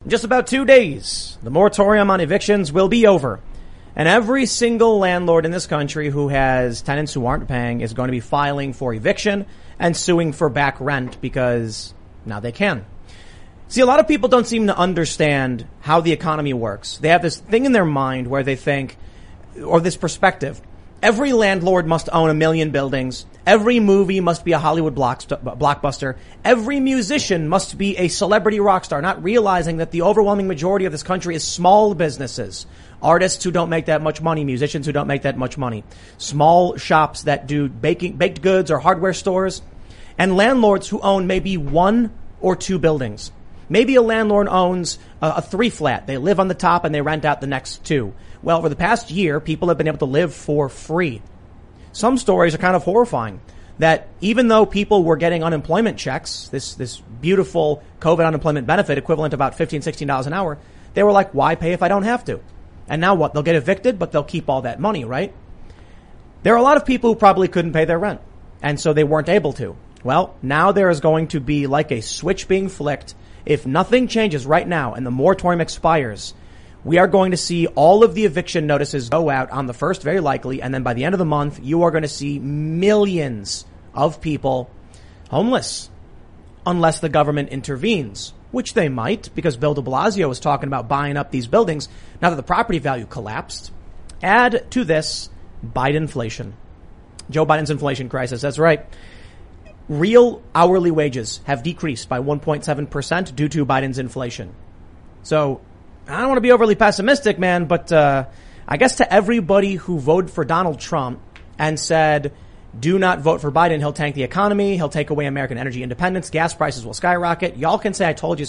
In just about 2 days, the moratorium on evictions will be over. And every single landlord in this country who has tenants who aren't paying is going to be filing for eviction and suing for back rent because now they can. See, a lot of people don't seem to understand how the economy works. They have this thing in their mind where they think, or this perspective, every landlord must own 1 million buildings. Every movie must be a Hollywood blockbuster. Every musician must be a celebrity rock star, not realizing that the overwhelming majority of this country is small businesses. Artists who don't make that much money, musicians who don't make that much money, small shops that do baked goods or hardware stores, and landlords who own maybe 1 or 2 buildings. Maybe a landlord owns a 3-flat. They live on the top and they rent out the next 2. Well, over the past year, people have been able to live for free. Some stories are kind of horrifying that even though people were getting unemployment checks, this beautiful COVID unemployment benefit equivalent to about $15, $16 an hour, they were like, why pay if I don't have to? And now what? They'll get evicted, but they'll keep all that money, right? There are a lot of people who probably couldn't pay their rent, and so they weren't able to. Well, now there is going to be like a switch being flicked. If nothing changes right now and the moratorium expires, we are going to see all of the eviction notices go out on the 1st, very likely, and then by the end of the month, you are going to see millions of people homeless unless the government intervenes, which they might, because Bill de Blasio was talking about buying up these buildings now that the property value collapsed. Add to this Biden-inflation. Joe Biden's inflation crisis, that's right. Real hourly wages have decreased by 1.7% due to Biden's inflation. So I don't want to be overly pessimistic, man, but I guess to everybody who voted for Donald Trump and said, do not vote for Biden, he'll tank the economy, he'll take away American energy independence, gas prices will skyrocket. Y'all can say I told you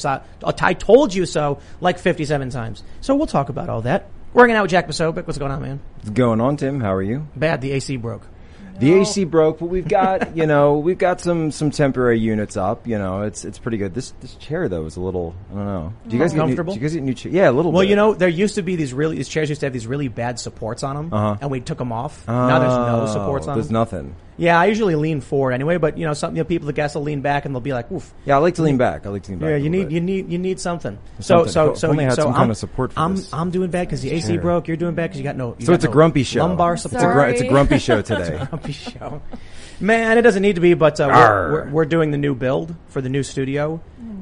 so like 57 times. So we'll talk about all that. We're hanging out with Jack Posobiec. What's going on, man? What's going on, Tim? How are you? Bad. The AC broke. The AC broke, but we've got, we've got some temporary units up. It's pretty good. This chair though is a little, I don't know. Do you guys get comfortable? Do you guys get new chairs? Yeah, a little bit. Well, there used to be these chairs used to have these really bad supports on them, and we took them off. Now there's no supports on them. There's nothing. Yeah, I usually lean forward anyway, but people, I guess, will lean back and they'll be like, "Oof." Yeah, I like to lean back. Yeah, you need something. So only had some kind of support for this. I'm doing bad because the AC broke. You're doing bad because you got no. So it's a grumpy show. Lumbar support. It's a grumpy show today. It's a grumpy show. Man, it doesn't need to be, but we're doing the new build for the new studio,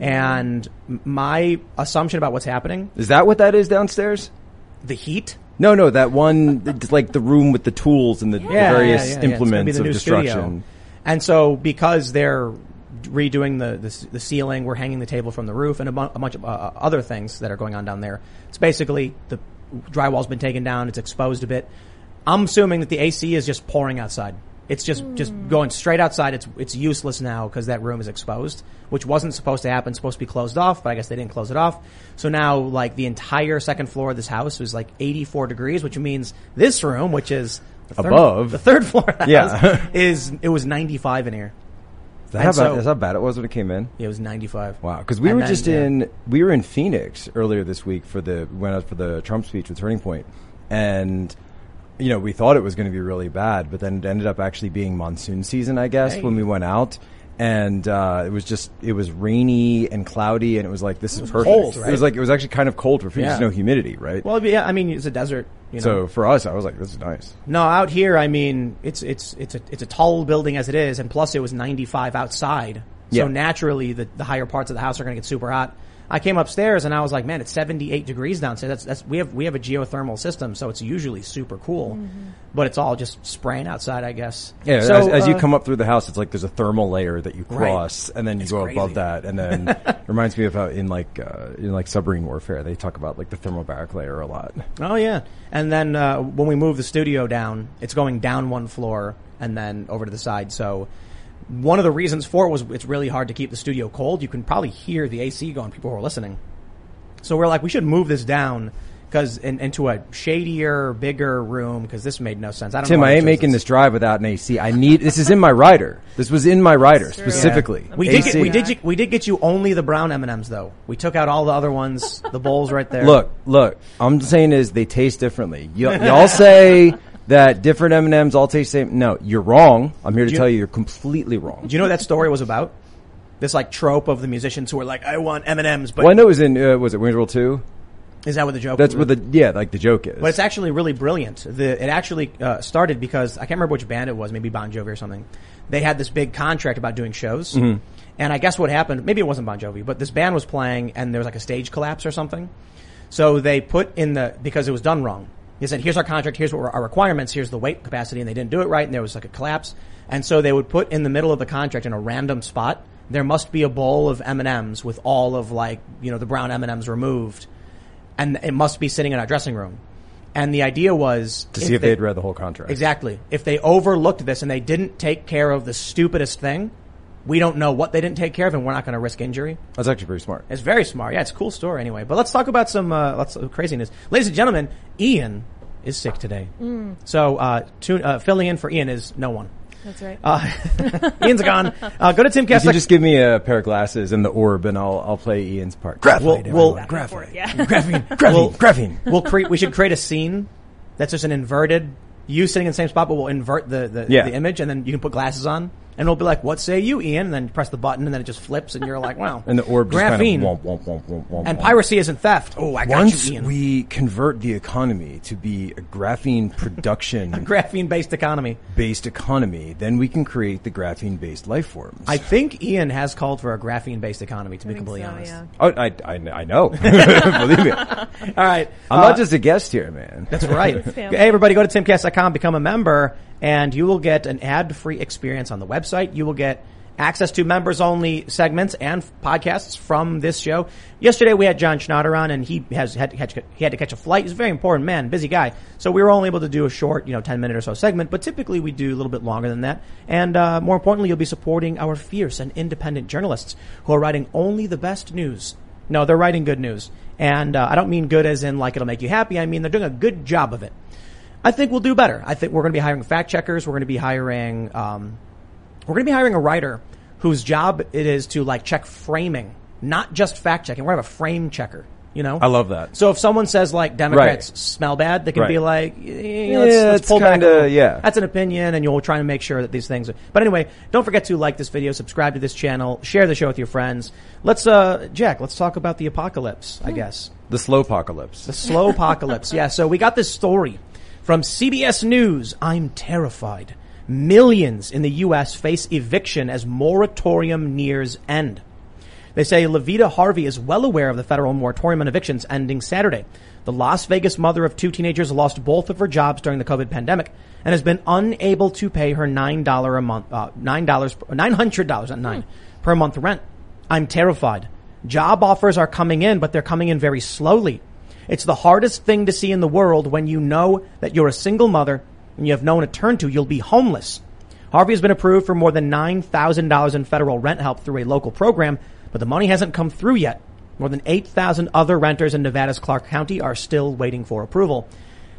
and my assumption about what's happening. Is that what that is downstairs? The heat. No, that one, it's like the room with the tools and the various implements of destruction. Studio. And so because they're redoing the ceiling, we're hanging the table from the roof and a bunch of other things that are going on down there. It's basically the drywall's been taken down. It's exposed a bit. I'm assuming that the AC is just pouring outside. It's just going straight outside. It's useless now because that room is exposed, which wasn't supposed to happen. It's supposed to be closed off, but I guess they didn't close it off. So now, like, the entire second floor of this house was like 84 degrees, which means this room, which is the third floor of the house, it was 95 in here. Is that how bad it was when it came in? Yeah, it was 95. Wow, because we were in Phoenix earlier this week for the Trump speech with Turning Point, and we thought it was going to be really bad, but then it ended up actually being monsoon season, I guess, when we went out. And it was rainy and cloudy, and it was like, this is perfect. Cold, right? It was actually kind of cold for Phoenix. There's no humidity, right? Well, yeah, I mean, it's a desert. So for us, I was like, this is nice. No, out here, I mean, it's a tall building as it is, and plus it was 95 outside. So naturally, the higher parts of the house are going to get super hot. I came upstairs and I was like, man, it's 78 degrees downstairs. We have a geothermal system, so it's usually super cool, but it's all just spraying outside, I guess. Yeah. So, as you come up through the house, it's like there's a thermal layer that you cross, and then you go crazy. above that, and then it reminds me of how in submarine warfare they talk about like the thermobaric layer a lot. Oh yeah, and then when we move the studio down, it's going down one floor and then over to the side. So one of the reasons for it was it's really hard to keep the studio cold. You can probably hear the AC going, people who are listening. So we're like, we should move this down into a shadier, bigger room, because this made no sense. Tim, I ain't making this drive without an AC. This is in my rider. This was in my rider specifically. Yeah. We did get you only the brown M&Ms though. We took out all the other ones, the bowls right there. Look, I'm saying is they taste differently. Y'all say that different M&Ms all taste the same. No, you're wrong. I'm here to tell you you're completely wrong. Do you know what that story was about? This like trope of the musicians who are like, I want M&Ms, but Well, I know it was in, was it Wayne's World 2? is that what the joke? That's what like the joke is. But it's actually really brilliant. It actually started because I can't remember which band it was, maybe Bon Jovi or something. They had this big contract about doing shows, and I guess what happened, maybe it wasn't Bon Jovi, but this band was playing and there was like a stage collapse or something. So they put in because it was done wrong. They said, here's our contract, here's what our requirements, here's the weight capacity, and they didn't do it right, and there was like a collapse. And so they would put in the middle of the contract in a random spot, there must be a bowl of M&Ms with all of like, the brown M&Ms removed. And it must be sitting in our dressing room. And the idea was to see if they'd read the whole contract. Exactly. If they overlooked this and they didn't take care of the stupidest thing, we don't know what they didn't take care of, and we're not going to risk injury. That's actually pretty smart. It's very smart. Yeah, it's a cool story anyway. But let's talk about some craziness. Ladies and gentlemen, Ian is sick today. So filling in for Ian is no one. That's right. Ian's gone. Go to Timcast. You can just give me a pair of glasses and the orb, and I'll play Ian's part. Graphite. Graphene. We should create a scene that's just an inverted you sitting in the same spot, but we'll invert the image, and then you can put glasses on, and it'll be like, "What say you, Ian?" And then you press the button, and then it just flips, and you're like, "Wow!" And the orb graphene. Just kind of womp. And piracy isn't theft. Oh, I got Once you, Ian. we convert the economy to be a graphene production, graphene-based economy, then we can create the graphene-based life forms. I think Ian has called for a graphene-based economy. To be completely honest, yeah. Oh, I know. Believe me. All right, I'm not just a guest here, man. That's right. Hey, everybody, go to timcast.com, become a member, and you will get an ad-free experience on the website. You will get access to members-only segments and podcasts from this show. Yesterday we had John Schnatter on, and he had to catch a flight. He's a very important man, busy guy. So we were only able to do a short, 10-minute or so segment, but typically we do a little bit longer than that. And more importantly, you'll be supporting our fierce and independent journalists who are writing only the best news. No, they're writing good news. And I don't mean good as in like it'll make you happy. I mean they're doing a good job of it. I think we'll do better. I think we're going to be hiring fact checkers. We're going to be hiring a writer whose job it is to like check framing, not just fact checking. We're going to have a frame checker, I love that. So if someone says like Democrats smell bad, they can be like, let's pull back. That's an opinion, and you'll try to make sure that these things are. But anyway, don't forget to like this video, subscribe to this channel, share the show with your friends. Let's talk about the apocalypse, I guess. The slow apocalypse. The slow apocalypse. Yeah. So we got this story from CBS News. I'm terrified. Millions in the U.S. face eviction as moratorium nears end. They say Levita Harvey is well aware of the federal moratorium on evictions ending Saturday. The Las Vegas mother of two teenagers lost both of her jobs during the COVID pandemic and has been unable to pay her $9 a month, $900 per month rent. I'm terrified. Job offers are coming in, but they're coming in very slowly. It's the hardest thing to see in the world when you know that you're a single mother and you have no one to turn to. You'll be homeless. Harvey has been approved for more than $9,000 in federal rent help through a local program, but the money hasn't come through yet. More than 8,000 other renters in Nevada's Clark County are still waiting for approval.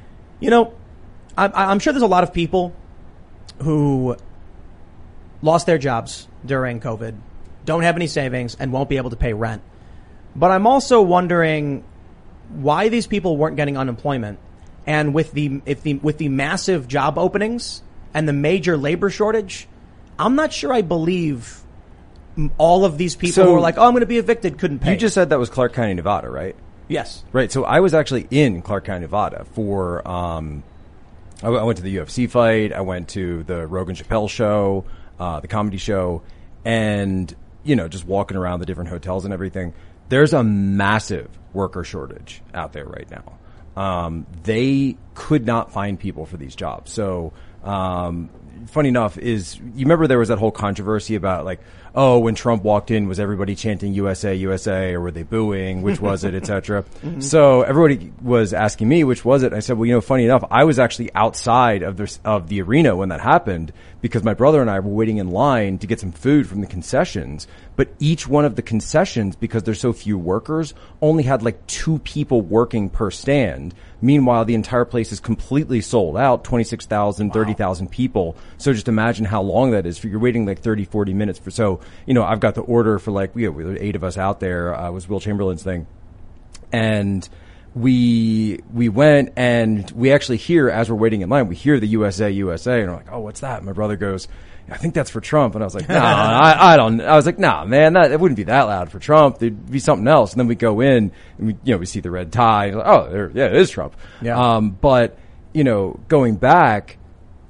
I'm sure there's a lot of people who lost their jobs during COVID, don't have any savings, and won't be able to pay rent. But I'm also wondering why these people weren't getting unemployment. And with the massive job openings and the major labor shortage, I'm not sure I believe all of these people who are like, I'm going to be evicted, couldn't pay. You just said that was Clark County, Nevada, right? Yes. Right. So I was actually in Clark County, Nevada for, I went to the UFC fight. I went to the Rogan Chappelle show, the comedy show, and, just walking around the different hotels and everything. There's a massive worker shortage out there right now. They could not find people for these jobs. So, funny enough you remember there was that whole controversy about like, when Trump walked in, was everybody chanting USA, USA, or were they booing? Which was it, et cetera? Mm-hmm. So everybody was asking me, which was it? I said, well, funny enough, I was actually outside of the arena when that happened because my brother and I were waiting in line to get some food from the concessions. But each one of the concessions, because there's so few workers, only had like 2 people working per stand. Meanwhile, the entire place is completely sold out, 26,000, 30,000 people. So just imagine how long that is. You're waiting like 30, 40 minutes for, so, I've got the order for like, we were 8 of us out there. It was Will Chamberlain's thing. And we went and we actually hear, as we're waiting in line, we hear the USA, USA. And we're like, oh, what's that? My brother goes, I think that's for Trump. And I was like, nah, I don't, I was like, nah, man, it wouldn't be that loud for Trump. There'd be something else. And then we go in and we see the red tie. And like, oh, yeah, it is Trump. Yeah. But, going back,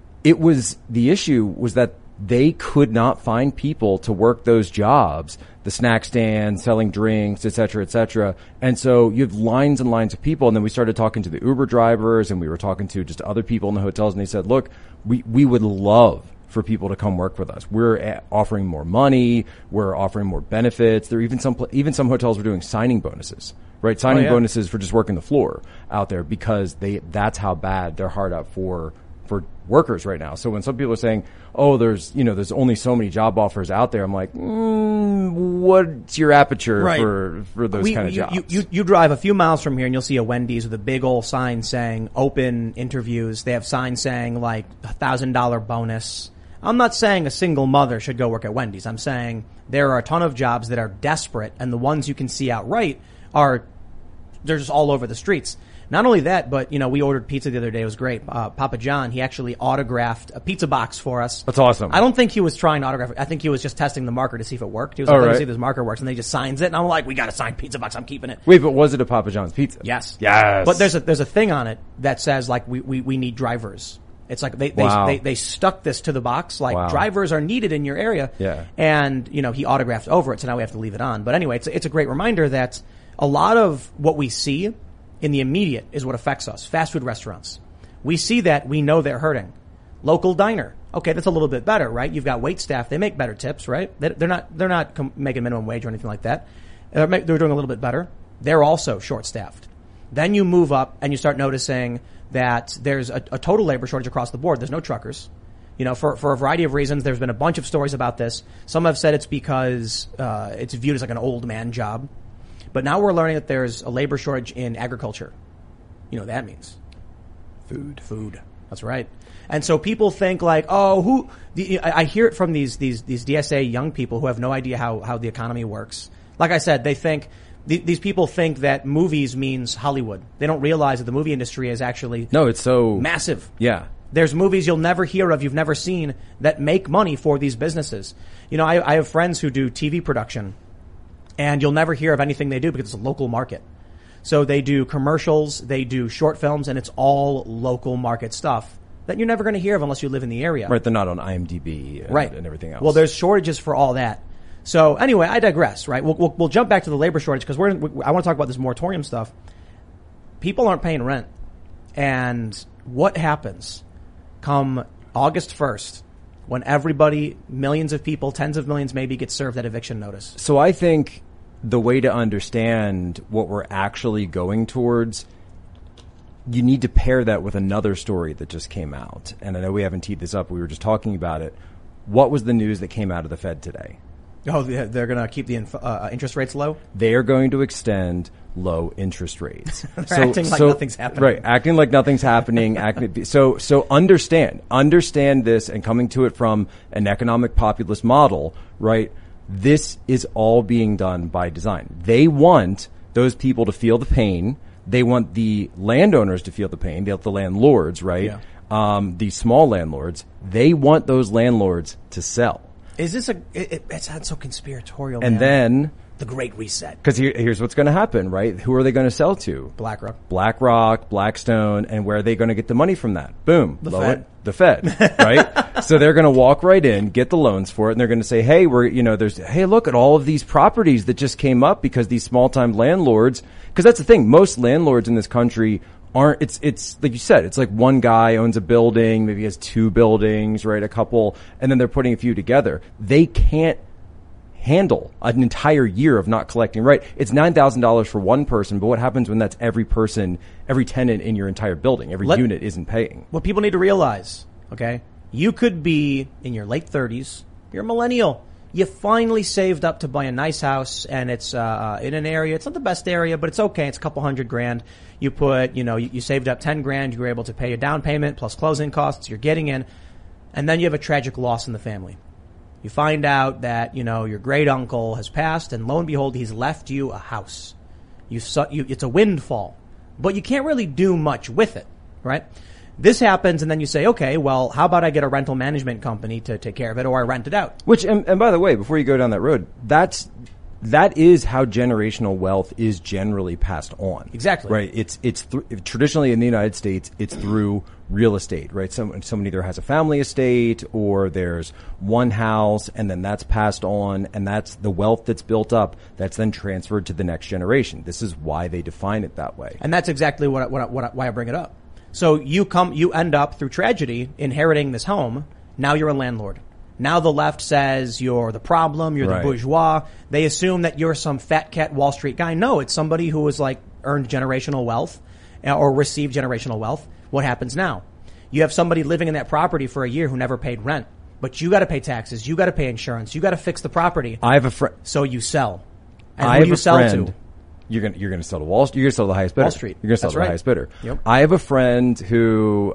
the issue was that they could not find people to work those jobs, the snack stand, selling drinks, et cetera, et cetera. And so you have lines and lines of people. And then we started talking to the Uber drivers, and we were talking to just other people in the hotels, and they said, look, we would love for people to come work with us. We're offering more money. We're offering more benefits. There are even some hotels were doing signing bonuses, right? Signing bonuses for just working the floor out there, because that's how bad they're hard up for workers right now. So when some people are saying, oh, there's only so many job offers out there, I'm like, what's your aperture for those kind of jobs? You drive a few miles from here and you'll see a Wendy's with a big old sign saying open interviews. They have signs saying like $1,000 bonus. I'm not saying a single mother should go work at Wendy's. I'm saying there are a ton of jobs that are desperate, and the ones you can see outright they're just all over the streets. Not only that, but, we ordered pizza the other day. It was great. Papa John, he actually autographed a pizza box for us. That's awesome. I don't think he was trying to autograph it. I think he was just testing the marker to see if it worked. He was like, let me see if this marker works. And then he just signs it. And I'm like, we got a signed pizza box. I'm keeping it. Wait, but was it a Papa John's pizza? Yes. Yes. But there's a thing on it that says, like, we need drivers. It's like they stuck this to the box, like drivers are needed in your area. Yeah. And, he autographed over it. So now we have to leave it on. But anyway, it's a great reminder that a lot of what we see in the immediate is what affects us. Fast food restaurants. We see that. We know they're hurting. Local diner. Okay, that's a little bit better, right? You've got wait staff. They make better tips, right? They're not making minimum wage or anything like that. They're doing a little bit better. They're also short-staffed. Then you move up and you start noticing that there's a total labor shortage across the board. There's no truckers. For a variety of reasons. There's been a bunch of stories about this. Some have said it's because it's viewed as like an old man job. But now we're learning that there's a labor shortage in agriculture. You know what that means? Food. That's right. And so people think like, I hear it from these DSA young people who have no idea how the economy works. Like I said, they think, these people think that movies means Hollywood. They don't realize that the movie industry is actually it's so massive. Yeah. There's movies you'll never hear of, you've never seen, that make money for these businesses. I have friends who do TV production. And you'll never hear of anything they do because it's a local market. So they do commercials, they do short films, and it's all local market stuff that you're never going to hear of unless you live in the area. Right, they're not on IMDb and everything else. Well, there's shortages for all that. So anyway, I digress, right? We'll jump back to the labor shortage because I want to talk about this moratorium stuff. People aren't paying rent. And what happens come August 1st? When everybody, millions of people, tens of millions maybe, get served that eviction notice. So I think the way to understand what we're actually going towards, you need to pair that with another story that just came out. And I know we haven't teed this up. We were just talking about it. What was the news that came out of the Fed today? Oh, they're going to keep the interest rates low? They are going to extend low interest rates. They're acting like nothing's happening. Right, acting like nothing's happening. So understand this, and coming to it from an economic populist model, right? This is all being done by design. They want those people to feel the pain. They want the landowners to feel the pain. They want the landlords, right? Yeah. The small landlords. They want those landlords to sell. Is this it sounds so conspiratorial, and man. Then the Great Reset. Because here's what's going to happen, right? Who are they going to sell to? BlackRock, Blackstone, and where are they going to get the money from that? Boom. The Fed, right? So they're going to walk right in, get the loans for it, and they're going to say, hey, look at all of these properties that just came up because these small-time landlords, because that's the thing, most landlords in this country aren't, it's like you said, it's like one guy owns a building, maybe he has two buildings, right? A couple, and then they're putting a few together. They can't handle an entire year of not collecting, right? It's $9,000 for one person, but what happens when that's every person, every tenant in your entire building, every unit isn't paying? What people need to realize, okay? You could be in your late 30s, you're a millennial. You finally saved up to buy a nice house, and it's in an area. It's not the best area, but it's okay. It's a couple $100,000. You put, you saved up $10,000. You were able to pay a down payment plus closing costs. You're getting in, and then you have a tragic loss in the family. You find out that your great uncle has passed, and lo and behold, he's left you a house. It's a windfall, but you can't really do much with it, right? This happens, and then you say, okay, well, how about I get a rental management company to take care of it, or I rent it out? Which, and by the way, before you go down that road, that is how generational wealth is generally passed on. Exactly. Right. It's traditionally in the United States, it's through real estate, right? Someone either has a family estate or there's one house, and then that's passed on, and that's the wealth that's built up that's then transferred to the next generation. This is why they define it that way. And that's exactly why I bring it up. So you end up through tragedy inheriting this home. Now you're a landlord. Now the left says you're the problem, you're the bourgeois. They assume that you're some fat cat Wall Street guy. No, it's somebody who has like earned generational wealth or received generational wealth. What happens now? You have somebody living in that property for a year who never paid rent, but you got to pay taxes, you got to pay insurance, you got to fix the property. I have a friend. So you sell. And I who do you sell to? You're gonna sell to Wall Street. You're gonna sell to the highest bidder. Wall Street. You're gonna sell That's to the right. highest bidder. Yep. I have a friend who,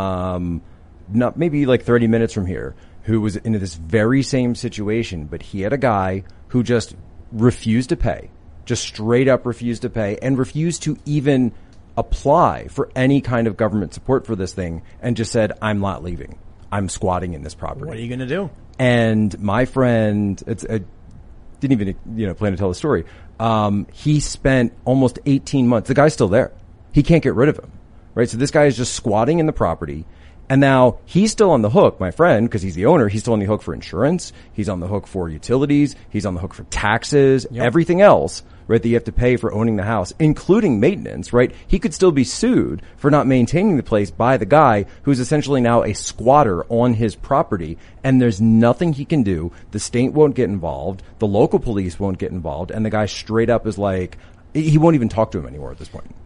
not maybe like 30 minutes from here, who was in this very same situation, but he had a guy who just refused to pay, just straight up refused to pay, and refused to even apply for any kind of government support for this thing, and just said, "I'm not leaving. I'm squatting in this property." What are you going to do? And my friend, didn't even, plan to tell the story. He spent almost 18 months. The guy's still there. He can't get rid of him, right? So this guy is just squatting in the property. And now he's still on the hook, my friend, because he's the owner. He's still on the hook for insurance. He's on the hook for utilities. He's on the hook for taxes, everything else, right, that you have to pay for owning the house, including maintenance, right? He could still be sued for not maintaining the place by the guy who's essentially now a squatter on his property. And there's nothing he can do. The state won't get involved. The local police won't get involved. And the guy straight up is like, he won't even talk to him anymore at this point.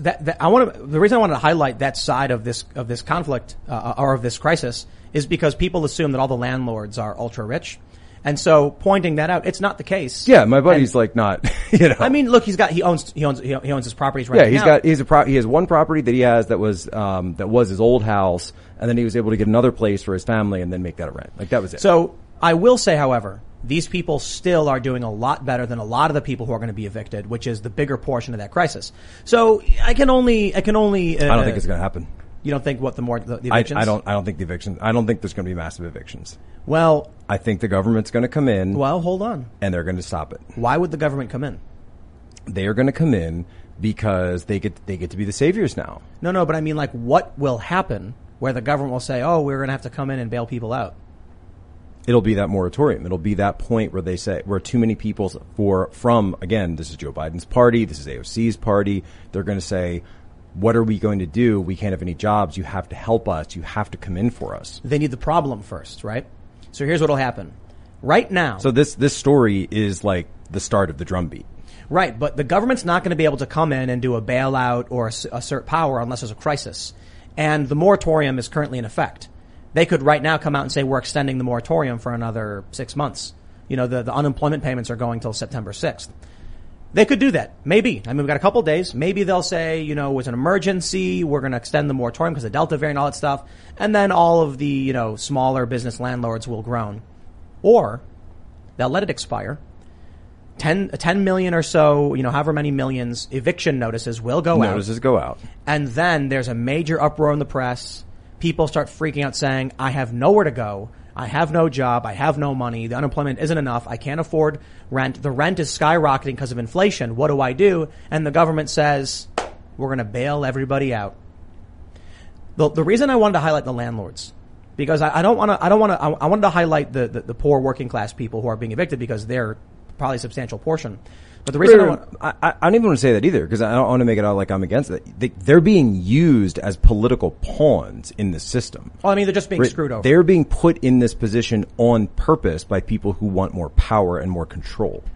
The reason I wanted to highlight that side of this conflict, or of this crisis is because people assume that all the landlords are ultra rich. And so pointing that out, it's not the case. Yeah, my buddy's like not, I mean, look, he owns his properties right now. Yeah, he has one property that he has that was his old house, and then he was able to get another place for his family and then make that a rent. Like that was it. So I will say, however, these people still are doing a lot better than a lot of the people who are going to be evicted, which is the bigger portion of that crisis. So I can only. I don't think it's going to happen. You don't think the evictions? I don't think the evictions. I don't think there's going to be massive evictions. Well, I think the government's going to come in. Well, hold on. And they're going to stop it. Why would the government come in? They are going to come in because they get to be the saviors now. No, but I mean, like, what will happen where the government will say, "Oh, we're going to have to come in and bail people out"? It'll be that moratorium. It'll be that point where they say, where too many people again, this is Joe Biden's party, this is AOC's party, they're going to say, what are we going to do? We can't have any jobs. You have to help us. You have to come in for us. They need the problem first, right? So here's what'll happen. Right now. So this story is like the start of the drumbeat. Right, but the government's not going to be able to come in and do a bailout or assert power unless there's a crisis. And the moratorium is currently in effect. They could right now come out and say we're extending the moratorium for another 6 months. The unemployment payments are going till September 6th. They could do that. Maybe. I mean, we've got a couple of days. Maybe they'll say, it was an emergency. We're going to extend the moratorium because of the Delta variant, all that stuff. And then all of the, smaller business landlords will groan. Or they'll let it expire. 10 million or so, however many millions eviction notices will go out. Notices go out. And then there's a major uproar in the press. People start freaking out saying, I have nowhere to go. I have no job. I have no money. The unemployment isn't enough. I can't afford rent. The rent is skyrocketing because of inflation. What do I do? And the government says, we're going to bail everybody out. The reason I wanted to highlight the landlords, because I wanted to highlight the poor working class people who are being evicted because they're probably a substantial portion. But the reason I don't even want to say that either, because I don't want to make it out like I'm against it. They're being used as political pawns in the system. Well, I mean, they're just being screwed over. They're being put in this position on purpose by people who want more power and more control.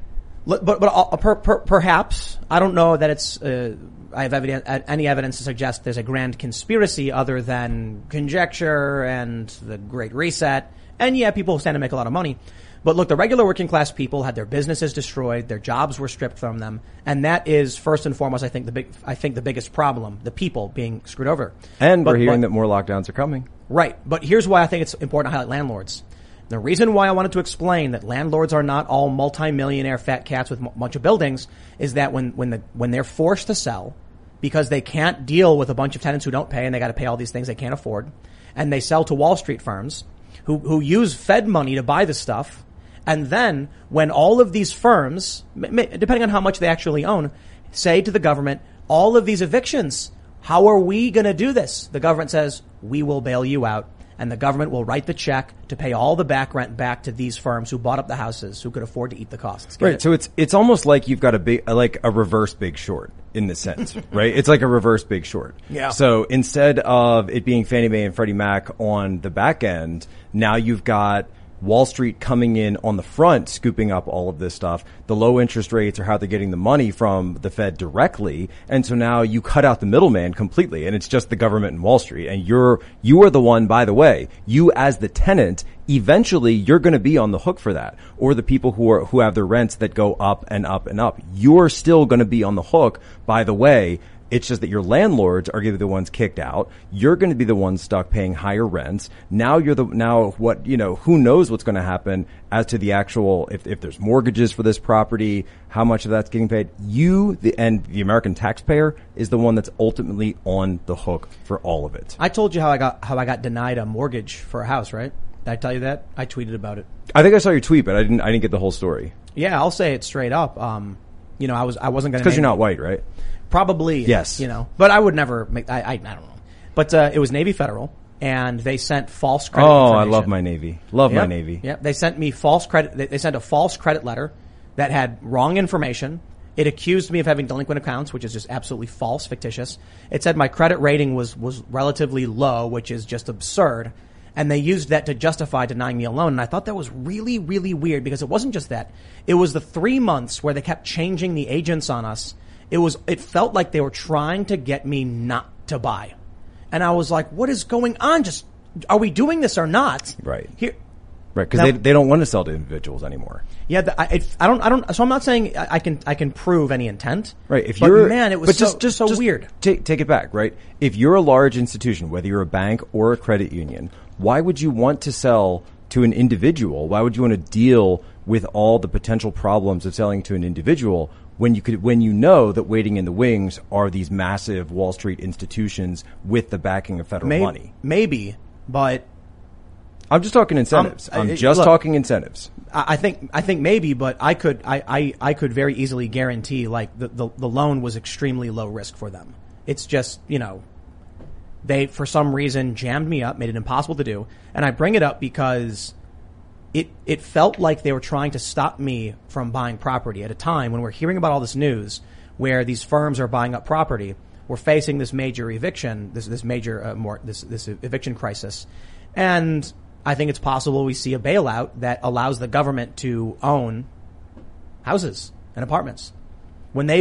But perhaps, I don't know that it's, I have any evidence to suggest there's a grand conspiracy other than conjecture and the Great Reset. And yeah, people stand to make a lot of money. But look, the regular working class people had their businesses destroyed, their jobs were stripped from them, and that is first and foremost, I think the biggest problem, the people being screwed over. And we're hearing that more lockdowns are coming. Right, but here's why I think it's important to highlight landlords. The reason why I wanted to explain that landlords are not all multimillionaire fat cats with a bunch of buildings is that when they're forced to sell, because they can't deal with a bunch of tenants who don't pay and they got to pay all these things they can't afford. And they sell to Wall Street firms who use Fed money to buy this stuff. And then when all of these firms, depending on how much they actually own, say to the government, all of these evictions, how are we going to do this? The government says, we will bail you out. And the government will write the check to pay all the back rent back to these firms who bought up the houses, who could afford to eat the costs. Get right. it? So it's almost like you've got a reverse Big Short in this sense, right? It's like a reverse Big Short. Yeah. So instead of it being Fannie Mae and Freddie Mac on the back end, now you've got Wall Street coming in on the front, scooping up all of this stuff. The low interest rates are how they're getting the money from the Fed directly. And so now you cut out the middleman completely, and it's just the government and Wall Street. And you are the one, by the way, you as the tenant, eventually you're going to be on the hook for that. Or the people who have their rents that go up and up and up. You're still going to be on the hook, by the way. It's just that your landlords are going to be the ones kicked out. You're going to be the ones stuck paying higher rents. Now who knows what's going to happen as to the actual, if there's mortgages for this property, how much of that's getting paid. And the American taxpayer is the one that's ultimately on the hook for all of it. I told you how I got denied a mortgage for a house, right? Did I tell you that? I tweeted about it. I think I saw your tweet, but I didn't get the whole story. Yeah, I'll say it straight up. I wasn't going to. Because you're not white, right? Probably. Yes. But I would never make, I don't know. But, it was Navy Federal and they sent false credit information. I information. love my Navy. My Navy. Yep. They sent me false credit. They sent a false credit letter that had wrong information. It accused me of having delinquent accounts, which is just absolutely false, fictitious. It said my credit rating was relatively low, which is just absurd. And they used that to justify denying me a loan. And I thought that was really, really weird because it wasn't just that. It was the 3 months where they kept changing the agents on us. It felt like they were trying to get me not to buy. And I was like, what is going on? Are we doing this or not? Right. Here. Right. Because they don't want to sell to individuals anymore. Yeah. I don't, so I'm not saying I can prove any intent. Right. It was so weird. Take it back, right? If you're a large institution, whether you're a bank or a credit union, why would you want to sell to an individual? Why would you want to deal with all the potential problems of selling to an individual when you know that waiting in the wings are these massive Wall Street institutions with the backing of federal money? Maybe, but I'm just talking incentives. Talking incentives. I think maybe, but I could very easily guarantee like the loan was extremely low risk for them. It's just, they for some reason jammed me up, made it impossible to do. And I bring it up because it felt like they were trying to stop me from buying property at a time when we're hearing about all this news where these firms are buying up property. We're facing this major eviction, this eviction crisis. And I think it's possible we see a bailout that allows the government to own houses and apartments. When they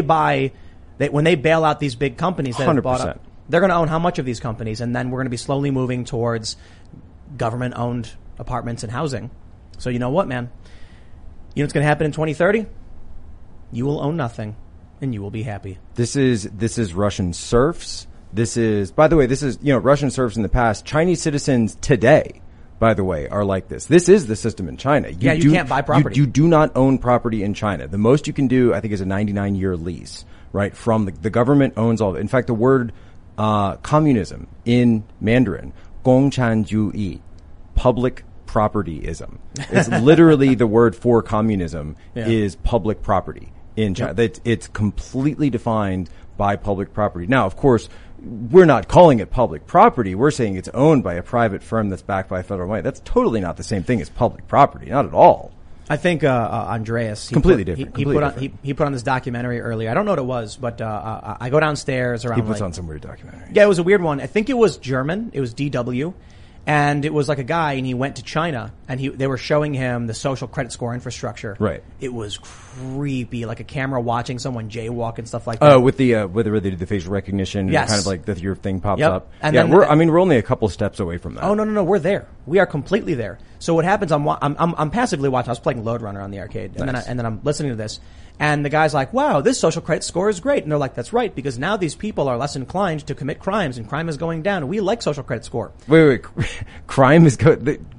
bail out these big companies that have bought up, they're going to own how much of these companies? And then we're going to be slowly moving towards government-owned apartments and housing. So you know what, man? You know what's going to happen in 2030? You will own nothing, and you will be happy. This is Russian serfs. By the way, Russian serfs in the past. Chinese citizens today, by the way, are like this. This is the system in China. You can't buy property. You do not own property in China. The most you can do, I think, is a 99-year lease, right? From the government owns all of it. In fact, the word communism in Mandarin, 共产主义, public propertyism. It's literally the word for communism is public property in China. Yep. It's completely defined by public property. Now, of course, we're not calling it public property. We're saying it's owned by a private firm that's backed by federal money. That's totally not the same thing as public property. Not at all. I think Andreas completely different. He put on this documentary earlier. I don't know what it was, but I go downstairs around. He puts on some weird documentary. Yeah, it was a weird one. I think it was German. It was DW. And it was like a guy, and he went to China, and they were showing him the social credit score infrastructure. Right. It was creepy, like a camera watching someone jaywalk and stuff like that. Oh, with where they do the facial recognition, yes. And kind of like your thing pops up. And yeah, we're only a couple steps away from that. Oh no, we're there. We are completely there. So what happens? I'm passively watching. I was playing Lode Runner on the arcade, and nice. then I'm listening to this. And the guy's like, wow, this social credit score is great. And they're like, that's right, because now these people are less inclined to commit crimes, and crime is going down. We like social credit score. Wait. Crime is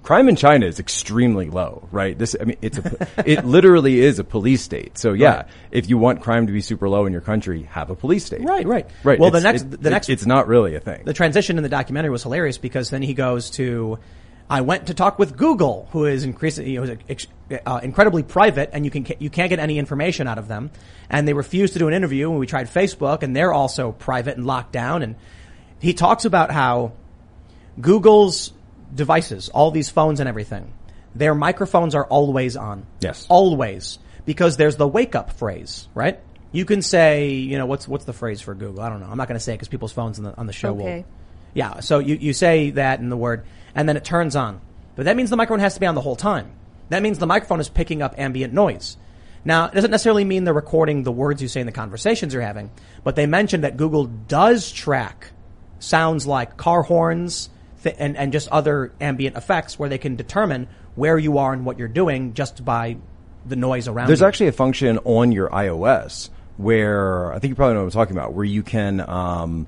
crime in China is extremely low, right? It literally is a police state. So yeah, Right. if you want crime to be super low in your country, have a police state. Right. Right. Well, It's not really a thing. The transition in the documentary was hilarious because then he goes to, I went to talk with Google, who is incredibly private, and you can't get any information out of them. And they refused to do an interview, and we tried Facebook, and they're also private and locked down. And he talks about how Google's devices, all these phones and everything, their microphones are always on. Yes. Always. Because there's the wake up phrase, right? You can say, what's the phrase for Google? I don't know. I'm not going to say it because people's phones on the show will. Yeah. So you say that in the word, and then it turns on. But that means the microphone has to be on the whole time. That means the microphone is picking up ambient noise. Now, it doesn't necessarily mean they're recording the words you say in the conversations you're having, but they mentioned that Google does track sounds like car horns and just other ambient effects where they can determine where you are and what you're doing just by the noise around you. There's actually a function on your iOS where, I think you probably know what I'm talking about, where you can,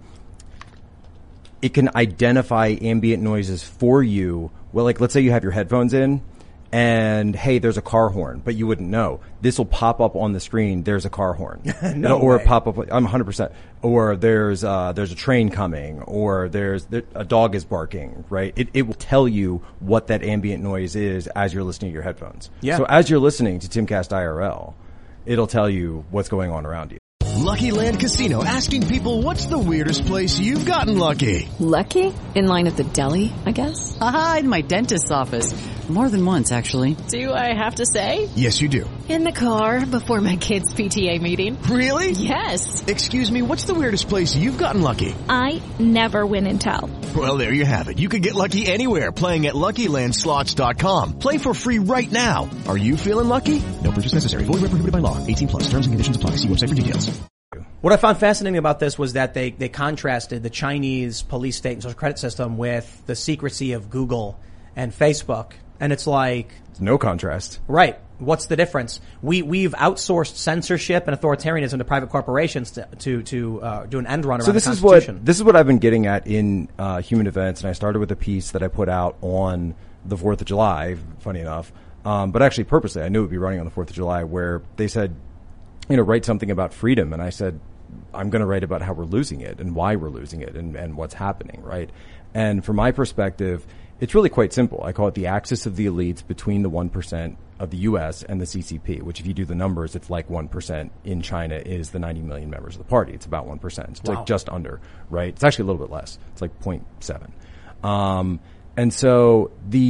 it can identify ambient noises for you. Well, like, let's say you have your headphones in and, hey, there's a car horn, but you wouldn't know. This will pop up on the screen. There's a car horn. Or pop up. I'm 100%. Or there's a train coming, or a dog is barking, right? It will tell you what that ambient noise is as you're listening to your headphones. Yeah. So as you're listening to Timcast IRL, it'll tell you what's going on around you. Lucky Land Casino, asking people, what's the weirdest place you've gotten lucky? Lucky? In line at the deli, I guess? Aha, in my dentist's office. More than once, actually. Do I have to say? Yes, you do. In the car before my kids' PTA meeting. Really? Yes. Excuse me, what's the weirdest place you've gotten lucky? I never win and tell. Well, there you have it. You can get lucky anywhere, playing at LuckyLandSlots.com. Play for free right now. Are you feeling lucky? No purchase necessary. Void where prohibited by law. 18+. Terms and conditions apply. See website for details. What I found fascinating about this was that they contrasted the Chinese police state and social credit system with the secrecy of Google and Facebook. And it's like, No contrast. right. What's the difference? We've outsourced censorship and authoritarianism to private corporations to do an end run around the Constitution. This is what I've been getting at in Human Events, and I started with a piece that I put out on the 4th of July, funny enough, but actually purposely, I knew it would be running on the 4th of July, where they said, write something about freedom, and I said, I'm going to write about how we're losing it and why we're losing it and what's happening, right? And from my perspective, it's really quite simple. I call it the axis of the elites between the 1% of the U.S. and the CCP, which if you do the numbers, it's like 1% in China is the 90 million members of the party. It's about 1%. It's like just under, right? It's actually a little bit less. It's like 0.7. And so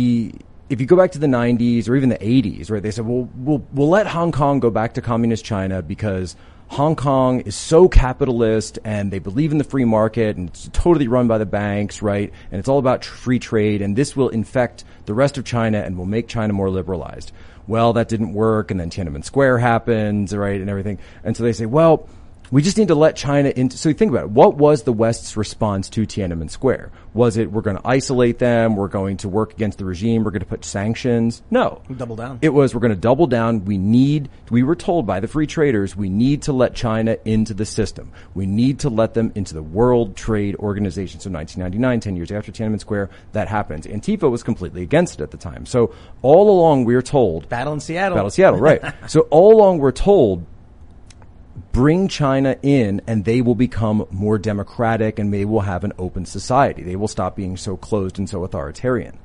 if you go back to the 90s or even the 80s, right, they said, well, we'll let Hong Kong go back to communist China because Hong Kong is so capitalist and they believe in the free market and it's totally run by the banks, right? And it's all about free trade and this will infect the rest of China and will make China more liberalized. Well, that didn't work, and then Tiananmen Square happens, right, and everything. And so they say, well, we just need to let China into. So you think about it. What was the West's response to Tiananmen Square? Was it, we're going to isolate them, we're going to work against the regime, we're going to put sanctions? No. Double down. It was, we're going to double down. We were told by the free traders, we need to let China into the system. We need to let them into the World Trade Organization. So 1999, 10 years after Tiananmen Square, that happens. Antifa was completely against it at the time. So all along we were told. Battle in Seattle, right. So all along we're told, bring China in and they will become more democratic and they will have an open society. They will stop being so closed and so authoritarian.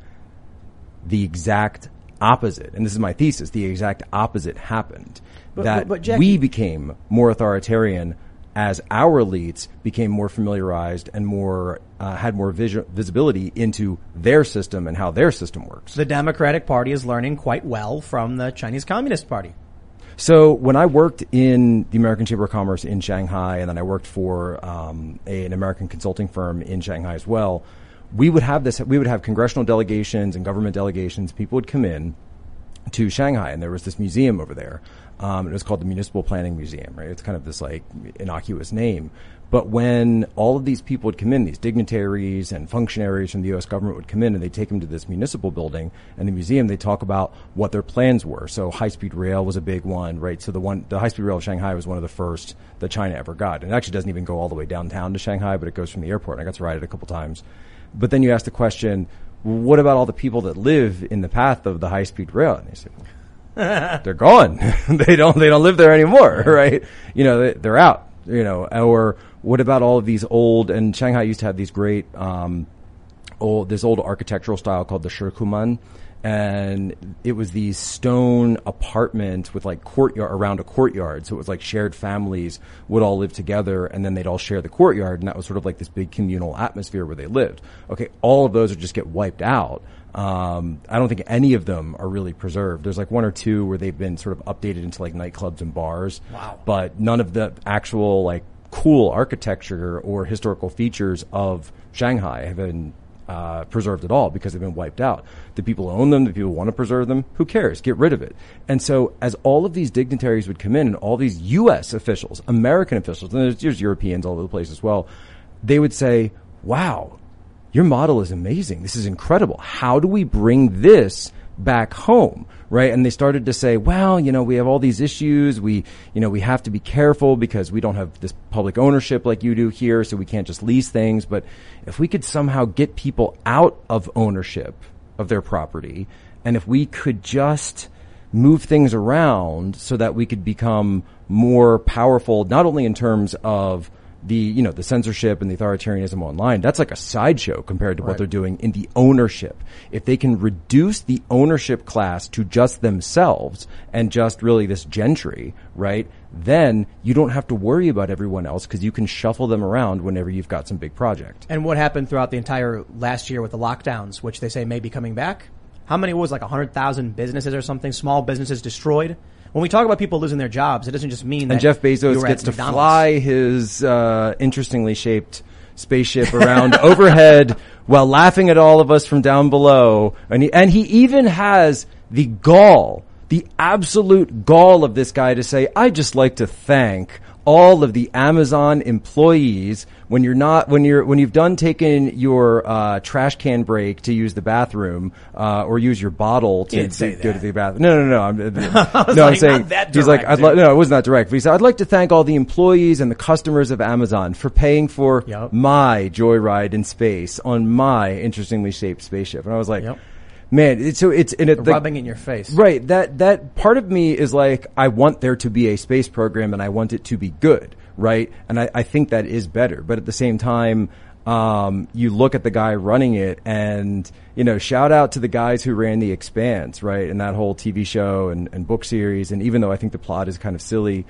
The exact opposite, and this is my thesis, the exact opposite happened. But Jackie, we became more authoritarian as our elites became more familiarized and more had more visibility into their system and how their system works. The Democratic Party is learning quite well from the Chinese Communist Party. So when I worked in the American Chamber of Commerce in Shanghai, and then I worked for an American consulting firm in Shanghai as well, we would have congressional delegations and government delegations. People would come in to Shanghai, and there was this museum over there. It was called the Municipal Planning Museum, right? It's kind of this like innocuous name. But when all of these people would come in, these dignitaries and functionaries from the U.S. government would come in and they'd take them to this municipal building and the museum, they'd talk about what their plans were. So high-speed rail was a big one, right? So the high-speed rail of Shanghai was one of the first that China ever got. And it actually doesn't even go all the way downtown to Shanghai, but it goes from the airport. And I got to ride it a couple times. But then you ask the question, what about all the people that live in the path of the high-speed rail? And they say, they're gone. they don't live there anymore, right? They're out, or what about all of these old, and Shanghai used to have these great, this old architectural style called the Shikuman. And it was these stone apartments with like courtyard around a courtyard. So it was like shared families would all live together and then they'd all share the courtyard. And that was sort of like this big communal atmosphere where they lived. Okay. All of those would just get wiped out. I don't think any of them are really preserved. There's like one or two where they've been sort of updated into like nightclubs and bars. Wow. But none of the actual like cool architecture or historical features of Shanghai have been preserved at all because they've been wiped out. The people who own them, the people who want to preserve them, who cares? Get rid of it. And so as all of these dignitaries would come in and all these U.S. officials, American officials, and there's Europeans all over the place as well, they would say, wow, your model is amazing. This is incredible. How do we bring this back home? Right. And they started to say, well, we have all these issues. We have to be careful because we don't have this public ownership like you do here. So we can't just lease things. But if we could somehow get people out of ownership of their property, and if we could just move things around so that we could become more powerful, not only in terms of the censorship and the authoritarianism online, that's like a sideshow compared to what they're doing in the ownership. If they can reduce the ownership class to just themselves and just really this gentry, right, then you don't have to worry about everyone else because you can shuffle them around whenever you've got some big project. And what happened throughout the entire last year with the lockdowns, which they say may be coming back? How many was like 100,000 businesses or something, small businesses destroyed? When we talk about people losing their jobs, it doesn't just mean that. And Jeff Bezos gets to fly his interestingly shaped spaceship around overhead while laughing at all of us from down below. And he even has the gall, the absolute gall of this guy to say, I'd just like to thank all of the Amazon employees when you've done taking your trash can break to use the bathroom or use your bottle to go to the bathroom. No. I'm saying he's like it wasn't that direct. But he said I'd like to thank all the employees and the customers of Amazon for paying for my joyride in space on my interestingly shaped spaceship. And I was like, man, it's rubbing in your face. Right. That part of me is like, I want there to be a space program and I want it to be good. Right. And I think that is better. But at the same time, you look at the guy running it and, shout out to the guys who ran The Expanse, right? And that whole TV show and book series. And even though I think the plot is kind of silly,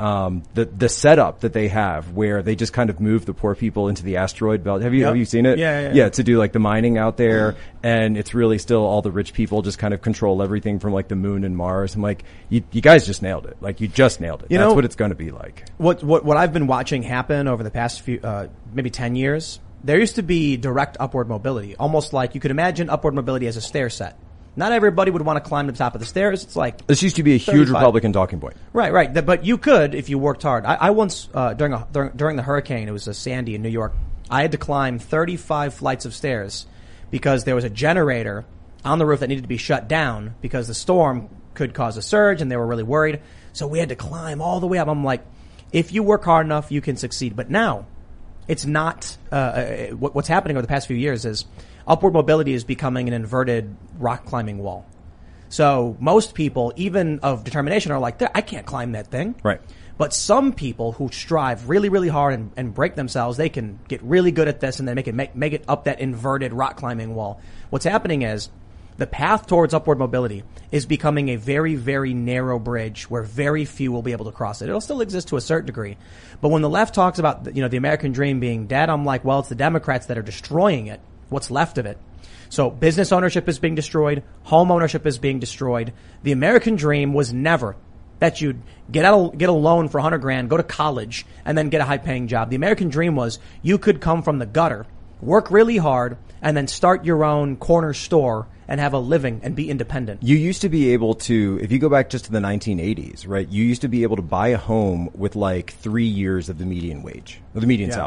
the setup that they have where they just kind of move the poor people into the asteroid belt. Have you seen it? Yeah. To do like the mining out there. And it's really still all the rich people just kind of control everything from like the moon and Mars. I'm like, you guys just nailed it. Like you just nailed it. That's what it's going to be like. What I've been watching happen over the past few, maybe 10 years, there used to be direct upward mobility, almost like you could imagine upward mobility as a stair set. Not everybody would want to climb to the top of the stairs. It's like this used to be a 35. Huge Republican talking point. Right. But you could if you worked hard. I once during the hurricane, it was a Sandy in New York. I had to climb 35 flights of stairs because there was a generator on the roof that needed to be shut down because the storm could cause a surge, and they were really worried. So we had to climb all the way up. I'm like, if you work hard enough, you can succeed. But now, it's not. What's happening over the past few years is upward mobility is becoming an inverted rock climbing wall. So most people, even of determination, are like, I can't climb that thing. Right. But some people who strive really, really hard and break themselves, they can get really good at this and then make it up that inverted rock climbing wall. What's happening is the path towards upward mobility is becoming a very, very narrow bridge where very few will be able to cross it. It'll still exist to a certain degree. But when the left talks about, the American dream being dead, I'm like, well, it's the Democrats that are destroying it. What's left of it. So business ownership is being destroyed. Home ownership is being destroyed. The American dream was never that you'd get a loan for $100,000, go to college, and then get a high-paying job. The American dream was you could come from the gutter, work really hard, and then start your own corner store and have a living and be independent. You used to be able to, if you go back just to the 1980s, right, you used to be able to buy a home with like 3 years of the median wage, or the median salary.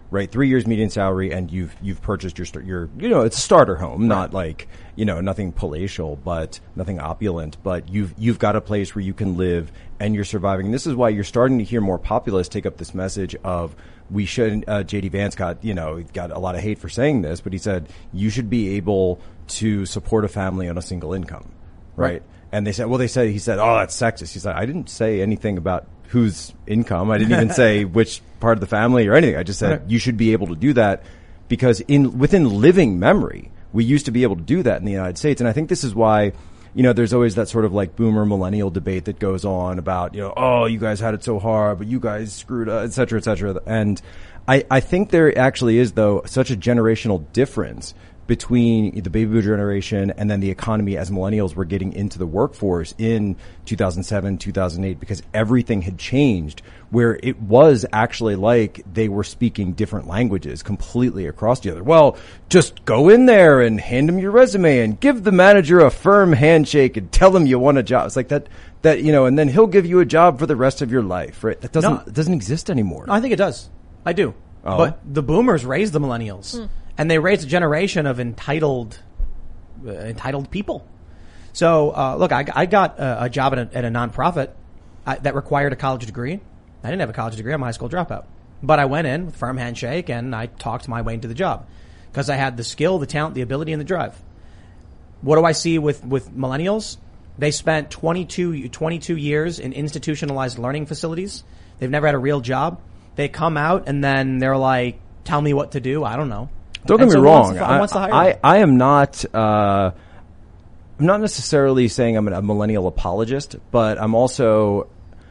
right? 3 years median salary, and you've purchased your it's a starter home, not like, nothing palatial, but nothing opulent, but you've got a place where you can live and you're surviving. And this is why you're starting to hear more populists take up this message of we should, JD Vance got a lot of hate for saying this, but he said you should be able to support a family on a single income, right? And he said, oh, that's sexist. He said, I didn't say anything about whose income. I didn't even say which part of the family or anything. I just said you should be able to do that because within living memory, we used to be able to do that in the United States. And I think this is why, there's always that sort of like boomer millennial debate that goes on about, oh, you guys had it so hard, but you guys screwed up, et cetera, et cetera. And I think there actually is, though, such a generational difference between the baby boomer generation and then the economy as millennials were getting into the workforce in 2007, 2008, because everything had changed where it was actually like they were speaking different languages completely across the other. Well, just go in there and hand them your resume and give the manager a firm handshake and tell them you want a job. It's like that, and then he'll give you a job for the rest of your life, right? That doesn't exist anymore. No, I think it does. I do. Oh. But the boomers raised the millennials. And they raised a generation of entitled people. So, look, I got a job at a nonprofit that required a college degree. I didn't have a college degree. I'm a high school dropout. But I went in with a firm handshake and I talked my way into the job because I had the skill, the talent, the ability, and the drive. What do I see with millennials? They spent 22 years in institutionalized learning facilities. They've never had a real job. They come out and then they're like, tell me what to do. I don't know. Don't get me wrong. I am not. I'm not necessarily saying I'm a millennial apologist, but I'm also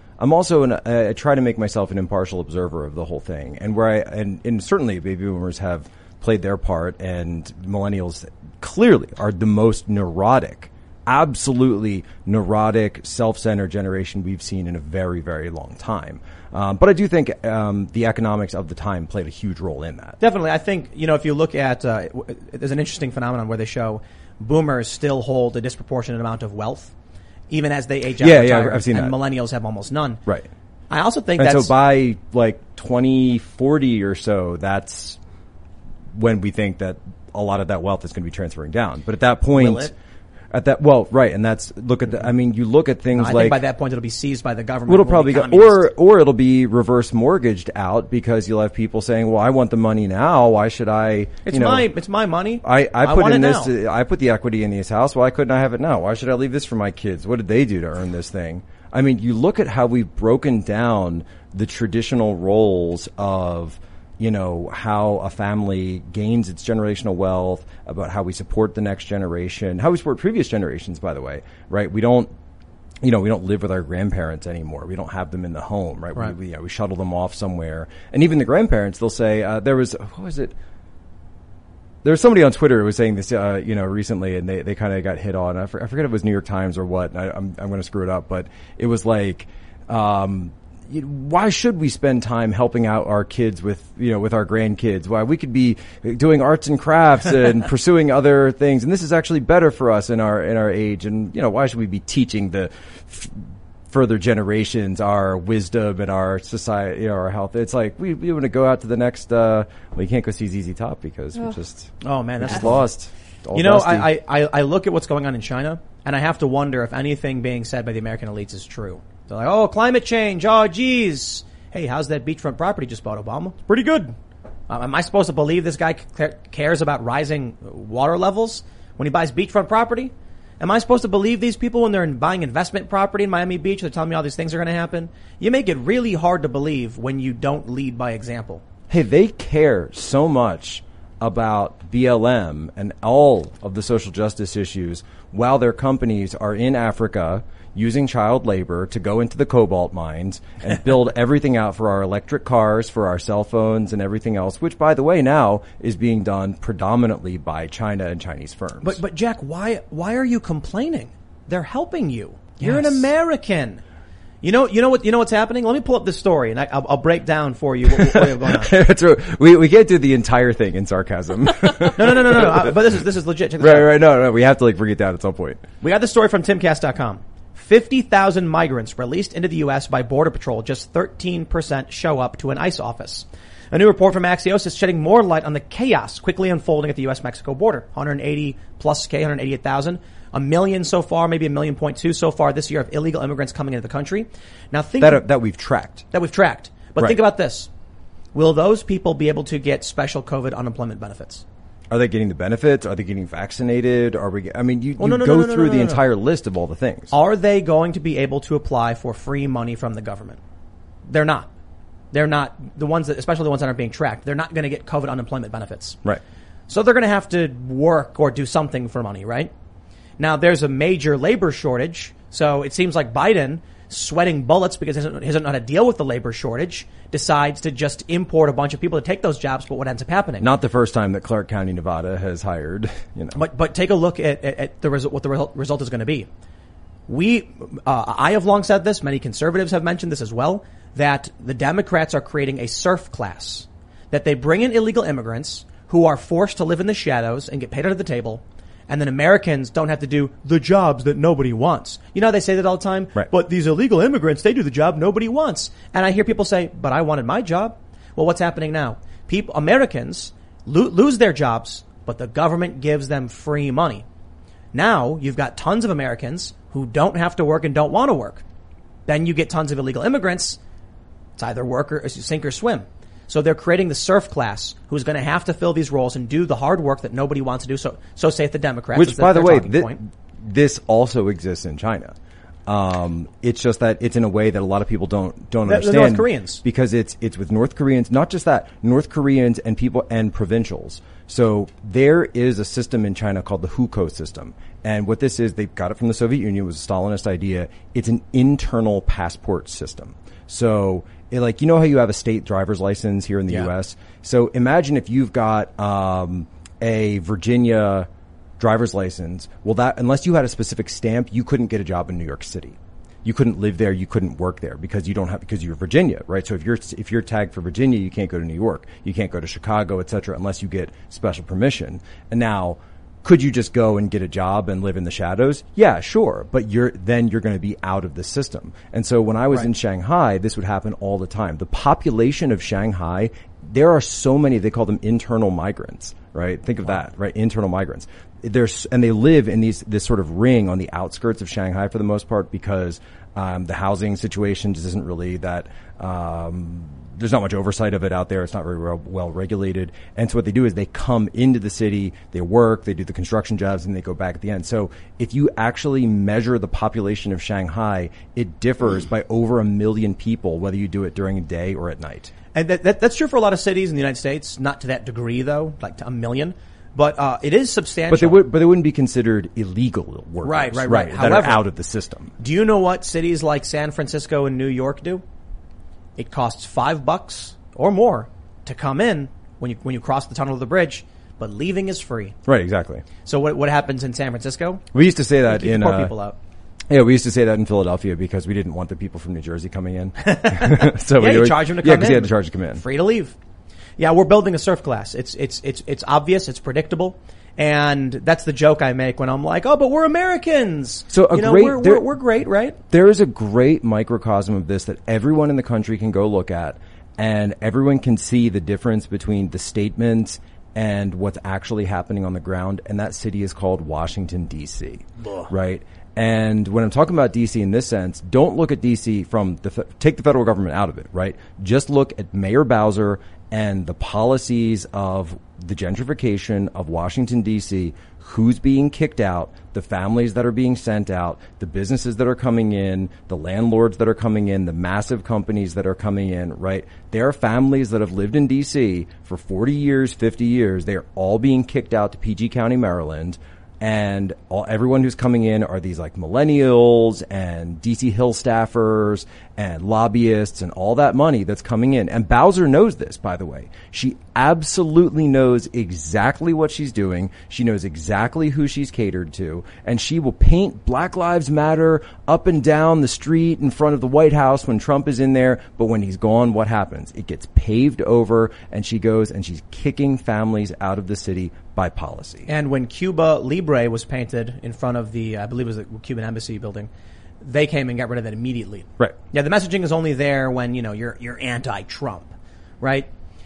I try to make myself an impartial observer of the whole thing, and certainly baby boomers have played their part, and millennials clearly are the most neurotic, absolutely neurotic, self-centered generation we've seen in a very, very long time. But I do think the economics of the time played a huge role in that. Definitely. I think, if you look at, there's an interesting phenomenon where they show boomers still hold a disproportionate amount of wealth, even as they age out. Yeah, I've seen that. And millennials have almost none. Right. I also think so by like 2040 or so, that's when we think that a lot of that wealth is going to be transferring down. But at that point... Will it? And that's, you look at things I like... think by that point it'll be seized by the government. It'll probably go, or it'll be reverse mortgaged out because you'll have people saying, well, I want the money now. Why should I, it's my money. I put want in it this, now. I put the equity in this house. Why couldn't I have it now? Why should I leave this for my kids? What did they do to earn this thing? I mean, you look at how we've broken down the traditional roles of, how a family gains its generational wealth, about how we support the next generation, how we support previous generations, by the way, right? We don't live with our grandparents anymore. We don't have them in the home, right? Right. We shuttle them off somewhere. And even the grandparents, they'll say, there was somebody on Twitter who was saying this, recently, and they kind of got hit on. I forget if it was New York Times or what. I'm going to screw it up, but it was like, why should we spend time helping out our kids with our grandkids? Why we could be doing arts and crafts and pursuing other things. And this is actually better for us in our age. And, why should we be teaching the further generations our wisdom and our society, our health? It's like, we want to go out to the next, you can't go see ZZ Top because we're just, that's lost. I look at what's going on in China and I have to wonder if anything being said by the American elites is true. They're like, oh, climate change. Oh, geez. Hey, how's that beachfront property just bought, Obama? It's pretty good. Am I supposed to believe this guy cares about rising water levels when he buys beachfront property? Am I supposed to believe these people when they're buying investment property in Miami Beach? They're telling me all these things are going to happen. You make it really hard to believe when you don't lead by example. Hey, they care so much about BLM and all of the social justice issues while their companies are in Africa using child labor to go into the cobalt mines and build everything out for our electric cars, for our cell phones and everything else, which, by the way, now is being done predominantly by China and Chinese firms. But Jack, why are you complaining? They're helping you. You're an American. You know what's happening? Let me pull up this story and I'll break down for you what we have going on. That's right. We can't do the entire thing in sarcasm. No. But this is legit. Check this out. Right. No. We have to bring it down at some point. We got the story from timcast.com. 50,000 migrants released into the U.S. by Border Patrol. Just 13% show up to an ICE office. A new report from Axios is shedding more light on the chaos quickly unfolding at the U.S.-Mexico border. 188,000. 1 million so far, maybe 1.2 million so far this year of illegal immigrants coming into the country. Now think that we've tracked. But think about this. Will those people be able to get special COVID unemployment benefits? Are they getting the benefits? Are they getting vaccinated? You go through the entire list of all the things. Are they going to be able to apply for free money from the government? They're not. They're not the ones that, especially the ones that aren't being tracked. They're not going to get COVID unemployment benefits. Right. So they're going to have to work or do something for money, right? Now there's a major labor shortage. So it seems like Biden, sweating bullets because he doesn't know how to deal with the labor shortage, decides to just import a bunch of people to take those jobs. But what ends up happening? Not the first time that Clark County, Nevada has hired, But take a look at the result, what the result is going to be. I have long said this, many conservatives have mentioned this as well, that the Democrats are creating a serf class, that they bring in illegal immigrants who are forced to live in the shadows and get paid under the table, and then Americans don't have to do the jobs that nobody wants. You know, they say that all the time, right. But these illegal immigrants, they do the job nobody wants. And I hear people say, but I wanted my job. Well, what's happening now? Americans lose their jobs, but the government gives them free money. Now you've got tons of Americans who don't have to work and don't want to work. Then you get tons of illegal immigrants. It's either work or sink or swim. So they're creating the serf class who's going to have to fill these roles and do the hard work that nobody wants to do. So say the Democrats. Which, by the way, this also exists in China. It's just that it's in a way that a lot of people don't understand. The North Koreans. Because it's with North Koreans, not just that, North Koreans and people and provincials. So there is a system in China called the hukou system. And what this is, they got it from the Soviet Union. It was a Stalinist idea. It's an internal passport system. So, you know how you have a state driver's license here in the U.S.? So imagine if you've got a Virginia driver's license. Well, that unless you had a specific stamp, you couldn't get a job in New York City. You couldn't live there. You couldn't work there because you're Virginia, right? So if you're tagged for Virginia, you can't go to New York. You can't go to Chicago, et cetera, unless you get special permission. And now, could you just go and get a job and live in the shadows? Yeah, sure. But you're going to be out of the system. And so when I was in Shanghai, this would happen all the time. The population of Shanghai, there are so many, they call them internal migrants, right? Think of that, right? Internal migrants. And they live in this sort of ring on the outskirts of Shanghai for the most part because, the housing situation just isn't really that, there's not much oversight of it out there. It's not very well regulated. And so what they do is they come into the city, they work, they do the construction jobs, and they go back at the end. So if you actually measure the population of Shanghai, it differs by over 1 million people, whether you do it during a day or at night. And that's true for a lot of cities in the United States, not to that degree though, like to 1 million. But it is substantial. But they wouldn't be considered illegal workers. Right. That However, are out of the system. Do you know what cities like San Francisco and New York do? It costs $5 or more to come in when you cross the tunnel of the bridge, but leaving is free. Right, exactly. So what happens in San Francisco? We used to say that in poor people out. Yeah, we used to say that in Philadelphia because we didn't want the people from New Jersey coming in. So you charge them to come in. Yeah, because you had to charge to come in. Free to leave. Yeah, we're building a serf class. It's obvious, it's predictable. And that's the joke I make when I'm like, oh, but we're Americans. So we're great, right? There is a great microcosm of this that everyone in the country can go look at, and everyone can see the difference between the statements and what's actually happening on the ground. And that city is called Washington, D.C., right? And when I'm talking about D.C. in this sense, don't look at D.C. take the federal government out of it, right? Just look at Mayor Bowser and the policies of the gentrification of Washington, D.C., who's being kicked out, the families that are being sent out, the businesses that are coming in, the landlords that are coming in, the massive companies that are coming in, right? There are families that have lived in D.C. for 40 years, 50 years. They are all being kicked out to PG County, Maryland. And everyone who's coming in are these like millennials and DC Hill staffers and lobbyists and all that money that's coming in. And Bowser knows this, by the way. She absolutely knows exactly what she's doing. She knows exactly who she's catered to. And she will paint Black Lives Matter up and down the street in front of the White House when Trump is in there. But when he's gone, what happens? It gets paved over, and she goes and she's kicking families out of the city by policy. And when Cuba Libre was painted in front of the, I believe it was the Cuban embassy building, they came and got rid of it immediately. Right. Yeah, the messaging is only there when, you're anti-Trump, right?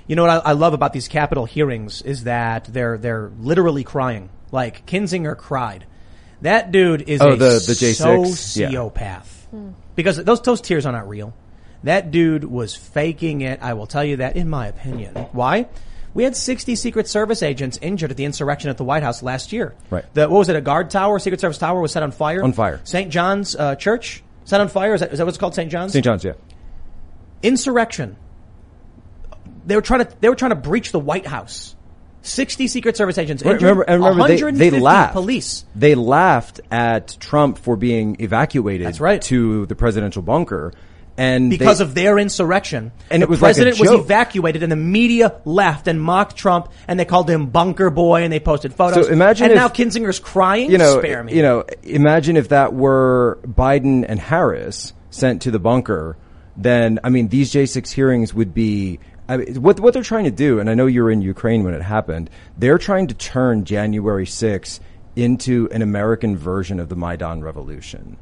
You know what I love about these Capitol hearings is that they're literally crying. Like Kinzinger cried. That dude is the J6 sociopath. Because those tears are not real. That dude was faking it. I will tell you that, in my opinion. Why? We had 60 Secret Service agents injured at the insurrection at the White House last year. Right. What was it? A guard tower, Secret Service tower was set on fire. On fire. St. John's Church set on fire. Is that what it's called? St. John's. St. John's, yeah. Insurrection. They were trying to breach the White House. 60 Secret Service agents injured. Remember 150 they laughed. Police. They laughed at Trump for being evacuated. That's right. To the presidential bunker. And because of their insurrection. And the it was president like a was joke. evacuated and the media laughed and mocked Trump and they called him bunker boy and they posted photos. So imagine and if, now Kinzinger's crying. Spare me. Imagine if that were Biden and Harris sent to the bunker, then, I mean, these J6 hearings would be, what they're trying to do, and I know you were in Ukraine when it happened, they're trying to turn January 6th into an American version of the Maidan Revolution.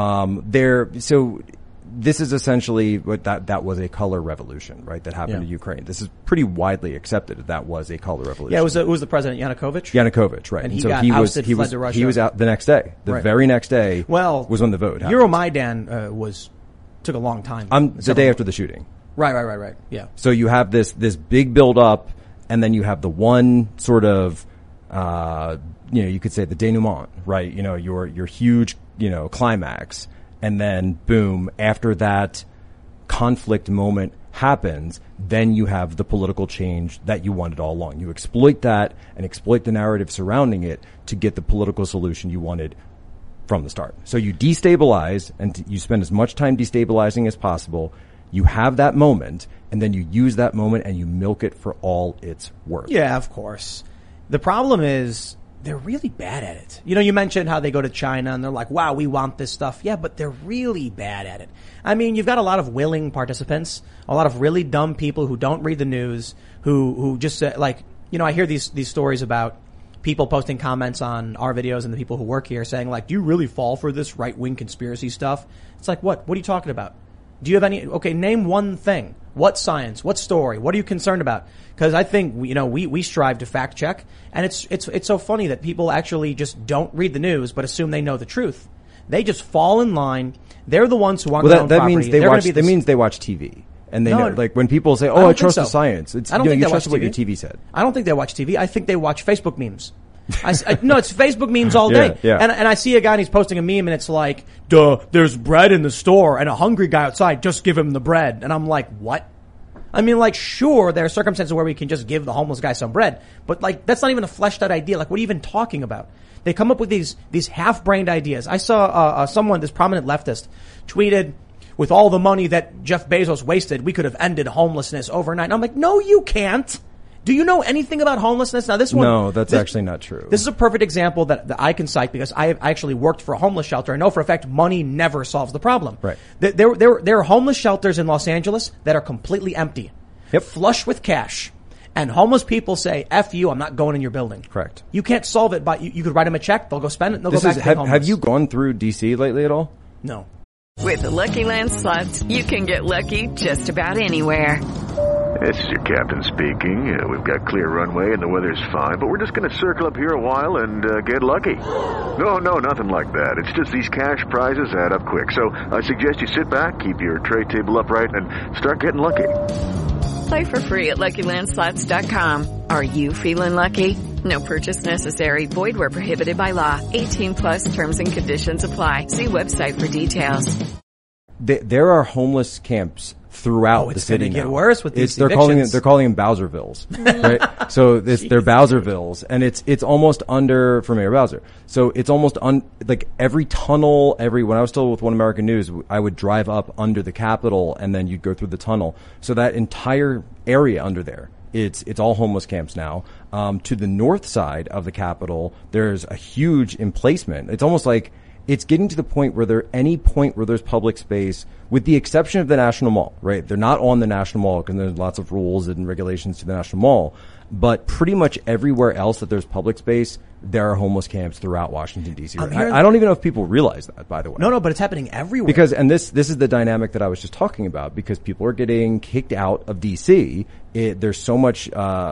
This is essentially what that was a color revolution, right? That happened to Ukraine. This is pretty widely accepted that was a color revolution. Yeah, it was the president Yanukovych. Yanukovych, right? And he got ousted, fled to Russia. He was out the next day. The very next day. Was when the vote happened. Euromaidan took a long time. The day after the shooting. Right. Yeah. So you have this big build up, and then you have the one sort of, you could say the denouement, right? Your huge, climax. And then, boom, after that conflict moment happens, then you have the political change that you wanted all along. You exploit that and exploit the narrative surrounding it to get the political solution you wanted from the start. So you destabilize and you spend as much time destabilizing as possible. You have that moment, and then you use that moment and you milk it for all it's worth. Yeah, of course. The problem is, they're really bad at it. You mentioned how they go to China and they're like, wow, we want this stuff. Yeah, but they're really bad at it. I mean, you've got a lot of willing participants, a lot of really dumb people who don't read the news, who just I hear these stories about people posting comments on our videos and the people who work here saying like, do you really fall for this right-wing conspiracy stuff? It's like, what? What are you talking about? Do you have okay, name one thing. What science? What story? What are you concerned about? Because I think, we strive to fact check, and it's so funny that people actually just don't read the news but assume they know the truth. They just fall in line. They're the ones who aren't their own property. That means they watch TV. And they know, like when people say, I trust the science. I don't think you trust what your TV said. I don't think they watch TV. I think they watch Facebook memes. No, it's Facebook memes all day. Yeah. And I see a guy and he's posting a meme and it's like, there's bread in the store and a hungry guy outside, just give him the bread. And I'm like, what? I mean, like, sure, there are circumstances where we can just give the homeless guy some bread, but like, that's not even a fleshed out idea. Like, what are you even talking about? They come up with these half-brained ideas. I saw, someone, this prominent leftist, tweeted, with all the money that Jeff Bezos wasted, we could have ended homelessness overnight. And I'm like, no, you can't. Do you know anything about homelessness? Now, No, that's actually not true. This is a perfect example that I can cite because I actually worked for a homeless shelter. I know for a fact money never solves the problem. Right. There are homeless shelters in Los Angeles that are completely empty. Yep. Flush with cash. And homeless people say, F you, I'm not going in your building. Correct. You can't solve it by, you could write them a check, they'll go spend it, and they'll go back to being homeless. Have you gone through DC lately at all? No. With the Lucky Land Slots, you can get lucky just about anywhere. This is your captain speaking. We've got clear runway and the weather's fine, but we're just going to circle up here a while and get lucky. No, nothing like that. It's just these cash prizes add up quick. So I suggest you sit back, keep your tray table upright, and start getting lucky. Play for free at LuckyLandSlots.com. Are you feeling lucky? No purchase necessary. Void where prohibited by law. 18+ terms and conditions apply. See website for details. There are homeless camps throughout the city now. It's going to get worse with these they're calling them Bowservilles, right? So they're Bowservilles, and it's almost under for Mayor Bowser. So it's almost like every tunnel, when I was still with One American News, I would drive up under the Capitol, and then you'd go through the tunnel. So that entire area under there, it's all homeless camps now. To the north side of the Capitol, there's a huge emplacement. It's almost like it's getting to the point where any point where there's public space, with the exception of the National Mall, right? They're not on the National Mall because there's lots of rules and regulations to the National Mall. But pretty much everywhere else that there's public space, there are homeless camps throughout Washington, D.C. I don't even know if people realize that, by the way. No, but it's happening everywhere. Because, and this is the dynamic that I was just talking about, because people are getting kicked out of D.C. There's so much,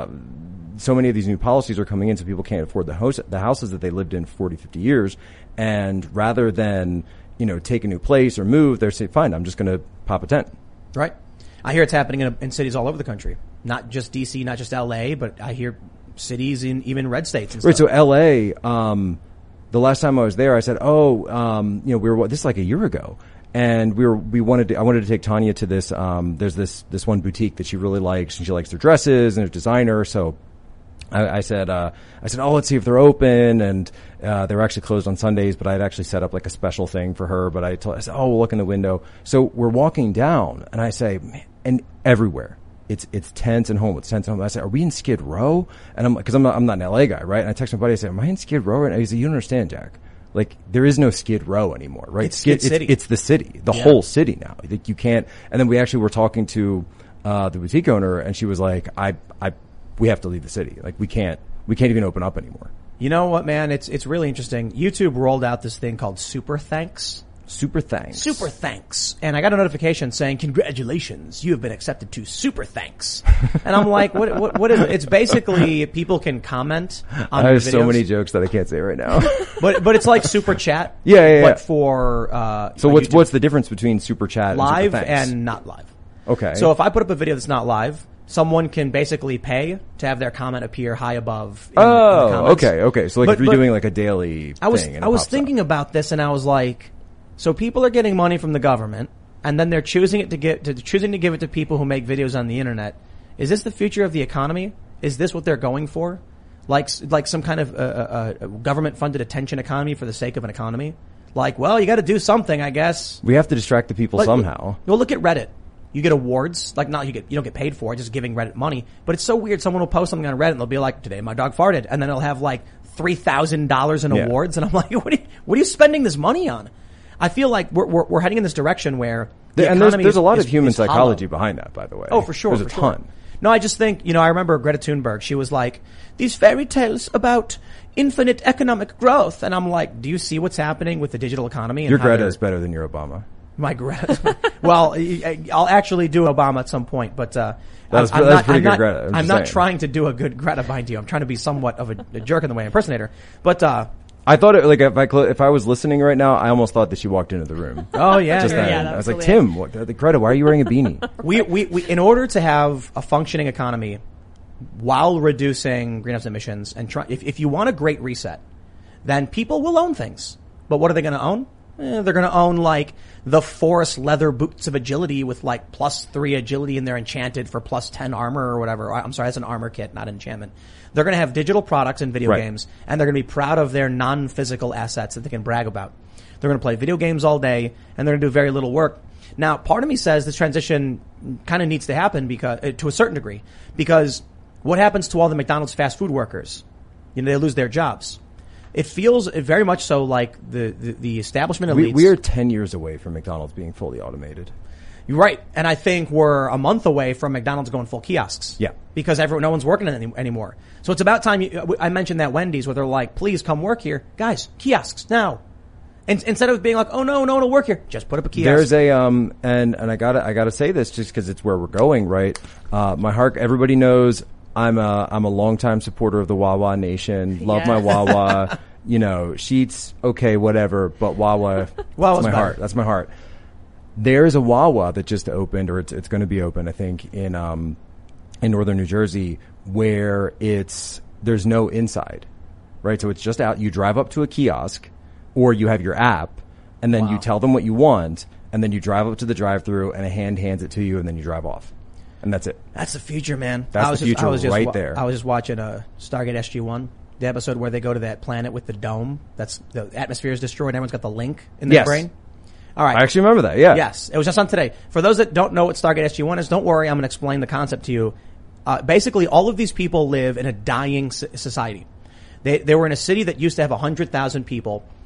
so many of these new policies are coming in, so people can't afford the houses that they lived in for 40, 50 years. And rather than, take a new place or move, they're saying, fine, I'm just going to pop a tent. Right. I hear it's happening in cities all over the country. Not just D.C., not just L.A., but I hear cities in even red states and stuff. Right, so L.A., the last time I was there, I said, we were, this is like a year ago. And I wanted to take Tanya to this, there's this one boutique that she really likes, and she likes their dresses and their designer. So I said, let's see if they're open. And, they were actually closed on Sundays, but I'd actually set up like a special thing for her. But I said, we'll look in the window. So we're walking down and I say, man, and everywhere. It's tents and home. It's tents and home. I said, are we in Skid Row? And I'm like, cause I'm not an LA guy, right? And I text my buddy, I said, am I in Skid Row? And he said, you don't understand, Jack. Like, there is no Skid Row anymore, right? It's Skid City. It's the city, the whole city now. Like, you can't, and then we actually were talking to, the boutique owner, and she was like, we have to leave the city. Like, we can't even open up anymore. You know what, man? It's really interesting. YouTube rolled out this thing called Super Thanks. Super Thanks. And I got a notification saying, congratulations, you have been accepted to Super Thanks. And I'm like, what is it? It's basically people can comment on I have videos. So many jokes that I can't say right now. but it's like Super Chat. Yeah. But for, so what's the difference between Super Chat live and Super Thanks? and not live? Okay. So if I put up a video that's not live, someone can basically pay to have their comment appear high above in the comments. Okay. So if you're doing like a daily thing. I was thinking about this and I was like, so people are getting money from the government, and then they're choosing to give it to people who make videos on the internet. Is this the future of the economy? Is this what they're going for? Like some kind of government-funded attention economy for the sake of an economy? Like, well, you got to do something, I guess. We have to distract the people somehow. Well, look at Reddit. You get awards, you don't get paid for it, just giving Reddit money. But it's so weird. Someone will post something on Reddit and they'll be like, today my dog farted, and then they'll have like $3,000 in awards, and I'm like, what are you spending this money on? I feel like we're heading in this direction where there's a lot of human psychology behind that, by the way. Oh, for sure. There's a ton. No, I just think, I remember Greta Thunberg, she was like, these fairy tales about infinite economic growth. And I'm like, do you see what's happening with the digital economy? And your Greta is better than your Obama. My Greta. Well, I'll actually do Obama at some point, but, that's pretty good Greta. I'm not trying to do a good Greta, mind you. I'm trying to be somewhat of a jerk in the way, impersonator. But, I thought if I was listening right now, I almost thought that she walked into the room. Oh yeah, I was like, Tim, Greta, why are you wearing a beanie? We in order to have a functioning economy while reducing greenhouse emissions and if you want a great reset, then people will own things. But what are they going to own? They're going to own like the forest leather boots of agility with like +3 agility and they're enchanted for +10 armor or whatever. I'm sorry, that's an armor kit, not enchantment. They're going to have digital products in video games, and they're going to be proud of their non-physical assets that they can brag about. They're going to play video games all day, and they're going to do very little work. Now, part of me says this transition kind of needs to happen because, to a certain degree, because what happens to all the McDonald's fast food workers? They lose their jobs. It feels very much so like the establishment elites. We are 10 years away from McDonald's being fully automated. You're right. And I think we're a month away from McDonald's going full kiosks. Yeah. Because no one's working anymore. So it's about time I mentioned that Wendy's where they're like, please come work here. Guys, kiosks now. And instead of being like, oh no one will work here, just put up a kiosk. There's a, and I gotta say this just cause it's where we're going, right? My heart, everybody knows I'm a longtime supporter of the Wawa Nation. Love my Wawa. Sheets, okay, whatever, but Wawa, that's my heart. That's my heart. There's a Wawa that just opened, or it's going to be open, I think, in northern New Jersey, where there's no inside, right? So it's just out. You drive up to a kiosk, or you have your app, and then you tell them what you want, and then you drive up to the drive-thru, and a hand hands it to you, and then you drive off. And that's it. That's the future, man. That's the future right there. I was just watching Stargate SG-1, the episode where they go to that planet with the dome. That's the atmosphere is destroyed. Everyone's got the link in their brain. All right. I actually remember that, yeah. Yes. It was just on today. For those that don't know what Stargate SG-1 is, don't worry. I'm going to explain the concept to you. Basically, all of these people live in a dying society. They were in a city that used to have 100,000 people,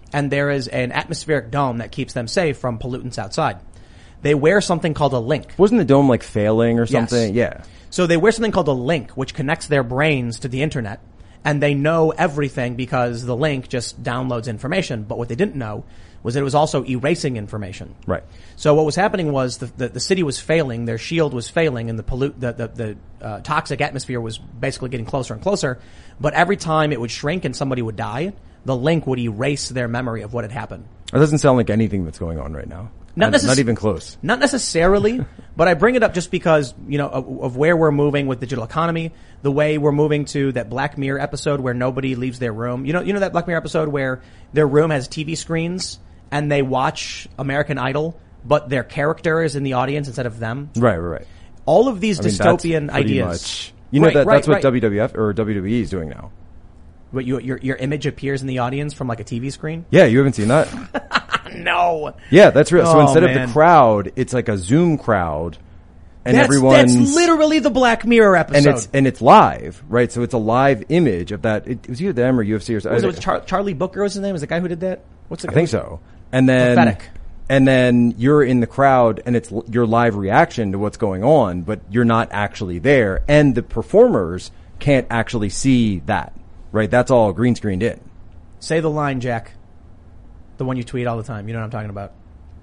and there is an atmospheric dome that keeps them safe from pollutants outside. They wear something called a link. Wasn't the dome like failing or something? Yes. Yeah. So they wear something called a link, which connects their brains to the internet, and they know everything because the link just downloads information. But what they didn't know was that it was also erasing information. Right. So what was happening was the city was failing, their shield was failing, and the toxic atmosphere was basically getting closer and closer. But every time it would shrink and somebody would die, the link would erase their memory of what had happened. It doesn't sound like anything that's going on right now. Not even close. Not necessarily, but I bring it up just because, of where we're moving with digital economy, the way we're moving to that Black Mirror episode where nobody leaves their room. You know that Black Mirror episode where their room has TV screens and they watch American Idol, but their character is in the audience instead of them? Right. All of these dystopian ideas. That's what WWF or WWE is doing now. But your image appears in the audience from like a TV screen? Yeah, you haven't seen that? No. Yeah, that's real. So instead man. of the crowd, it's like a Zoom crowd, and everyone's... That's literally the Black Mirror episode. And it's live, right? So it's a live image of that. It was either them or UFC or something. Was it Charlie Booker was his name? Was the guy who did that? What's the guy? I think so. And then... Pathetic. And then you're in the crowd and it's your live reaction to what's going on, but you're not actually there. And the performers can't actually see that, right? That's all green screened in. Say the line, Jack. The one you tweet all the time. You know what I'm talking about.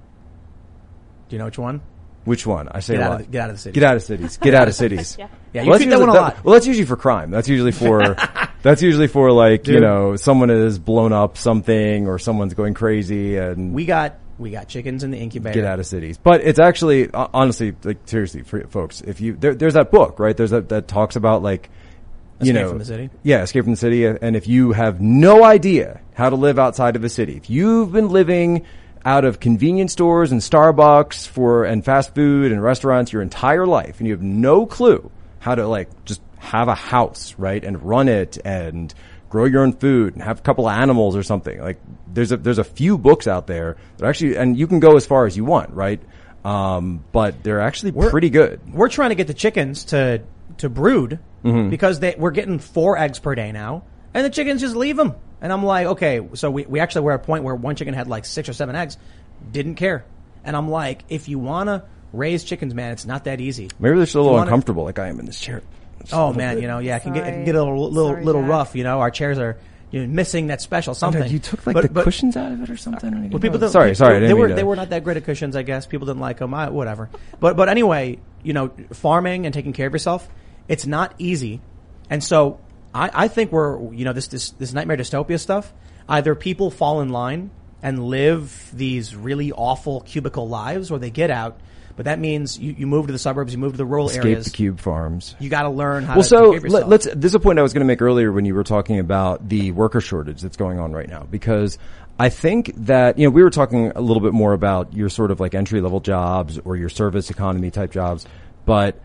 Do you know which one? Which one? I say get a out lot. Get out of the city. Get out of cities. Get out of cities. Yeah, you tweet that one a lot. Well, that's usually for crime. That's usually for, like, dude, someone has blown up something or someone's going crazy and... We got chickens in the incubator. Get out of cities. But it's actually, honestly, like, seriously, for folks, if you, there's that book, right? There's that talks about, like, Escape from the City? Yeah, Escape from the City. And if you have no idea how to live outside of a city, if you've been living out of convenience stores and Starbucks and fast food and restaurants your entire life, and you have no clue how to, like, just have a house, right? And run it and grow your own food and have a couple of animals or something. Like, there's a few books out there that actually, and you can go as far as you want, right? But they're actually pretty good. We're trying to get the chickens to brood because we're getting 4 eggs per day now, and the chickens just leave them. And I'm like, okay, so we actually were at a point where one chicken had like 6 or 7 eggs, didn't care. And I'm like, if you want to raise chickens, man, it's not that easy. Maybe they're still a little uncomfortable, like I am in this chair. Oh man, it can get a little rough. Our chairs are missing that special something. You took like the cushions out of it or something. Well, people sorry. They were not that great at cushions, I guess. People didn't like them. Whatever. But anyway, farming and taking care of yourself, it's not easy. And so I think we're this nightmare dystopia stuff. Either people fall in line and live these really awful cubicle lives, or they get out. But that means you move to the suburbs, you move to the rural areas. Escape the cube farms. You got to learn how to take care of yourself. This is a point I was going to make earlier when you were talking about the worker shortage that's going on right now. Because I think that, we were talking a little bit more about your sort of like entry-level jobs or your service economy type jobs. But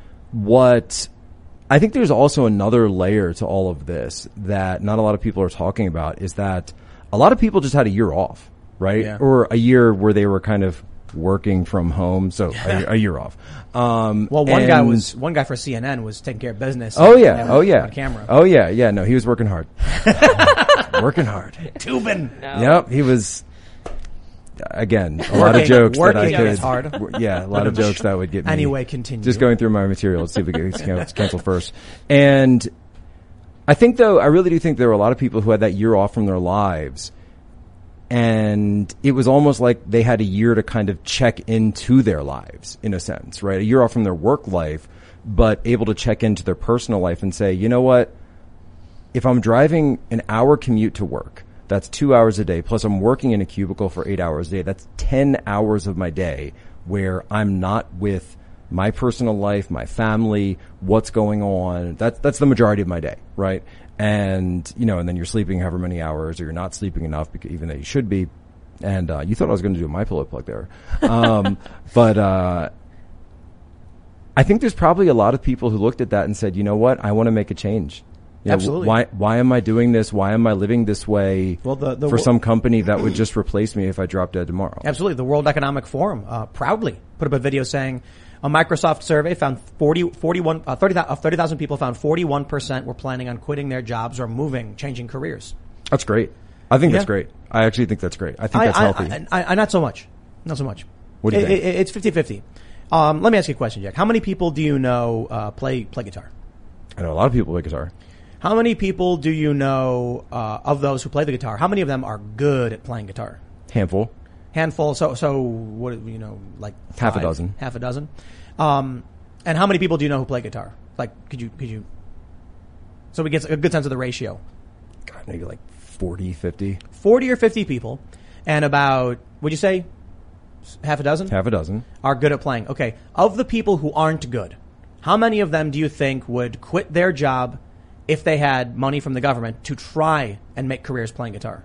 I think there's also another layer to all of this that not a lot of people are talking about, is that a lot of people just had a year off, right? Yeah. Or a year where they were kind of working from home, so a year off. One guy for CNN was taking care of business. On camera. No, he was working hard. Working hard. Tubing. No. Yep, he was. Again, a lot of jokes that I could. Hard. Yeah, a lot of jokes that would get me. Anyway, continue. Just going through my material. Let's see if we get canceled first. And I really do think there were a lot of people who had that year off from their lives. And it was almost like they had a year to kind of check into their lives, in a sense, right? A year off from their work life, but able to check into their personal life and say, you know what? If I'm driving an hour commute to work, that's 2 hours a day, plus I'm working in a cubicle for 8 hours a day. That's 10 hours of my day where I'm not with my personal life, my family, what's going on. That's the majority of my day, right? And, and then you're sleeping however many hours, or you're not sleeping enough, because even though you should be. And, you thought I was going to do a MyPillow plug there. But I think there's probably a lot of people who looked at that and said, you know what? I want to make a change. Absolutely. Why am I doing this? Why am I living this way for some company that would just replace me if I drop dead tomorrow? Absolutely. The World Economic Forum, proudly put up a video saying, a Microsoft survey found 30,000 people found 41% were planning on quitting their jobs or changing careers. That's great. I think that's great. I actually think that's great. I think that's healthy. I not so much. Not so much. What do you think? It's 50-50. Let me ask you a question, Jack. How many people do you know play guitar? I know a lot of people play guitar. How many people do you know of those who play the guitar? How many of them are good at playing guitar? Handful. So what, you know, like half a dozen. Half a dozen. And how many people do you know who play guitar? Like, could you, so we get a good sense of the ratio. God, maybe like 40, 50. 40 or 50 people, and about, would you say, half a dozen? Half a dozen. Are good at playing. Okay. Of the people who aren't good, how many of them do you think would quit their job if they had money from the government to try and make careers playing guitar?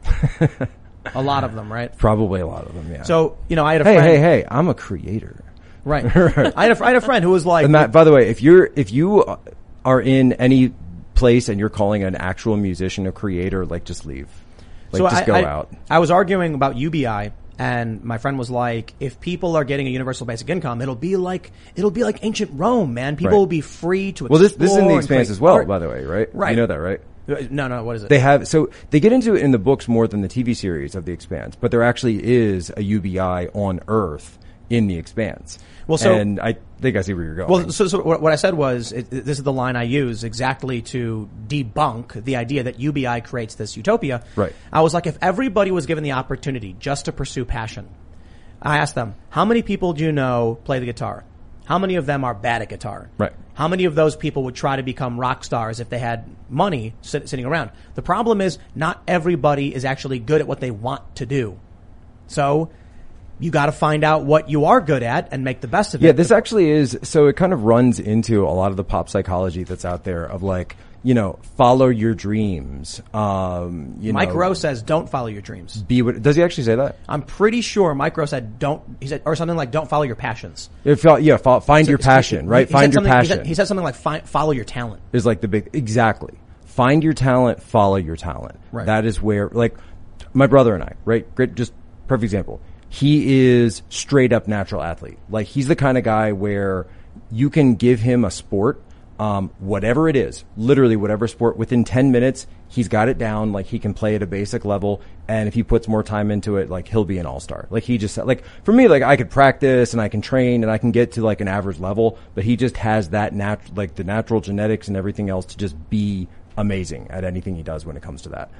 A lot of them, right? Probably a lot of them, yeah. So, you know, I had a friend. Hey, I'm a creator. Right. I had a friend who was like. And Matt, by the way, if you are in any place and you're calling an actual musician a creator, like just leave. Like so just go out. I was arguing about UBI, and my friend was like, if people are getting a universal basic income, it'll be like ancient Rome, man. People will be free to explore. Well, this is in The Expanse as well, by the way, right? Right. You know that, right? No, what is it? They get into it in the books more than the TV series of The Expanse, but there actually is a UBI on Earth in The Expanse. Well, and I think I see where you're going. Well, so what I said was, this is the line I use exactly to debunk the idea that UBI creates this utopia. Right. I was like, if everybody was given the opportunity just to pursue passion, I asked them, how many people do you know play the guitar? How many of them are bad at guitar? Right. How many of those people would try to become rock stars if they had money sitting around? The problem is not everybody is actually good at what they want to do. So you got to find out what you are good at and make the best of it. Yeah, this actually is, so it kind of runs into a lot of the pop psychology that's out there of like, you know, follow your dreams. Mike Rowe says, don't follow your dreams. Does he actually say that? I'm pretty sure Mike Rowe said, or something like, don't follow your passions. Find your passion, right? Find your passion. He said something like, follow your talent. Is like exactly. Find your talent, follow your talent. Right. That is where, like, my brother and I, right? Great, just perfect example. He is straight up natural athlete. Like, he's the kind of guy where you can give him a sport, whatever it is, literally whatever sport, within 10 minutes, he's got it down. Like, he can play at a basic level. And if he puts more time into it, like, he'll be an all-star. Like, he just, like, for me, like, I could practice and I can train and I can get to like an average level, but he just has that the natural genetics and everything else to just be amazing at anything he does when it comes to that.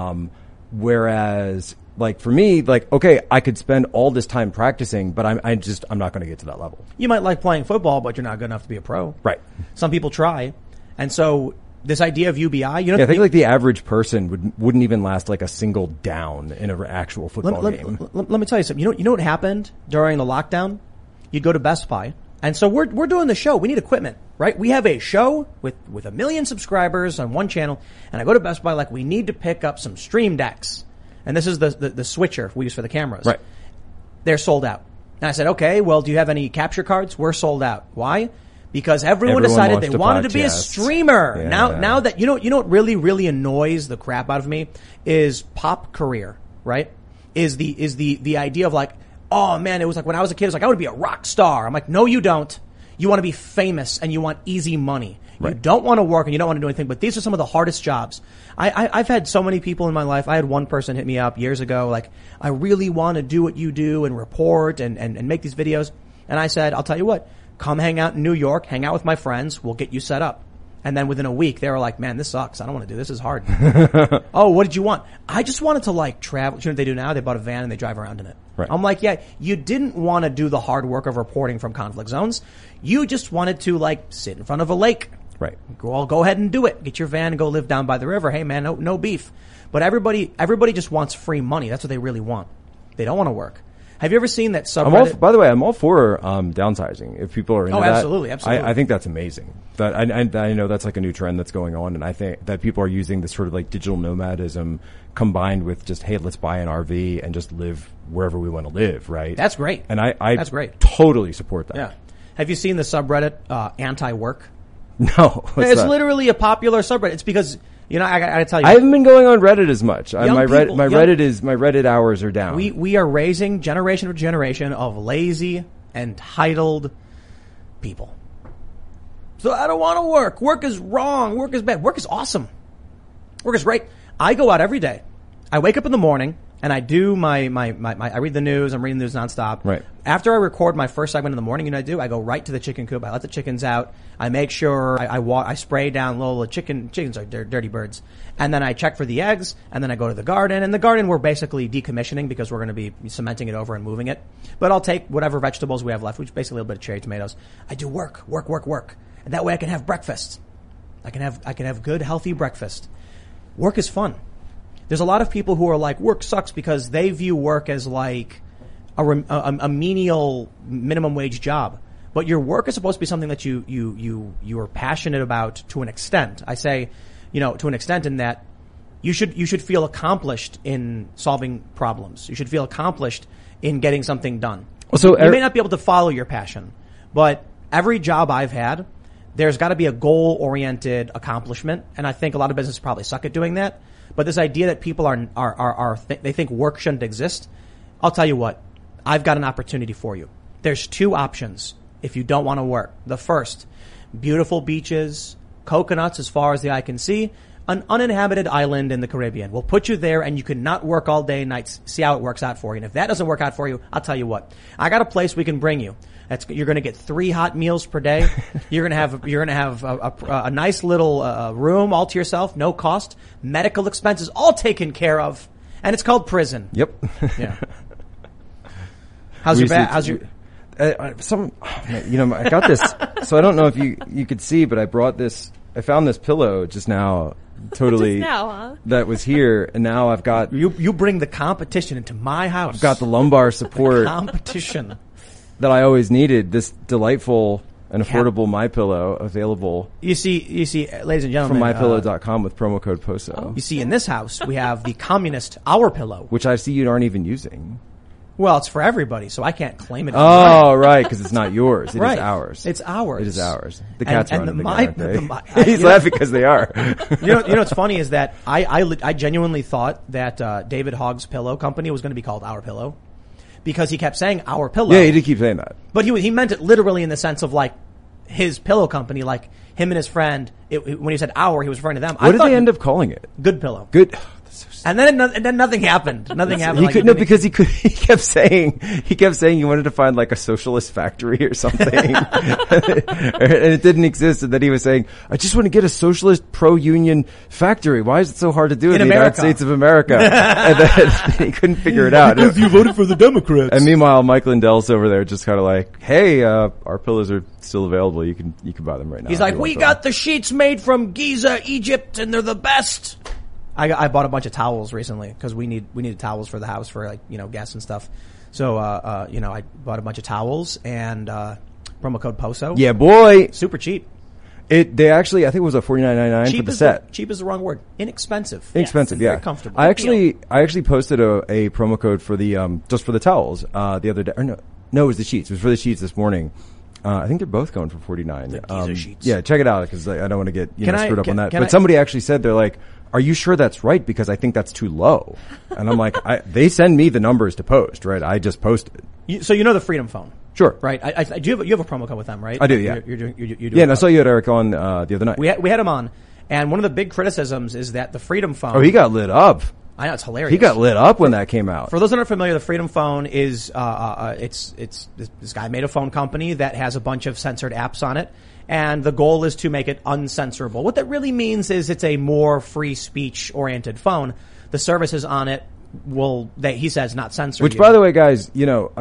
Whereas, like, for me, like, okay, I could spend all this time practicing, but I'm not going to get to that level. You might like playing football, but you're not good enough to be a pro. Right. Some people try. And so this idea of UBI, I think like the average person wouldn't even last like a single down in an actual football game. Let me tell you something. You know what happened during the lockdown? You'd go to Best Buy. And so we're doing the show. We need equipment, right? We have a show with 1 million subscribers on one channel, and I go to Best Buy like, we need to pick up some Stream Decks. And this is the switcher we use for the cameras. Right. They're sold out. And I said, okay, well, do you have any capture cards? We're sold out. Why? Because everyone decided they wanted to be a streamer. Yeah. Now that, you know what really, really annoys the crap out of me is pop career, right? Is the idea of like, oh man, it was like when I was a kid, it was like, I want to be a rock star. I'm like, no, you don't. You want to be famous and you want easy money. Right. You don't want to work and you don't want to do anything, but these are some of the hardest jobs. I've had so many people in my life. I had one person hit me up years ago, like, I really want to do what you do and report and make these videos. And I said, I'll tell you what, come hang out in New York, hang out with my friends, we'll get you set up. And then within a week, they were like, man, this sucks. I don't want to do this. This is hard. Oh, what did you want? I just wanted to like travel. You know what they do now? They bought a van and they drive around in it. Right. I'm like, yeah, you didn't want to do the hard work of reporting from conflict zones. You just wanted to like sit in front of a lake. Right. Go ahead and do it. Get your van and go live down by the river. Hey man, no beef. But everybody just wants free money. That's what they really want. They don't want to work. Have you ever seen that subreddit? By the way, I'm all for downsizing. If people are into that, absolutely. I think that's amazing. That I know that's like a new trend that's going on, and I think that people are using this sort of like digital nomadism combined with just, hey, let's buy an RV and just live wherever we want to live, right? That's great. And I that's great. Totally support that. Yeah. Have you seen the subreddit anti-work? No. It's literally a popular subreddit. It's because, you know, I gotta tell you, I haven't been going on Reddit as much. My Reddit Reddit hours are down. We are raising generation after generation of lazy, entitled people. So I don't want to work. Work is wrong. Work is bad. Work is awesome. Work is great. I go out every day I wake up in the morning and I do my I read the news. I'm reading the news nonstop. Right. After I record my first segment in the morning, you know what I do? I go right to the chicken coop. I let the chickens out. I make sure I spray down little chickens are dirty birds. And then I check for the eggs, and then I go to the garden. And the garden we're basically decommissioning because we're going to be cementing it over and moving it. But I'll take whatever vegetables we have left, which is basically a little bit of cherry tomatoes. I do work. And that way I can have breakfast. I can have good, healthy breakfast. Work is fun. There's a lot of people who are like, work sucks because they view work as like a menial minimum wage job. But your work is supposed to be something that you are passionate about to an extent. I say, to an extent in that you should feel accomplished in solving problems. You should feel accomplished in getting something done. So you may not be able to follow your passion, but every job I've had, there's got to be a goal-oriented accomplishment, and I think a lot of businesses probably suck at doing that. But this idea that people they think work shouldn't exist, I'll tell you what, I've got an opportunity for you. There's two options if you don't want to work. The first, beautiful beaches, coconuts as far as the eye can see, an uninhabited island in the Caribbean. We'll put you there and you can not work all day and nights, see how it works out for you. And if that doesn't work out for you, I'll tell you what, I got a place we can bring you. You're going to get 3 hot meals per day. You're going to have a nice little room all to yourself, no cost, medical expenses all taken care of, and it's called prison. Yep. Yeah. How's your back? How's your? I got this. So I don't know if you could see, but I found this pillow just now. Totally. Just now, huh? That was here, and now I've got. You bring the competition into my house. I've got the lumbar support. Competition. That I always needed. This delightful and affordable MyPillow available. You see, ladies and gentlemen, from MyPillow.com with promo code POSO. You see, in this house we have the communist Our Pillow, which I see you aren't even using. Well, it's for everybody, so I can't claim it. Oh, right, because it's not yours. It is ours. It's ours. It is ours. The cats are under the guy. He's laughing because they are. You know what's funny is that I genuinely thought that David Hogg's pillow company was going to be called Our Pillow. Because he kept saying Our Pillow. Yeah, he did keep saying that. But he meant it literally in the sense of like his pillow company, like him and his friend. When he said Our, he was referring to them. What did they end up calling it? Good Pillow. Good. And then nothing happened. Nothing happened. Because he kept saying he wanted to find like a socialist factory or something, and it didn't exist. And then he was saying, "I just want to get a socialist pro-union factory. Why is it so hard to do in the United States of America?" And then he couldn't figure it out. Because you voted for the Democrats. And meanwhile, Mike Lindell's over there, just kind of like, "Hey, our pillows are still available. You can buy them right now." He's like, "We got the sheets made from Giza, Egypt, and they're the best." I bought a bunch of towels recently because we needed towels for the house for guests and stuff. So I bought a bunch of towels and promo code POSO. Yeah, boy, super cheap. They actually, I think it was a $49.99 for the set. Cheap is the wrong word. Inexpensive. Inexpensive, yes, yeah. Very comfortable. I actually posted a promo code for the just for the towels the other day. Or no, it was the sheets. It was for the sheets this morning. I think they're both going for $49. The Giza sheets. Yeah, check it out because I don't want to get screwed up on that. But somebody somebody actually said, they're like, "Are you sure that's right? Because I think that's too low." And I'm like, they send me the numbers to post, right? I just posted. So the Freedom Phone. Sure. Right. You have a promo code with them, right? I do, yeah. You're doing yeah, and I saw you had Eric on the other night. We had him on, and one of the big criticisms is that the Freedom Phone. Oh, he got lit up. I know, it's hilarious. He got lit up when that came out. For those that aren't familiar, the Freedom Phone is this guy made a phone company that has a bunch of censored apps on it, and the goal is to make it uncensorable. What that really means is it's a more free speech oriented phone. The services on it he says, not censor. Which, by the way, guys,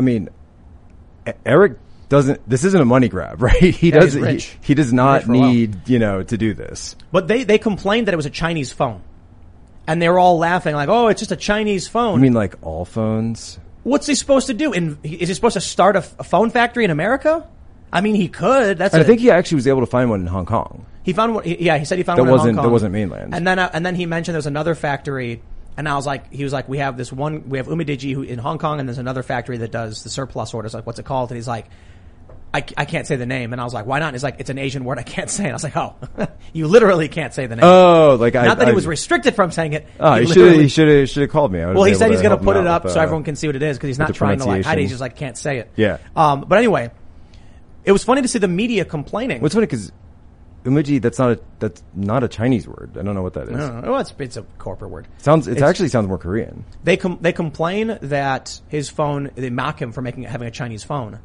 Eric doesn't. This isn't a money grab, right? He doesn't. He does not need to do this. But they complained that it was a Chinese phone. And they were all laughing like, "Oh, it's just a Chinese phone." You mean like all phones? What's he supposed to do? Is he supposed to start a phone factory in America? I mean, he could. I think he actually was able to find one in Hong Kong. He found one. Yeah, he said he found one in Hong Kong. That wasn't mainland. And then he mentioned there was another factory. And he was like, we have Umidigi in Hong Kong, and there's another factory that does the surplus orders. Like, what's it called? And he's like, I can't say the name. And I was like, why not? And he's like, it's an Asian word. I can't say it. I was like, oh, you literally can't say the name. Oh, not that he was restricted from saying it. Oh, he should have called me. Well, he said he's going to put it up so everyone can see what it is because he's not trying to hide it. He's just like, can't say it. Yeah. But anyway, it was funny to see the media complaining. What's funny because Umuji, that's not a Chinese word. I don't know what that is. No. Well, it's a corporate word. It actually sounds more Korean. They complain that his phone, they mock him for having a Chinese phone.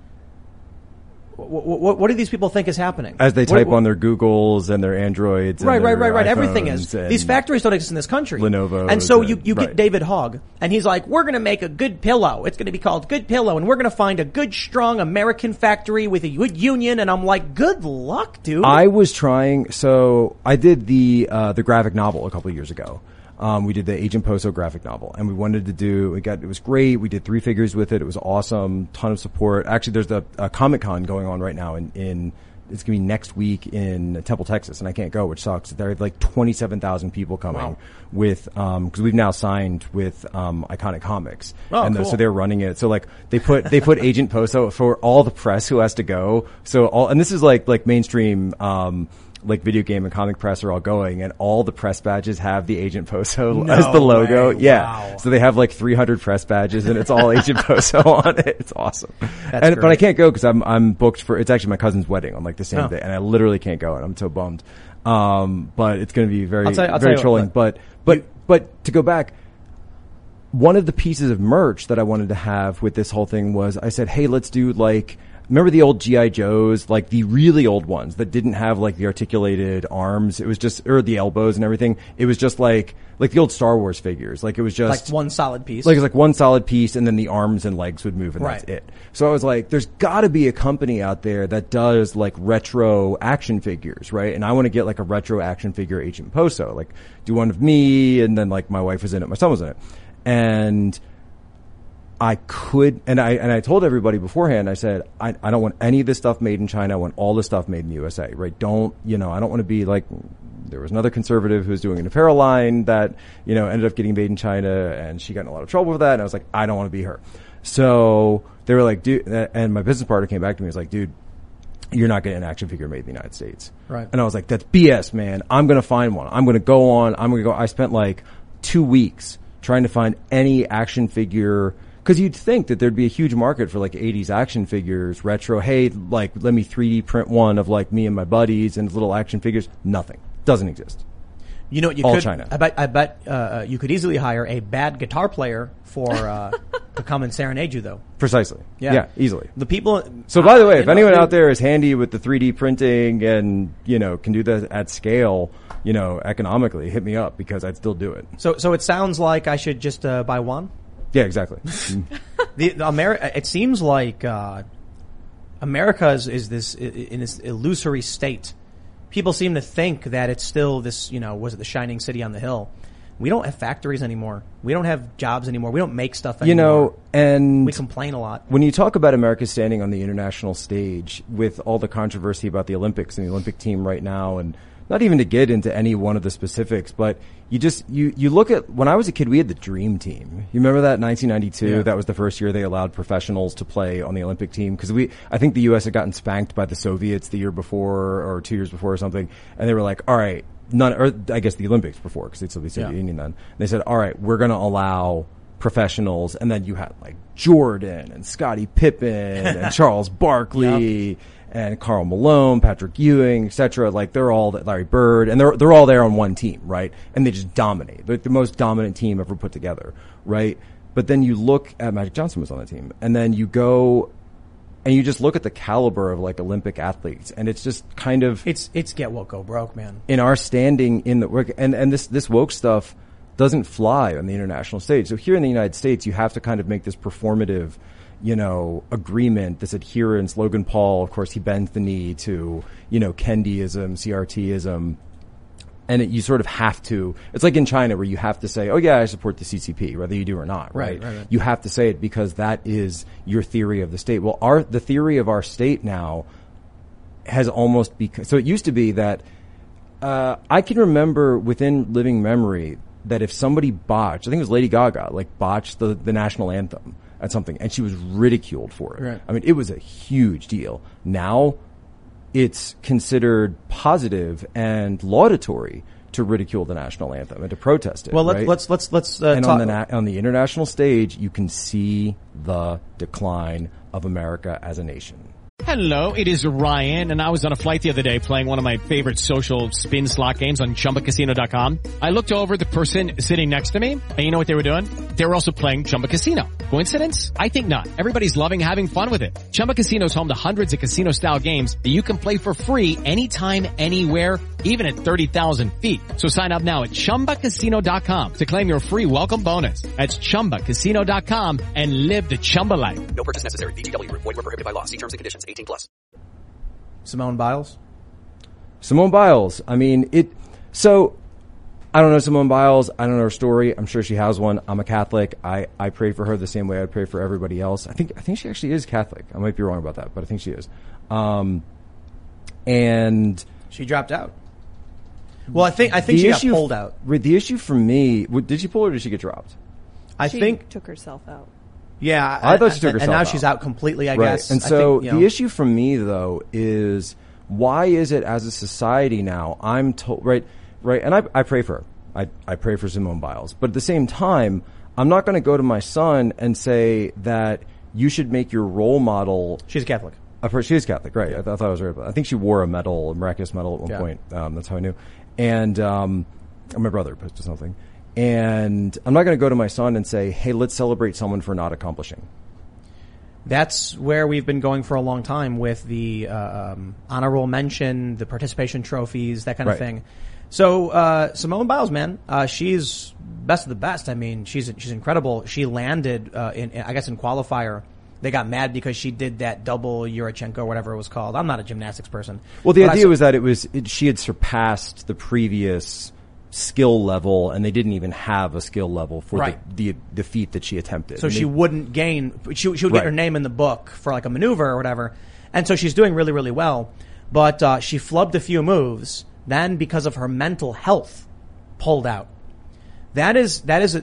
What do these people think is happening? As they type on their Googles and their Androids. Right. iPhones, Everything is. These factories don't exist in this country. Lenovo. And so you get David Hogg, and he's like, we're going to make a good pillow. It's going to be called Good Pillow, and we're going to find a good, strong American factory with a good union. And I'm like, good luck, dude. I was trying, so I did the graphic novel a couple of years ago. We did the Agent Poso graphic novel, and we wanted to do, it was great. We did 3 figures with it. It was awesome. Ton of support. Actually, there's a Comic-Con going on right now it's going to be next week in Temple, Texas, and I can't go, which sucks. There are like 27,000 people coming with, cause we've now signed with, Iconic Comics. Oh, cool. So they're running it. So like, they put Agent Poso for all the press who has to go. And this is like mainstream, like video game and comic press are all going, and all the press badges have the Agent Poso as the logo. Way. Yeah. Wow. So they have like 300 press badges, and it's all Agent Poso on it. It's awesome. But I can't go because I'm booked for, it's actually my cousin's wedding on like the same day, and I literally can't go, and I'm so bummed. But it's going to be very trolling. But to go back, one of the pieces of merch that I wanted to have with this whole thing was I said, hey, let's do like, remember the old G.I. Joes, like the really old ones that didn't have like the articulated arms? It was just, or the elbows and everything. It was just like the old Star Wars figures. Like it was just like one solid piece. Like it was like one solid piece, and then the arms and legs would move, and that's it. So I was like, there's gotta be a company out there that does like retro action figures, right? And I want to get like a retro action figure Agent Poso, like do one of me, and then like my wife was in it, my son was in it. And I could, and I told everybody beforehand, I said, I don't want any of this stuff made in China. I want all this stuff made in the USA, right? I don't want to be like, there was another conservative who was doing an apparel line that, ended up getting made in China, and she got in a lot of trouble with that. And I was like, I don't want to be her. So they were like, dude, and my business partner came back to me and was like, dude, you're not getting an action figure made in the United States. Right. And I was like, that's BS, man. I'm going to find one. I'm going to go. I spent like 2 weeks trying to find any action figure. Because you'd think that there'd be a huge market for like 80s action figures, retro. Hey, like let me 3D print one of like me and my buddies and little action figures. Nothing. Doesn't exist. You know what? You all could, China. I bet you could easily hire a bad guitar player to come and serenade you, though. Precisely. Yeah, easily. The people. So by the way, if anyone out there is handy with the 3D printing and can do that at scale, economically, hit me up because I'd still do it. So it sounds like I should just buy one. Yeah, exactly. It seems like America is this in this illusory state. People seem to think that it's still this, was it the shining city on the hill? We don't have factories anymore. We don't have jobs anymore. We don't make stuff anymore. And we complain a lot. When you talk about America standing on the international stage with all the controversy about the Olympics and the Olympic team right now, and not even to get into any one of the specifics, but you look at, when I was a kid, we had the Dream Team. You remember that in 1992? Yeah. That was the first year they allowed professionals to play on the Olympic team. Cause I think the U.S. had gotten spanked by the Soviets the year before or 2 years before or something. And they were like, all right, I guess the Olympics before, cause they'd still be Soviet Union then. And they said, all right, we're going to allow professionals. And then you had like Jordan and Scottie Pippen and Charles Barkley. Yep. And Karl Malone, Patrick Ewing, etc. Like they're all Larry Bird, and they're all there on one team, right? And they just dominate. They're the most dominant team ever put together, right? But then you look at Magic Johnson was on the team, and then you go and you just look at the caliber of like Olympic athletes, and it's just kind of it's get woke, go broke, man. In our standing in the work, and this woke stuff doesn't fly on the international stage. So here in the United States, you have to kind of make this performative, agreement, this adherence. Logan Paul, of course, he bends the knee to, Kendyism, CRTism. And you sort of have to, it's like in China where you have to say, oh yeah, I support the CCP, whether you do or not, right? You have to say it because that is your theory of the state. Well, the theory of our state now has almost become, so it used to be that, I can remember within living memory that if somebody botched, I think it was Lady Gaga, like botched the national anthem at something, and she was ridiculed for it. Right. I mean, it was a huge deal. Now, it's considered positive and laudatory to ridicule the national anthem and to protest it. Well, right? let's and talk on the international stage, you can see the decline of America as a nation. Hello, it is Ryan, and I was on a flight the other day playing one of my favorite social spin slot games on ChumbaCasino.com. I looked over at the person sitting next to me, and you know what they were doing? They were also playing Chumba Casino. Coincidence? I think not. Everybody's loving having fun with it. Chumba Casino is home to hundreds of casino-style games that you can play for free anytime, anywhere, even at 30,000 feet. So sign up now at ChumbaCasino.com to claim your free welcome bonus. That's ChumbaCasino.com and live the Chumba life. No purchase necessary. VGW. Void where prohibited by law. See terms and conditions. 18+. Simone Biles? Simone Biles. I mean, so I don't know Simone Biles. I don't know her story. I'm sure she has one. I'm a Catholic. I pray for her the same way I'd pray for everybody else. I think she actually is Catholic. I might be wrong about that, but I think she is. And she dropped out. Well, I think she got pulled out. The issue for me, did she pull or did she get dropped? She think took herself out. Yeah, I thought she took herself out. And now she's out completely, I guess. And so the issue for me, though, is why is it as a society now I'm told, right, and I pray for her. I pray for Simone Biles. But at the same time, I'm not going to go to my son and say that you should make your role model. She's Catholic. She is Catholic, right. I thought I was right about that. I think she wore a miraculous medal at one point. That's how I knew. And my brother posted something. And I'm not going to go to my son and say, hey, let's celebrate someone for not accomplishing. That's where we've been going for a long time with the honorable mention, the participation trophies, that kind of thing. So Simone Biles, man, she's best of the best. I mean, she's incredible. She landed in qualifier. They got mad because she did that double Yurchenko or whatever it was called. I'm not a gymnastics person. Well, the idea was that she had surpassed the previous skill level, and they didn't even have a skill level for the feat that she attempted. So she wouldn't gain. She would get her name in the book for like a maneuver or whatever, and so she's doing really, really well. But she flubbed a few moves. Then, because of her mental health, pulled out. That is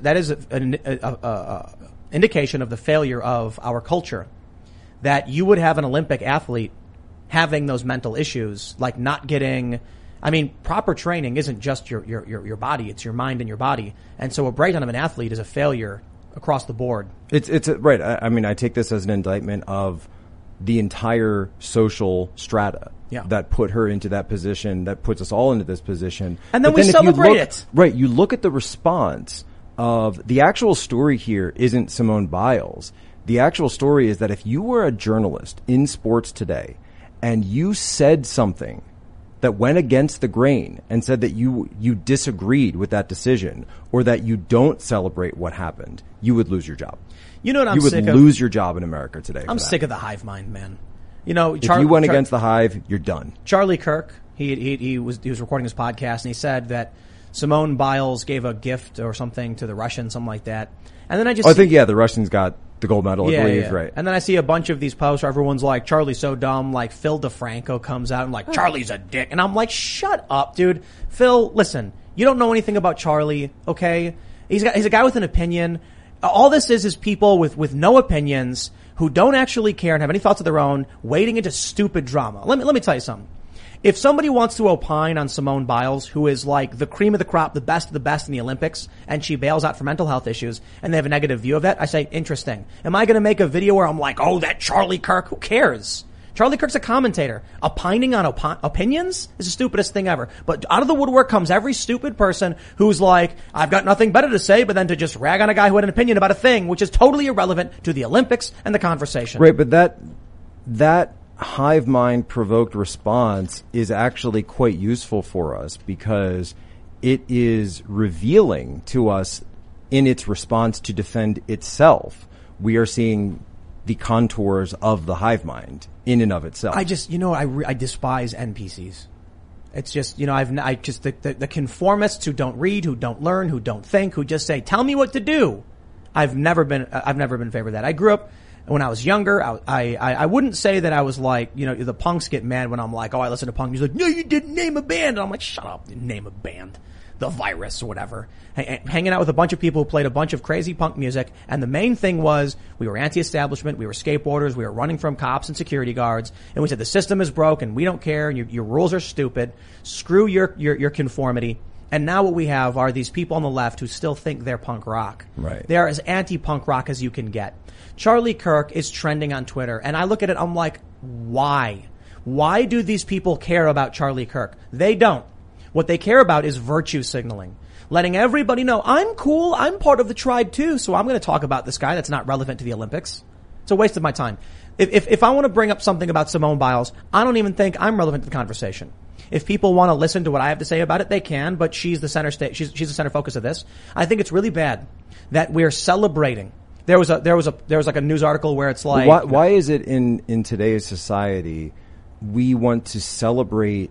an indication of the failure of our culture. That you would have an Olympic athlete having those mental issues, like not getting. I mean, proper training isn't just your body; it's your mind and your body. And so, a breakdown of an athlete is a failure across the board. It's right. I mean, I take this as an indictment of the entire social strata that put her into that position, that puts us all into this position. And then we celebrate it. Right. You look at the response of the actual story here isn't Simone Biles. The actual story is that if you were a journalist in sports today and you said something that went against the grain and said that you disagreed with that decision or that you don't celebrate what happened, you would lose your job. You know what I'm sick of? You would lose your job in America today. I'm sick of the hive mind, man. You know, if you went against the hive, you're done. Charlie Kirk, he was recording his podcast and he said that Simone Biles gave a gift or something to the Russians, something like that. And then I think the Russians got the gold medal, I believe, right. And then I see a bunch of these posts where everyone's like, Charlie's so dumb, like Phil DeFranco comes out and like, Charlie's a dick. And I'm like, shut up, dude. Phil, listen, you don't know anything about Charlie, okay? He's a guy with an opinion. All this is people with no opinions who don't actually care and have any thoughts of their own, wading into stupid drama. Let me tell you something. If somebody wants to opine on Simone Biles, who is like the cream of the crop, the best of the best in the Olympics, and she bails out for mental health issues, and they have a negative view of that, I say, interesting. Am I going to make a video where I'm like, oh, that Charlie Kirk? Who cares? Charlie Kirk's a commentator. Opining on opinions is the stupidest thing ever. But out of the woodwork comes every stupid person who's like, I've got nothing better to say, but then to just rag on a guy who had an opinion about a thing, which is totally irrelevant to the Olympics and the conversation. Right, but that hive mind provoked response is actually quite useful for us because it is revealing to us in its response to defend itself. We are seeing the contours of the hive mind in and of itself. I despise NPCs. It's just, the conformists who don't read, who don't learn, who don't think, who just say, tell me what to do. I've never been in favor of that. I grew up when I was younger. I wouldn't say that I was like, the punks get mad when I'm like, oh, I listen to punk music. No, you didn't name a band. And I'm like, shut up, didn't name a band. The Virus or whatever. Hanging out with a bunch of people who played a bunch of crazy punk music. And the main thing was we were anti-establishment. We were skateboarders. We were running from cops and security guards. And we said the system is broken. We don't care. And your rules are stupid. Screw your conformity. And now what we have are these people on the left who still think they're punk rock. Right. They are as anti-punk rock as you can get. Charlie Kirk is trending on Twitter. And I look at it, I'm like, why? Why do these people care about Charlie Kirk? They don't. What they care about is virtue signaling. Letting everybody know, I'm cool, I'm part of the tribe too, so I'm going to talk about this guy that's not relevant to the Olympics. It's a waste of my time. If I want to bring up something about Simone Biles, I don't even think I'm relevant to the conversation. If people want to listen to what I have to say about it, they can, but she's the center she's the center focus of this. I think it's really bad that we're celebrating. There was like a news article where it's like, why is it in today's society we want to celebrate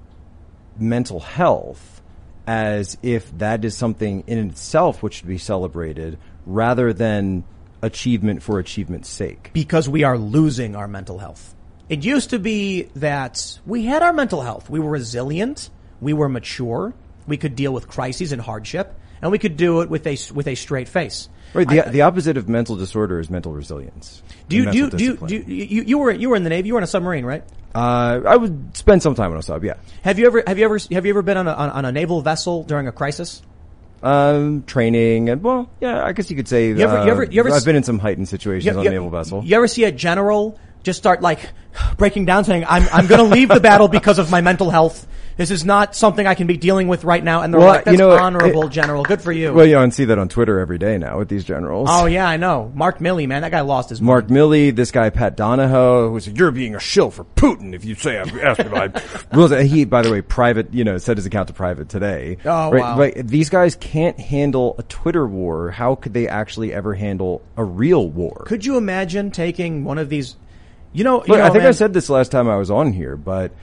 mental health as if that is something in itself which should be celebrated rather than achievement for achievement's sake? Because we are losing our mental health. It used to be that we had our mental health. We were resilient. We were mature. We could deal with crises and hardship, and we could do it with a straight face. Right. The opposite of mental disorder is mental resilience. You were in the Navy. You were on a submarine, right? I would spend some time on a sub. Yeah. Have you ever been on a naval vessel during a crisis? Training and I guess you could say. I've been in some heightened situations on a naval vessel. You ever see a general just start like breaking down, saying, "I'm going to leave the battle because of my mental health. This is not something I can be dealing with right now." And they're like, "That's honorable, General. Good for you." Well, and see that on Twitter every day now with these generals. Oh yeah, I know. Mark Milley, man, that guy lost his mind. Mark Milley, this guy Pat Donahoe, who said, "You're being a shill for Putin if you say I'm asking about rules." He, by the way, set his account to private today. Oh wow! Right, these guys can't handle a Twitter war. How could they actually ever handle a real war? Could you imagine taking one of these? I think I said this last time I was on here, but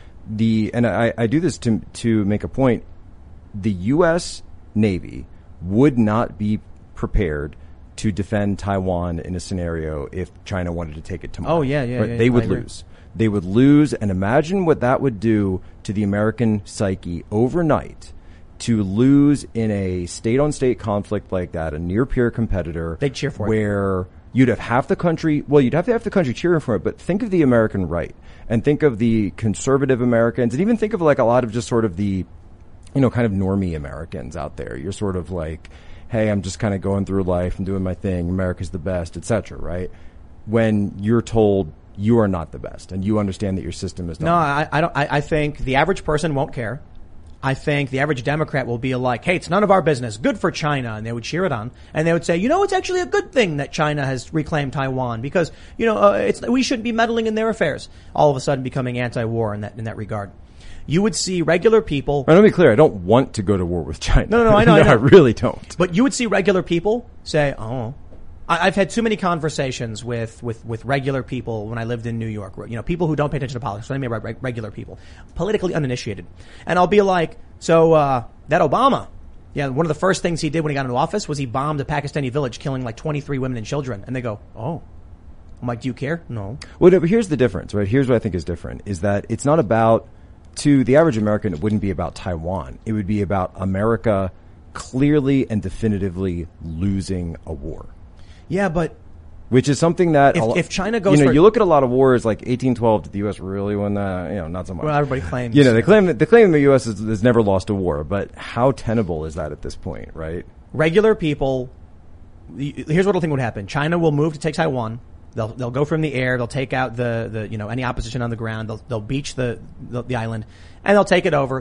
I do this to make a point. The U.S. Navy would not be prepared to defend Taiwan in a scenario if China wanted to take it tomorrow. Oh yeah. They would lose. They would lose, and imagine what that would do to the American psyche overnight. To lose in a state-on-state conflict like that, a near-peer competitor, they'd cheer for it. Where you'd have half the country. Well, you'd have to have the country cheering for it. But think of the American right, and think of the conservative Americans, and even think of like a lot of just sort of the, kind of normie Americans out there. You're sort of like, hey, I'm just kind of going through life and doing my thing. America's the best, etc. Right? When you're told you are not the best, and you understand that your system is not. No, I don't. I think the average person won't care. I think the average Democrat will be like, hey, it's none of our business. Good for China. And they would cheer it on. And they would say, it's actually a good thing that China has reclaimed Taiwan because, we shouldn't be meddling in their affairs. All of a sudden becoming anti-war in that regard. You would see regular people. Let me be clear. I don't want to go to war with China. No, I know. I really don't. But you would see regular people say, I've had too many conversations with regular people when I lived in New York. People who don't pay attention to politics. What I mean by regular people, politically uninitiated. And I'll be like, so that Obama, one of the first things he did when he got into office was he bombed a Pakistani village, killing like 23 women and children. And they go, oh. I'm like, do you care? No. Well, but here's the difference, right? Here's what I think is different: is that it's not about, to the average American, it wouldn't be about Taiwan. It would be about America clearly and definitively losing a war. Yeah, but which is something that if China goes, you look at a lot of wars like 1812. Did the U.S. really win that? Not so much. Well, everybody claims. They claim the U.S. has never lost a war, but how tenable is that at this point, right? Regular people. Here's what I think would happen: China will move to take Taiwan. They'll go from the air. They'll take out the any opposition on the ground. They'll beach the island, and they'll take it over,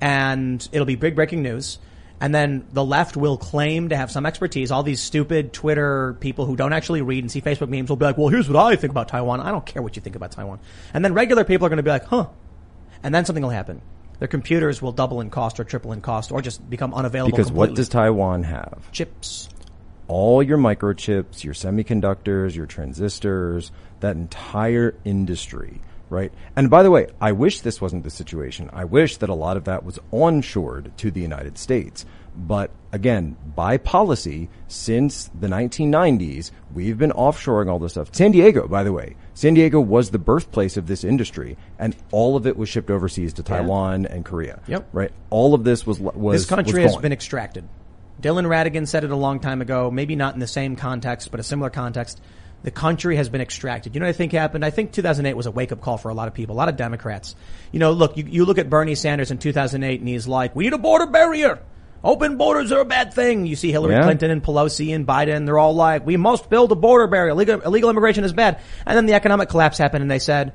and it'll be big breaking news. And then the left will claim to have some expertise. All these stupid Twitter people who don't actually read and see Facebook memes will be like, well, here's what I think about Taiwan. I don't care what you think about Taiwan. And then regular people are going to be like, huh. And then something will happen. Their computers will double in cost or triple in cost or just become unavailable because completely. What does Taiwan have? Chips. All your microchips, your semiconductors, your transistors, that entire industry. Right. And by the way, I wish this wasn't the situation. I wish that a lot of that was onshored to the United States. But again, by policy, since the 1990s, we've been offshoring all this stuff. San Diego, by the way, San Diego was the birthplace of this industry, and all of it was shipped overseas to Taiwan and Korea. Yep. Right. All of this was this country has been extracted. Dylan Ratigan said it a long time ago, maybe not in the same context, but a similar context. The country has been extracted. You know what I think happened? I think 2008 was a wake-up call for a lot of people, a lot of Democrats. Look, you look at Bernie Sanders in 2008 and he's like, we need a border barrier. Open borders are a bad thing. You see Hillary Clinton and Pelosi and Biden. They're all like, we must build a border barrier. Illegal immigration is bad. And then the economic collapse happened and they said,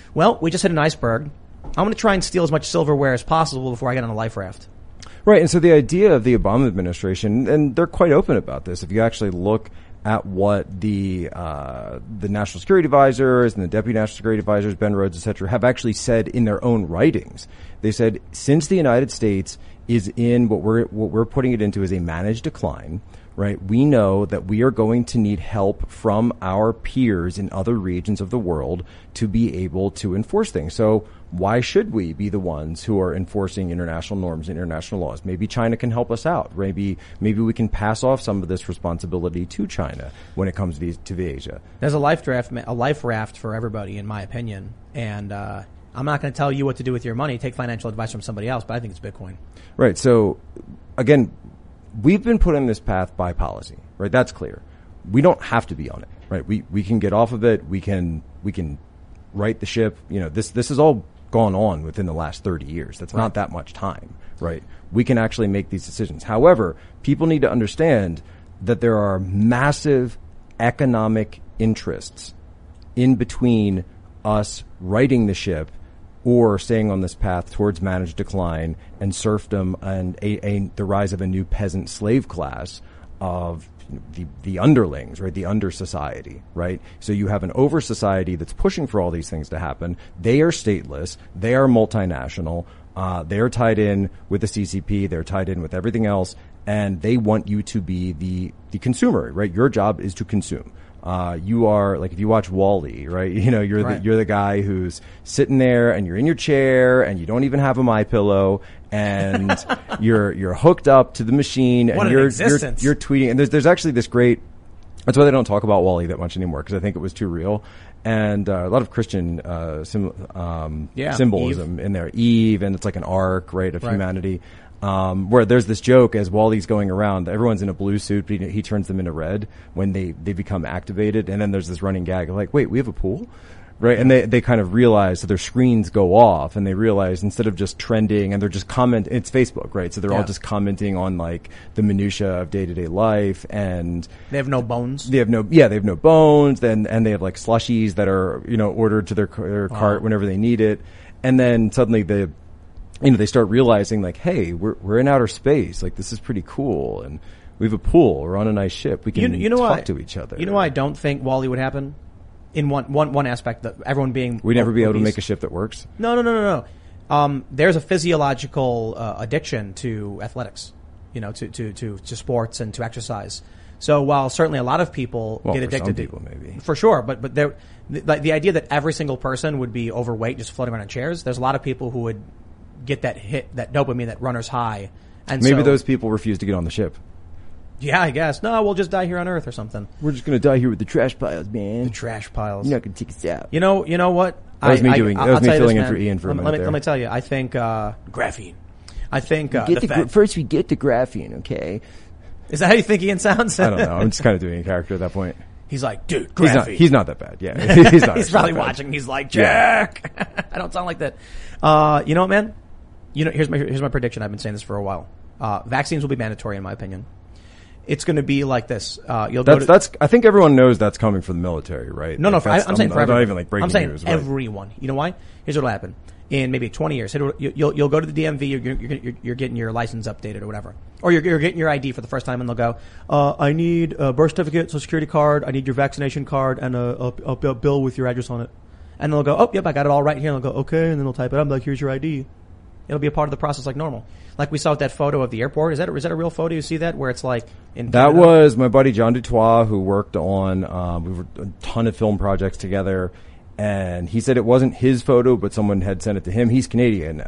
Well, we just hit an iceberg. I'm going to try and steal as much silverware as possible before I get on a life raft. Right, and so the idea of the Obama administration, and they're quite open about this, if you actually look at what the national security advisors and the deputy national security advisors, Ben Rhodes, et cetera, have actually said in their own writings. They said, since the United States is in what we're putting it into is a managed decline, right? We know that we are going to need help from our peers in other regions of the world to be able to enforce things. So why should we be the ones who are enforcing international norms and international laws? Maybe China can help us out. Maybe we can pass off some of this responsibility to China when it comes to Asia. There's a life raft for everybody, in my opinion. And I'm not going to tell you what to do with your money. Take financial advice from somebody else, but I think it's Bitcoin. Right. So again, we've been put on this path by policy, right? That's clear. We don't have to be on it, right? We can get off of it. We can right the ship. You know, this has all gone on within the last 30 years. That's not that much time, right? We can actually make these decisions. However, people need to understand that there are massive economic interests in between us righting the ship or staying on this path towards managed decline and serfdom and the rise of a new peasant slave class of the underlings, right? The under society, right? So you have an over society that's pushing for all these things to happen. They are stateless. They are multinational. They are tied in with the CCP. They're tied in with everything else. And they want you to be the consumer, right? Your job is to consume. You are, like, if you watch WALL-E, right? You know, you're the guy who's sitting there and you're in your chair and you don't even have a MyPillow and you're hooked up to the machine and you're tweeting. And there's actually this great, that's why they don't talk about WALL-E that much anymore, because I think it was too real. And a lot of Christian symbolism Eve. In there. Eve, and it's like an arc, right, of humanity. Where there's this joke as Wally's going around, everyone's in a blue suit, but he turns them into red when they become activated. And then there's this running gag of like, wait, we have a pool? Right. And they kind of realize, so their screens go off and they realize instead of just trending and they're just it's Facebook, right? So they're all just commenting on like the minutia of day to day life, and they have no bones. They have no bones. And they have like slushies that are, ordered to their cart whenever they need it. And then suddenly they start realizing like, hey, we're in outer space. Like, this is pretty cool. And we have a pool. We're on a nice ship. We can talk to each other. You know why I don't think WALL-E would happen? In one aspect, that everyone being we'd never be able to make a ship that works. No. There's a physiological addiction to athletics, to sports and to exercise. So while certainly a lot of people get addicted to people, maybe for sure, but the idea that every single person would be overweight just floating around in chairs, there's a lot of people who would get that hit, that dopamine, that runner's high, and maybe those people refuse to get on the ship. Yeah, I guess. No, we'll just die here on Earth or something. We're just going to die here with the trash piles, man. The trash piles. You're not going to take us out. You know what? That was me filling in for Ian for a minute there. Let me tell you, I think graphene. I think first we get the graphene, okay? Is that how you think Ian sounds? I don't know. I'm just kind of doing a character at that point. He's like, dude, graphene. He's not that bad. Yeah, he's not. He's probably watching. He's like, Jack. Yeah. I don't sound like that. You know what, man? Here's my prediction. I've been saying this for a while. Vaccines will be mandatory, in my opinion. It's going to be like this. I think everyone knows that's coming from the military, right? No, I'm saying for everyone. Not even like breaking news. I'm saying everyone. You know why? Here's what'll happen. In maybe 20 years, you'll go to the DMV. You're getting your license updated or whatever, or you're getting your ID for the first time, and they'll go, I need a birth certificate, social security card, I need your vaccination card, and a bill with your address on it. And they'll go, oh, yep, I got it all right here. And they'll go, okay, and then they'll type it up, like, here's your ID. It'll be a part of the process like normal. Like we saw with that photo of the airport. Is that a real photo? You see that where it's like in That Canada? Was my buddy John Dutois, who worked on we were a ton of film projects together, and he said it wasn't his photo, but someone had sent it to him. He's Canadian.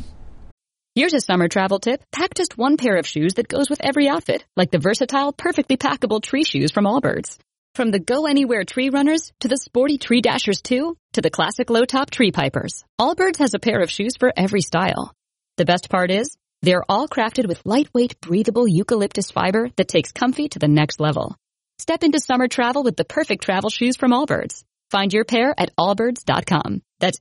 Here's a summer travel tip. Pack just one pair of shoes that goes with every outfit, like the versatile, perfectly packable tree shoes from Allbirds. From the go-anywhere tree runners to the sporty tree dashers 2 to the classic low-top tree pipers, Allbirds has a pair of shoes for every style. The best part is, they're all crafted with lightweight, breathable eucalyptus fiber that takes comfy to the next level. Step into summer travel with the perfect travel shoes from Allbirds. Find your pair at allbirds.com. That's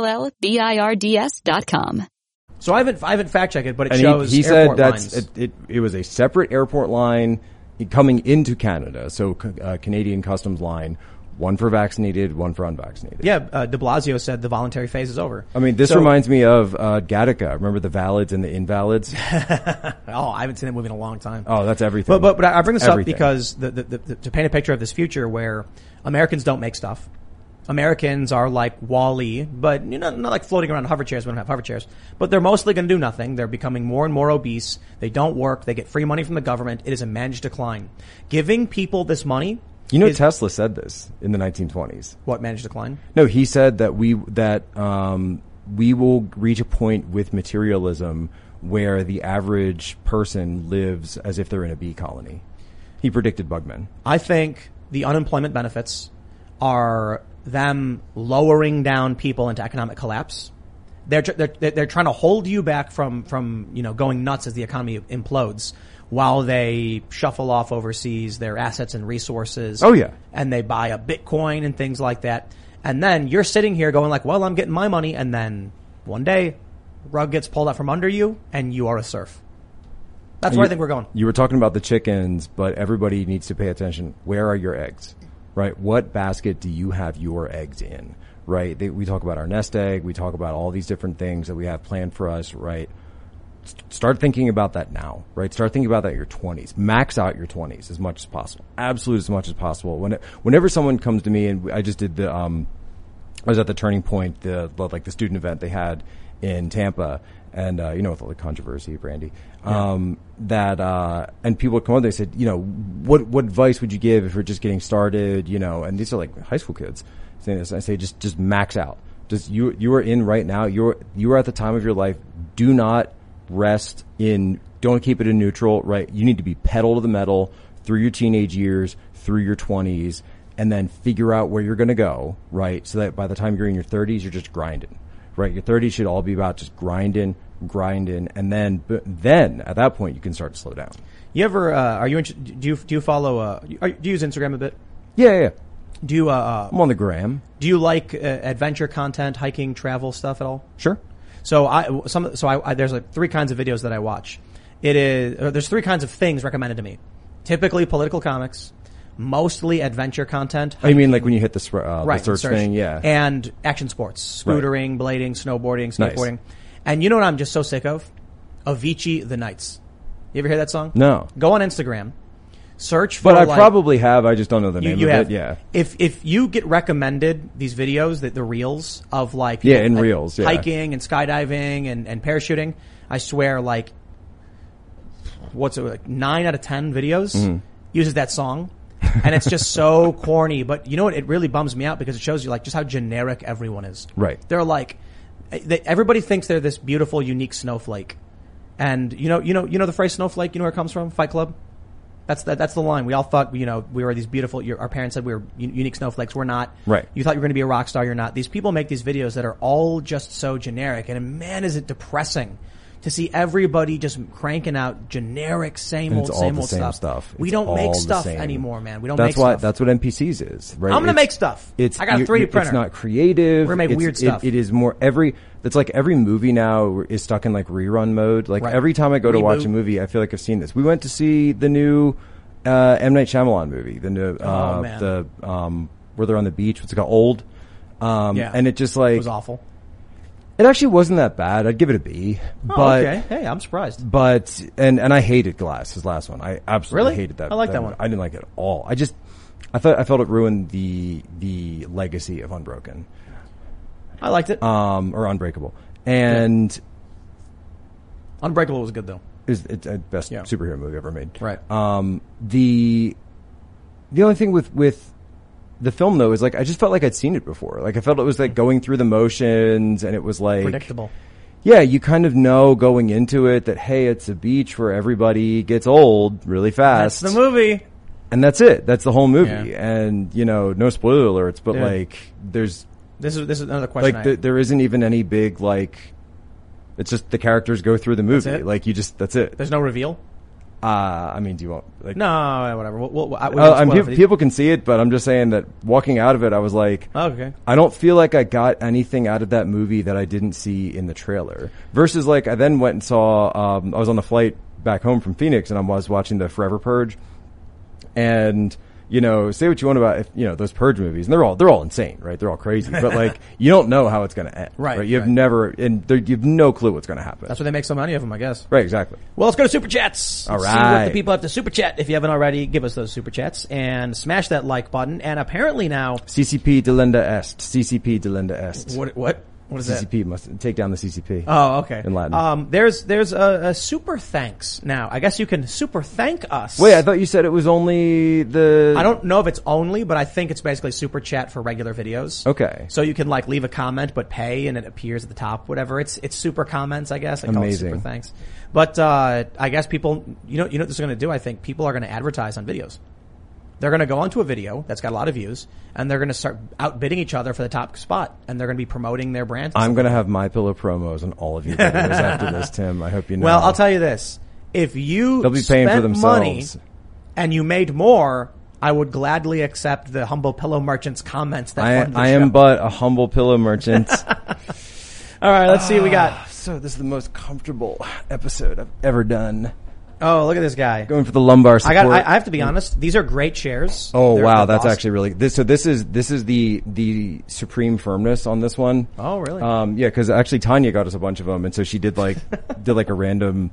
ALLBIRDS.com. So I haven't fact-checked it, but it and shows he airport said lines. It was a separate airport line coming into Canada, so Canadian customs line, One for vaccinated, one for unvaccinated. Yeah, de Blasio said the voluntary phase is over. I mean, this reminds me of Gattaca. Remember the Valids and the Invalids? Oh, I haven't seen that movie in a long time. Oh, that's everything. But I bring this up because to paint a picture of this future where Americans don't make stuff. Americans are like Wall-E, but not like floating around in hover chairs. We don't have hover chairs. But they're mostly going to do nothing. They're becoming more and more obese. They don't work. They get free money from the government. It is a managed decline. Giving people this money. Tesla said this in the 1920s. What, managed decline? No, he said that we will reach a point with materialism where the average person lives as if they're in a bee colony. He predicted bugmen. I think the unemployment benefits are them lowering down people into economic collapse. They're trying to hold you back from going nuts as the economy implodes, while they shuffle off overseas their assets and resources. Oh yeah, and they buy a Bitcoin and things like that. And then you're sitting here going like, well, I'm getting my money, and then one day, rug gets pulled out from under you, and you are a serf. That's where I think we're going. You were talking about the chickens, but everybody needs to pay attention. Where are your eggs? Right? What basket do you have your eggs in? Right? We talk about our nest egg. We talk about all these different things that we have planned for us. Right? Start thinking about that now. Right? Start thinking about that in your 20s. Max out your 20s as much as possible. Absolute as much as possible. Whenever someone comes to me, and I just did I was at the Turning Point, the student event they had in Tampa. And, with all the controversy, Brandy, and people would come up, they said, what advice would you give if you're just getting started, and these are like high school kids saying this. I say, just max out. You are in right now. You are at the time of your life. Do not rest don't keep it in neutral, right? You need to be pedal to the metal through your teenage years, through your 20s, and then figure out where you're going to go, right? So that by the time you're in your 30s, you're just grinding. Right, your 30s should all be about just grinding, and then at that point you can start to slow down. You ever do you follow? Do you use Instagram a bit? Yeah. Do you? I'm on the gram. Do you like adventure content, hiking, travel stuff at all? Sure. So there's like 3 kinds of videos that I watch. There's 3 kinds of things recommended to me. Typically political comics. Mostly adventure content. Oh, you mean like when you hit the search thing? Yeah. And action sports. Scootering, blading, snowboarding, skateboarding. Nice. And you know what I'm just so sick of? Avicii The Nights. You ever hear that song? No. Go on Instagram. Search for But I probably have. I just don't know the name of it. Yeah. If you get recommended these videos, the reels of like... reels, yeah. Hiking and skydiving and parachuting, I swear 9 out of 10 videos uses that song. And it's just so corny. But you know what? It really bums me out because it shows you like just how generic everyone is. Right. They're like, everybody thinks they're this beautiful, unique snowflake. And you know the phrase snowflake, you know where it comes from? Fight Club? That's the line. We all thought, we were these beautiful, our parents said we were unique snowflakes. We're not. Right. You thought you were going to be a rock star. You're not. These people make these videos that are all just so generic. And man, is it depressing to see everybody just cranking out generic, same old stuff. We don't make stuff anymore, man. We don't make stuff. That's what NPCs is, right? I'm going to make stuff. I got a 3D printer. It's not creative. We're going to make weird stuff. It is more it's like every movie now is stuck in like rerun mode. Like every time I go to watch a movie, I feel like I've seen this. We went to see the new, M. Night Shyamalan movie. The new, where they're on the beach. What's it called? Old. And it just like. It was awful. It actually wasn't that bad. I'd give it a B. But, okay. Hey, I'm surprised. But, and I hated Glass, his last one. I absolutely hated that. I like that one. I didn't like it at all. I felt it ruined the legacy of Unbroken. I liked it. Or Unbreakable. And. Unbreakable was good though. It's the best superhero movie ever made. Right. The only thing with the film though is like I just felt like I'd seen it before. Like I felt it was like going through the motions, and it was like predictable. Yeah, you kind of know going into it that hey, it's a beach where everybody gets old really fast. That's the movie. And that's it. That's the whole movie. Yeah. And no spoiler alerts, but like there's this is another question. Like there isn't even any big like. It's just the characters go through the movie. That's it? Like that's it. There's no reveal. I mean, do you want like? No, whatever. People can see it, but I'm just saying that walking out of it, I was like, okay. I don't feel like I got anything out of that movie that I didn't see in the trailer. Versus, like, I then went and saw. I was on the flight back home from Phoenix, and I was watching the Forever Purge, and say what you want about, those Purge movies, and they're all insane, right? They're all crazy, but like, you don't know how it's going to end. Right. You have you have no clue what's going to happen. That's why they make so many of them, I guess. Right, exactly. Well, let's go to Super Chats. All See right. what the people have to Super Chat. If you haven't already, give us those Super Chats and smash that like button. And apparently now, CCP delenda est. CCP delenda est. What is that? CCP must take down the CCP. Oh, okay. In Latin. There's a super thanks now. I guess you can super thank us. Wait, I thought you said it was only the... I don't know if it's only, but I think it's basically super chat for regular videos. Okay. So you can like leave a comment but pay and it appears at the top, whatever. It's super comments, I guess. I call it super thanks. But, I guess people, you know what this is going to do? I think people are going to advertise on videos. They're going to go onto a video that's got a lot of views, and they're going to start outbidding each other for the top spot, and they're going to be promoting their brand. I'm going to have MyPillow promos on all of your videos after this, Tim. I hope you know. Well, I'll tell you this. If you They'll be paying for spent money themselves. and you made more, I would gladly accept the humble pillow merchant's comments that fund the I show. am but a humble pillow merchant. All right, let's see what we got. So this is the most comfortable episode I've ever done. Oh, look at this guy. Going for the lumbar support. I have to be honest. These are great chairs. Oh, They're wow. That's awesome. actually really this. So this is the supreme firmness on this one. Oh, really? Yeah, because actually Tanya got us a bunch of them, and so she did like a random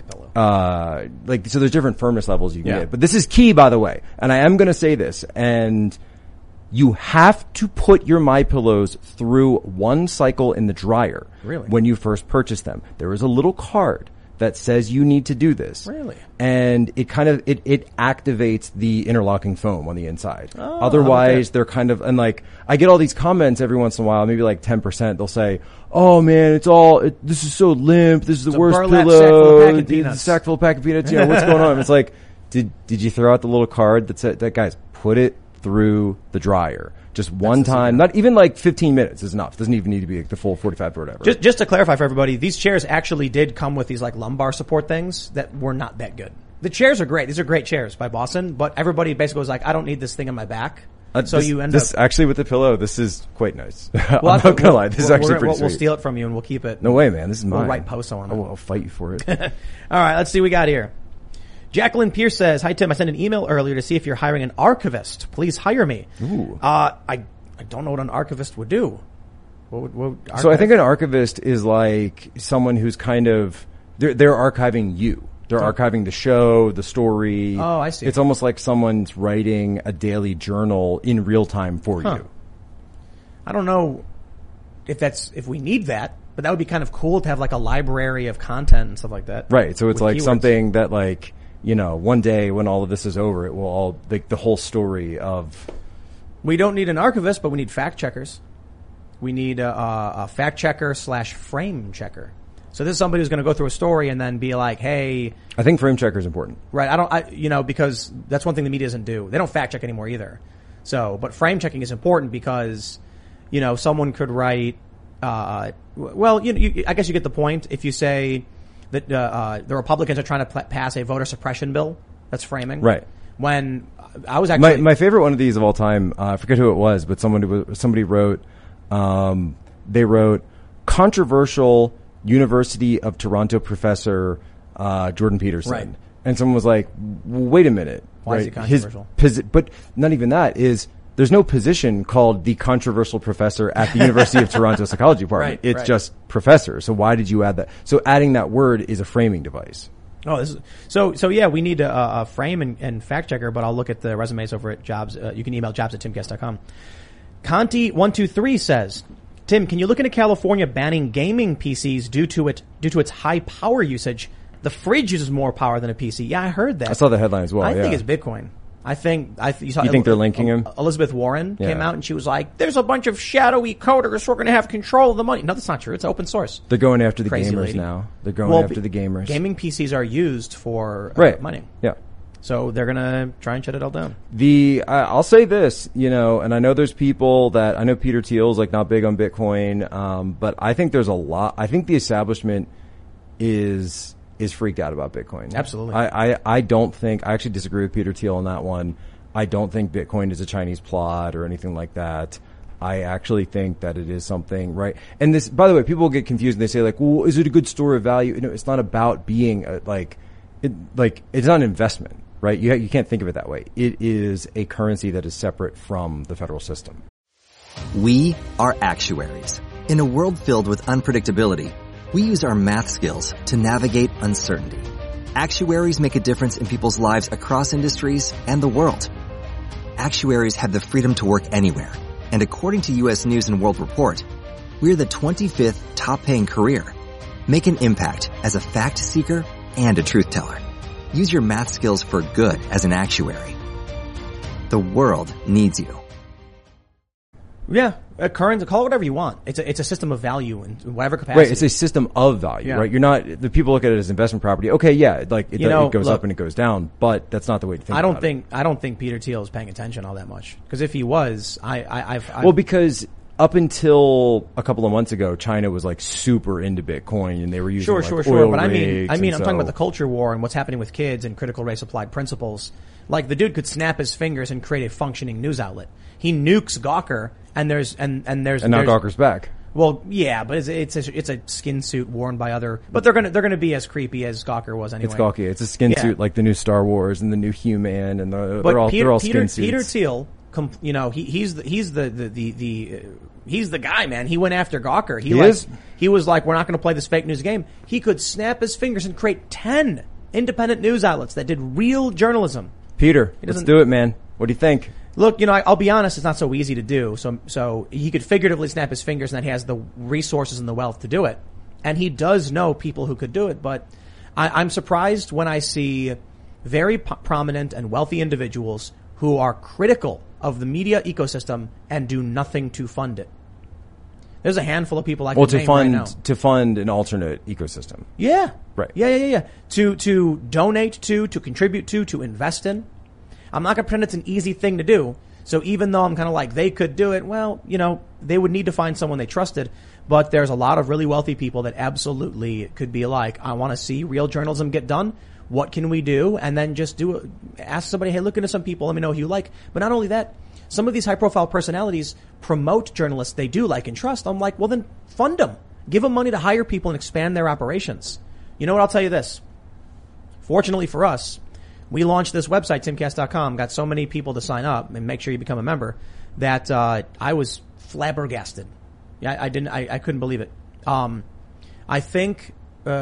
MyPillow. So there's different firmness levels you can Yeah. get, but this is key, by the way. And I am going to say this, and you have to put your MyPillows through one cycle in the dryer. Really? When you first purchase them, there is a little card that says you need to do this. Really? And it kind of, it activates the interlocking foam on the inside. Oh, otherwise, they're kind of, and like, I get all these comments every once in a while, maybe like 10%, they'll say, oh man, this is so limp, this is the worst pillow, sack full of pack of peanuts, what's going on? It's like, did you throw out the little card that said, that guys, put it through the dryer. Just one time, not even like 15 minutes is enough. Doesn't even need to be like the full 45 or whatever. Just to clarify for everybody, these chairs actually did come with these like lumbar support things that were not that good. The chairs are great. These are great chairs by Boston, but everybody basically was like, I don't need this thing on my back. So you end up actually with the pillow, this is quite nice. Well, I'm not gonna lie, this is actually pretty sweet. We'll steal it from you and we'll keep it. No way, man. This is mine. We'll write posts on it. I'll fight you for it. All right, let's see what we got here. Jacqueline Pierce says, hi Tim, I sent an email earlier to see if you're hiring an archivist. Please hire me. Ooh. I don't know what an archivist would do. So I think an archivist is like someone who's kind of, they're archiving you. They're archiving the show, the story. Oh, I see. It's almost like someone's writing a daily journal in real time for you. I don't know if we need that, but that would be kind of cool to have like a library of content and stuff like that. Right. So it's like keywords. something that like, one day when all of this is over, it will all, like the whole story of. We don't need an archivist, but we need fact checkers. We need a fact checker / frame checker. So this is somebody who's going to go through a story and then be like, hey. I think frame checker is important. Right. Because that's one thing the media doesn't do. They don't fact check anymore either. So, but frame checking is important because, someone could write, I guess you get the point. If you say that, the Republicans are trying to pass a voter suppression bill, that's framing. Right. When I was actually. My favorite one of these of all time, I forget who it was, but somebody wrote, they wrote controversial University of Toronto professor, Jordan Peterson. Right. And someone was like, wait a minute. Why is he controversial? But not even that there's no position called the controversial professor at the University of Toronto Psychology Department. Right, it's just professor. So why did you add that? So adding that word is a framing device. Oh, so yeah, we need a frame and fact checker, but I'll look at the resumes over at Jobs. You can email jobs@timcast.com. Conti123 says, Tim, can you look into California banning gaming PCs due to its high power usage? The fridge uses more power than a PC. Yeah, I heard that. I saw the headline as well. I think it's Bitcoin. You think they're linking him? Elizabeth Warren came out and she was like, there's a bunch of shadowy coders who are going to have control of the money. No, that's not true. It's open source. They're going after the Crazy gamers lady. now. They're going after the gamers. Gaming PCs are used for mining. Yeah. So they're going to try and shut it all down. I'll say this, and I know there's people that, I know Peter Thiel's like not big on Bitcoin, but I think there's a lot, I think the establishment is freaked out about Bitcoin. Absolutely. I don't think, I actually disagree with Peter Thiel on that one. I don't think Bitcoin is a Chinese plot or anything like that. I actually think that it is something, right? And this, by the way, people get confused and they say like, well, is it a good store of value? It's not about being it's not an investment. right? You can't think of it that way. It is a currency that is separate from the federal system. We are actuaries. In a world filled with unpredictability, we use our math skills to navigate uncertainty. Actuaries make a difference in people's lives across industries and the world. Actuaries have the freedom to work anywhere. And according to U.S. News & World Report, we're the 25th top-paying career. Make an impact as a fact seeker and a truth teller. Use your math skills for good as an actuary. The world needs you. Yeah, a current, call it whatever you want. It's a system of value in whatever capacity. Right, it's a system of value, right? You're not, the people look at it as investment property. Okay, yeah, like it goes up and it goes down, but that's not the way to think about it. I don't think Peter Thiel is paying attention all that much. Because if he was, well, because up until a couple of months ago, China was like super into Bitcoin and they were using oil But I mean, I'm so talking about the culture war and what's happening with kids and critical race applied principles. Like the dude could snap his fingers and create a functioning news outlet. He nukes Gawker and now Gawker's back. Well, yeah, but it's a skin suit worn by other, but they're gonna be as creepy as Gawker was anyway. It's gawky. It's a skin suit like the new Star Wars and the new He-Man and they're all skin suits. Peter Thiel, he's the guy, man. He went after Gawker. He was like, we're not going to play this fake news game. He could snap his fingers and create 10 independent news outlets that did real journalism. Peter, let's do it, man. What do you think? Look, I'll be honest, it's not so easy to do. So he could figuratively snap his fingers and then he has the resources and the wealth to do it. And he does know people who could do it, but I'm surprised when I see very prominent and wealthy individuals who are critical of the media ecosystem and do nothing to fund it. There's a handful of people I can name right now. To fund an alternate ecosystem. Yeah. Right. Yeah. To donate to contribute to invest in. I'm not going to pretend it's an easy thing to do. So even though I'm kind of like, they could do it, well, they would need to find someone they trusted. But there's a lot of really wealthy people that absolutely could be like, I want to see real journalism get done. What can we do? And then just ask somebody, hey, look into some people. Let me know who you like. But not only that, some of these high profile personalities promote journalists they do like and trust. I'm like, well, then fund them. Give them money to hire people and expand their operations. You know what? I'll tell you this. Fortunately for us, we launched this website, timcast.com, got so many people to sign up and make sure you become a member that, I was flabbergasted. Yeah, I couldn't believe it. I think,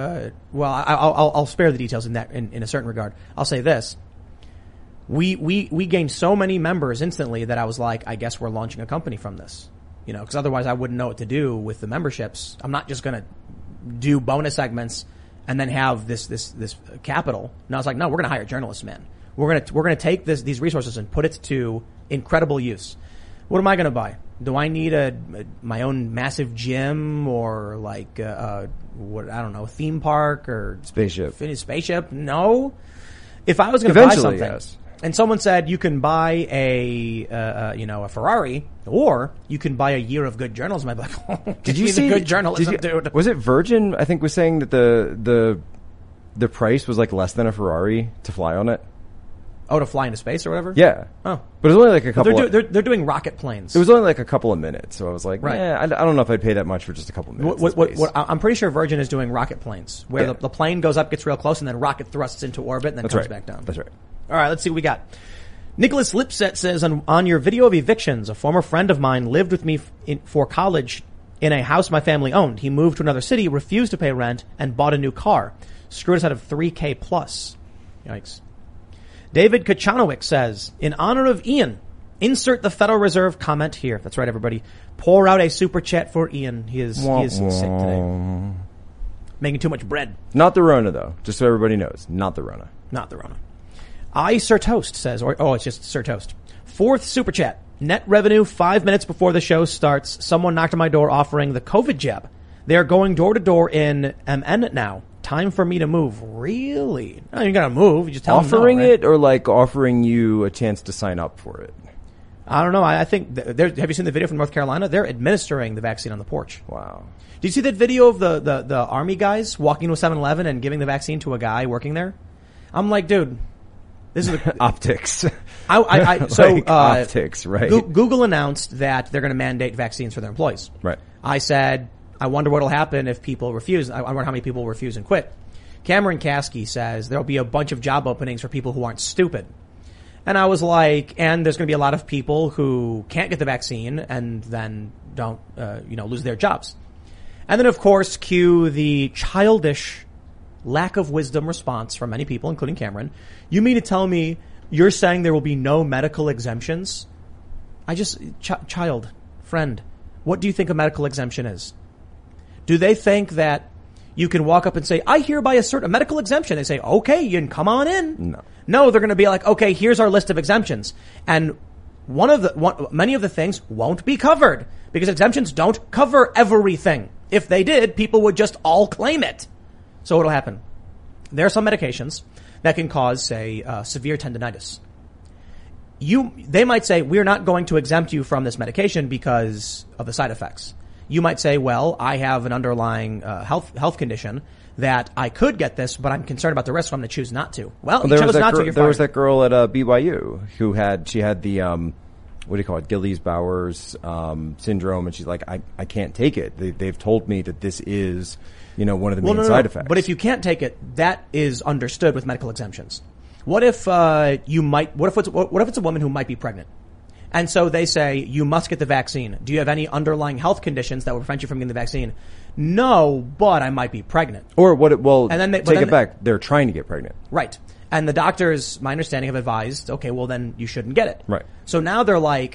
I'll spare the details in that, in a certain regard. I'll say this. We gained so many members instantly that I was like, I guess we're launching a company from this. Cause otherwise I wouldn't know what to do with the memberships. I'm not just gonna do bonus segments and then have this capital. And I was like, no, we're gonna hire journalists, man. We're gonna take these resources and put it to incredible use. What am I gonna buy? Do I need my own massive gym or like, I don't know, theme park or spaceship? No. If I was gonna buy something. Yes. And someone said you can buy a Ferrari or you can buy a year of good journalism. I'd be like, oh, did you see the good journalism, dude? Was it Virgin? I think was saying that the price was like less than a Ferrari to fly on it. Oh, to fly into space or whatever? Yeah. Oh. But it was only like a couple they're doing rocket planes. It was only like a couple of minutes. So I was like, right. I don't know if I'd pay that much for just a couple of minutes. What I'm pretty sure Virgin is doing rocket planes where the plane goes up, gets real close, and then rocket thrusts into orbit and then comes back down. That's right. All right, let's see what we got. Nicholas Lipset says, on your video of evictions, a former friend of mine lived with me for college in a house my family owned. He moved to another city, refused to pay rent, and bought a new car. Screwed us out of $3,000 plus. Yikes. David Kachanowicz says, in honor of Ian, insert the Federal Reserve comment here. That's right, everybody. Pour out a super chat for Ian. He is sick today. Making too much bread. Not the Rona, though. Just so everybody knows. Not the Rona. Not the Rona. Sir Toast says, it's just Sir Toast. Fourth super chat. Net revenue 5 minutes before the show starts. Someone knocked on my door offering the COVID jab. They are going door to door in MN now. Time for me to move. Really? No, you gotta move. You just tell offering them no, right? it or like offering you a chance to sign up for it? I don't know. I think have you seen the video from North Carolina? They're administering the vaccine on the porch. Wow. Did you see that video of the Army guys walking to a 7-Eleven and giving the vaccine to a guy working there? I'm like, dude, this is optics. Optics, right? Google announced that they're going to mandate vaccines for their employees. Right. I said, I wonder what'll happen if people refuse. I wonder how many people refuse and quit. Cameron Kasky says there'll be a bunch of job openings for people who aren't stupid. And I was like, and there's going to be a lot of people who can't get the vaccine and then don't, lose their jobs. And then, of course, cue the childish lack of wisdom response from many people, including Cameron. You mean to tell me you're saying there will be no medical exemptions? Child, friend, what do you think a medical exemption is? Do they think that you can walk up and say, I hereby assert a medical exemption? They say, okay, you can come on in. No, they're going to be like, okay, here's our list of exemptions. And many of the things won't be covered because exemptions don't cover everything. If they did, people would just all claim it. So what'll happen? There are some medications that can cause, say, severe tendinitis. They might say, we're not going to exempt you from this medication because of the side effects. You might say, well, I have an underlying health condition that I could get this, but I'm concerned about the risk, so I'm going to choose not to. Well, you chose not to, you're There was fired. that girl at BYU who had the, what do you call it, Gillies-Bowers syndrome, and she's like, I can't take it. They've told me that this is, one of the main side effects. But if you can't take it, that is understood with medical exemptions. What if what if it's a woman who might be pregnant? And so they say, you must get the vaccine. Do you have any underlying health conditions that will prevent you from getting the vaccine? No, but I might be pregnant. Or what? And then take it back. They're trying to get pregnant. Right. And the doctors, my understanding, have advised, okay, well then you shouldn't get it. Right. So now they're like,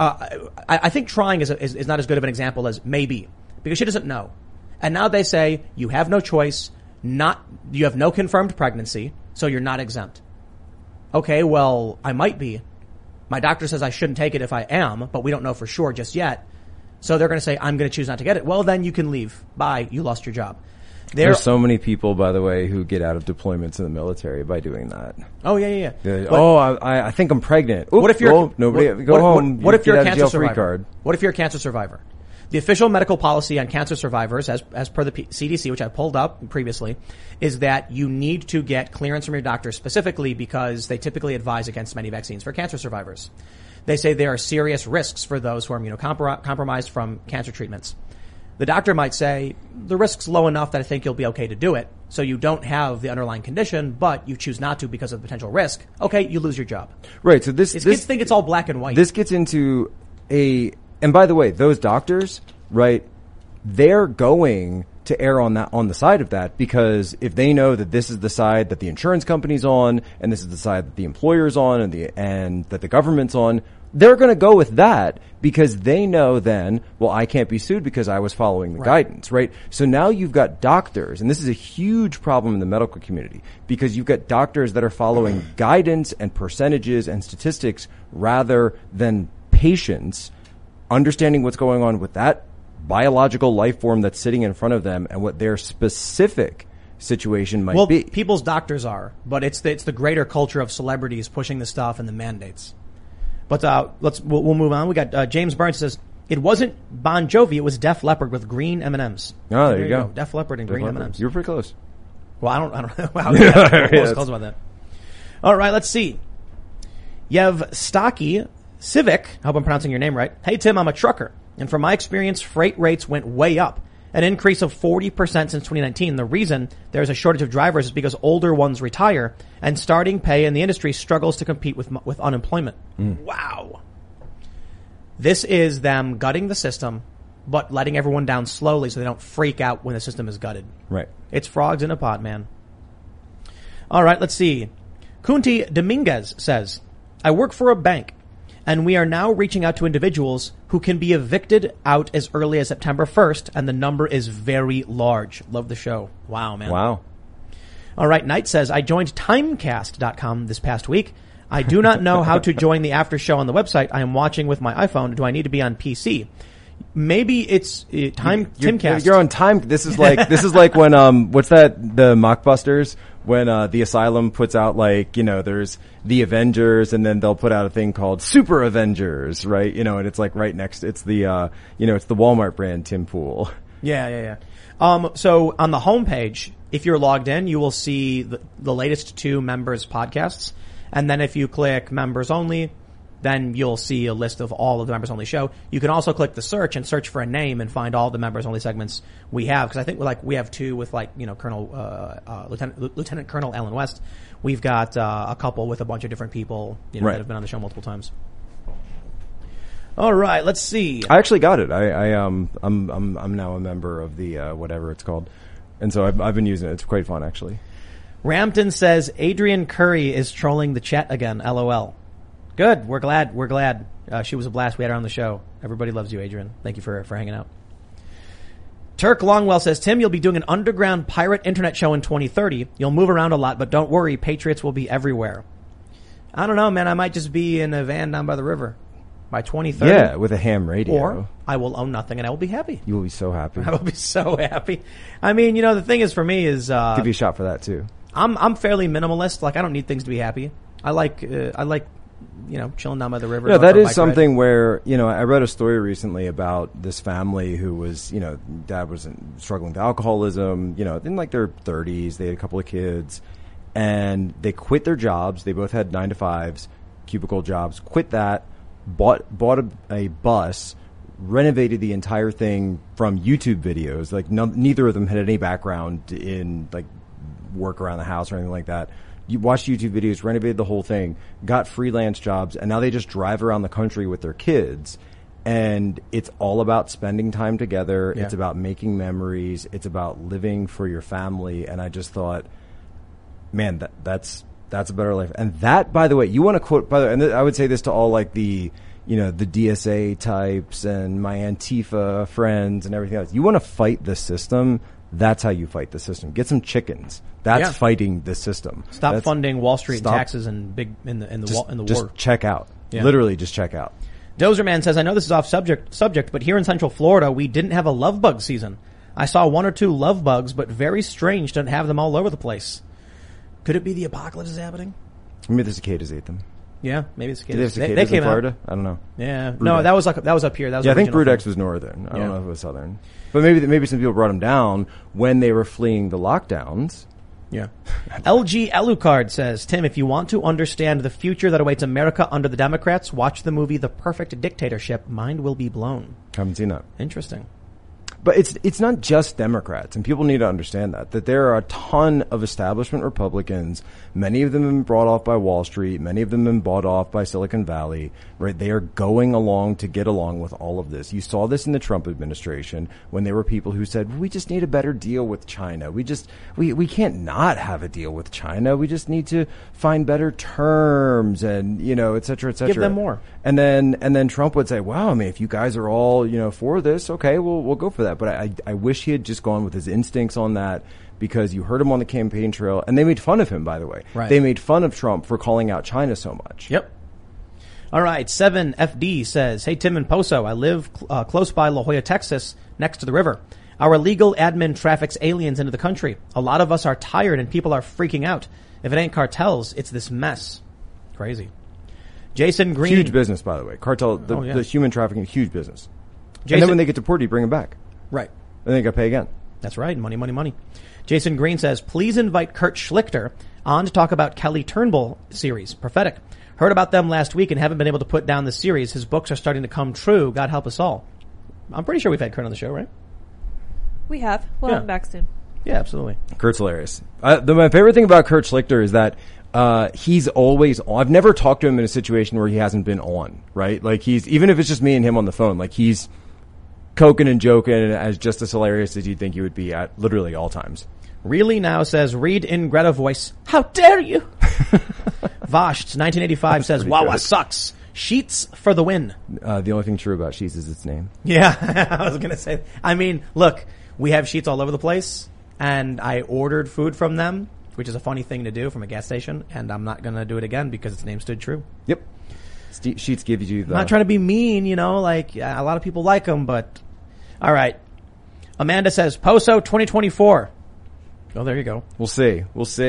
I think trying is not as good of an example as maybe, because she doesn't know. And now they say, you have no choice, you have no confirmed pregnancy, so you're not exempt. Okay, well, I might be. My doctor says I shouldn't take it if I am, but we don't know for sure just yet. So they're going to say, I'm going to choose not to get it. Well, then you can leave. Bye. You lost your job. There's so many people, by the way, who get out of deployments in the military by doing that. Oh, yeah. I think I'm pregnant. Oops, what if you're go home? What if you're a cancer survivor? Card. What if you're a cancer survivor? The official medical policy on cancer survivors, as per the CDC, which I pulled up previously, is that you need to get clearance from your doctor specifically because they typically advise against many vaccines for cancer survivors. They say there are serious risks for those who are immunocompromised from cancer treatments. The doctor might say, the risk's low enough that I think you'll be okay to do it. So you don't have the underlying condition, but you choose not to because of the potential risk. Okay, you lose your job. Right, so kids think it's all black and white. This gets into and by the way, those doctors, right, they're going to err on the side of that because if they know that this is the side that the insurance company's on and this is the side that the employer's on and that the government's on, they're going to go with that because they know then, well, I can't be sued because I was following the guidance, right? So now you've got doctors, and this is a huge problem in the medical community because you've got doctors that are following guidance and percentages and statistics rather than patients understanding what's going on with that biological life form that's sitting in front of them and what their specific situation might be. Well, people's doctors are, but it's the greater culture of celebrities pushing the stuff and the mandates. But we'll move on. We got James Burns says it wasn't Bon Jovi, it was Def Leppard with green M&Ms. Oh, there you go. Def Leppard and green M&Ms. You were pretty close. Well, I don't know how close about that. All right, let's see. Yevstaki Civic, I hope I'm pronouncing your name right. Hey, Tim, I'm a trucker. And from my experience, freight rates went way up. An increase of 40% since 2019. The reason there's a shortage of drivers is because older ones retire and starting pay in the industry struggles to compete with unemployment. Wow. This is them gutting the system, but letting everyone down slowly so they don't freak out when the system is gutted. Right. It's frogs in a pot, man. All right, let's see. Kunti Dominguez says, I work for a bank. And we are now reaching out to individuals who can be evicted out as early as September 1st, and the number is very large. Love the show. Wow, man. Wow. All right, Knight says, I joined Timecast.com this past week. I do not know how to join the after show on the website. I am watching with my iPhone. Do I need to be on PC? Maybe it's Timcast. You're on time. This is like when what's that? The Mockbusters when the Asylum puts out there's the Avengers and then they'll put out a thing called Super Avengers, right? And it's like right next. It's the it's the Walmart brand Tim Pool. Yeah. So on the homepage, if you're logged in, you will see the latest 2 members podcasts, and then if you click members only, then you'll see a list of all of the members only show. You can also click the search and search for a name and find all the members only segments we have. Because I think we have 2 with Lieutenant Colonel Alan West. We've got a couple with a bunch of different people, that have been on the show multiple times. All right, let's see. I actually got it. I'm now a member of the whatever it's called, and so I've been using it. It's quite fun, actually. Rampton says Adrian Curry is trolling the chat again. LOL. Good. We're glad. She was a blast. We had her on the show. Everybody loves you, Adrian. Thank you for hanging out. Turk Longwell says, Tim, you'll be doing an underground pirate internet show in 2030. You'll move around a lot, but don't worry, Patriots will be everywhere. I don't know, man. I might just be in a van down by the river by 2030. Yeah, with a ham radio. Or I will own nothing and I will be happy. You will be so happy. I will be so happy. I mean, the thing is for me is... give you a shot for that, too. I'm fairly minimalist. Like, I don't need things to be happy. I like chilling down by the river. Yeah, that is something where, I read a story recently about this family who was, dad was struggling with alcoholism, in like their 30s. They had a couple of kids and they quit their jobs. They both had 9-to-5s, cubicle jobs, quit that, bought a bus, renovated the entire thing from YouTube videos. Like neither of them had any background in like work around the house or anything like that. You watched YouTube videos, renovated the whole thing, got freelance jobs, and now they just drive around the country with their kids. And it's all about spending time together. Yeah. It's about making memories. It's about living for your family. And I just thought, man, that's a better life. And that, by the way, you want to quote, and I would say this to all like the DSA types and my Antifa friends and everything else. You want to fight the system. That's how you fight the system. Get some chickens. That's fighting the system. Stop funding Wall Street and taxes and big in the war. Just check out. Yeah. Literally, just check out. Dozerman says, I know this is off subject, but here in Central Florida, we didn't have a love bug season. I saw 1 or 2 love bugs, but very strange to have them all over the place. Could it be the apocalypse is happening? Maybe the cicadas ate them. Yeah, maybe the cicadas. Did they have cicadas in Florida? I don't know. Yeah. No, that was up here. That was I think Brudex was northern. I don't know if it was southern. But maybe some people brought them down when they were fleeing the lockdowns. Yeah. LG Alucard says, Tim, if you want to understand the future that awaits America under the Democrats, watch the movie The Perfect Dictatorship. Mind will be blown. Haven't seen that. Interesting. But it's not just Democrats, and people need to understand that there are a ton of establishment Republicans. Many of them have been brought off by Wall Street. Many of them have been bought off by Silicon Valley, right? They are going along to get along with all of this. You saw this in the Trump administration when there were people who said, well, we just need a better deal with China. We can't not have a deal with China. We just need to find better terms and, et cetera, et cetera. Give them more. And then Trump would say, well, I mean, if you guys are all, for this, okay, we'll go for that. But I wish he had just gone with his instincts on that, because you heard him on the campaign trail, and they made fun of him, by the way. Right. They made fun of Trump for calling out China so much. Yep. All right. 7FD says, hey, Tim and Poso, I live close by La Jolla, Texas, next to the river. Our illegal admin traffics aliens into the country. A lot of us are tired and people are freaking out. If it ain't cartels, it's this mess. Crazy. Jason Green. Huge business, by the way. Cartel, the human trafficking, huge business. Jason, and then when they get deported, you bring them back. Right. And they got to pay again. That's right. Money, money, money. Jason Green says, please invite Kurt Schlichter on to talk about Kelly Turnbull series, Prophetic. Heard about them last week and haven't been able to put down the series. His books are starting to come true. God help us all. I'm pretty sure we've had Kurt on the show, right? We have. We'll have him back soon. Yeah, absolutely. Kurt's hilarious. My favorite thing about Kurt Schlichter is that he's always on. I've never talked to him in a situation where he hasn't been on, right? Like even if it's just me and him on the phone, like he's coking and joking as just as hilarious as you'd think he would be at literally all times. Really now says, read in Greta voice, how dare you? Vosht 1985 says, Wawa sucks. Sheets for the win. The only thing true about Sheets is its name. Yeah, I was going to say. I mean, look, we have Sheets all over the place, and I ordered food from them, which is a funny thing to do from a gas station, and I'm not going to do it again because its name stood true. Yep. Sheets gives you the... I'm not trying to be mean, like a lot of people like them, but... All right. Amanda says, Poso 2024. Oh, there you go. We'll see.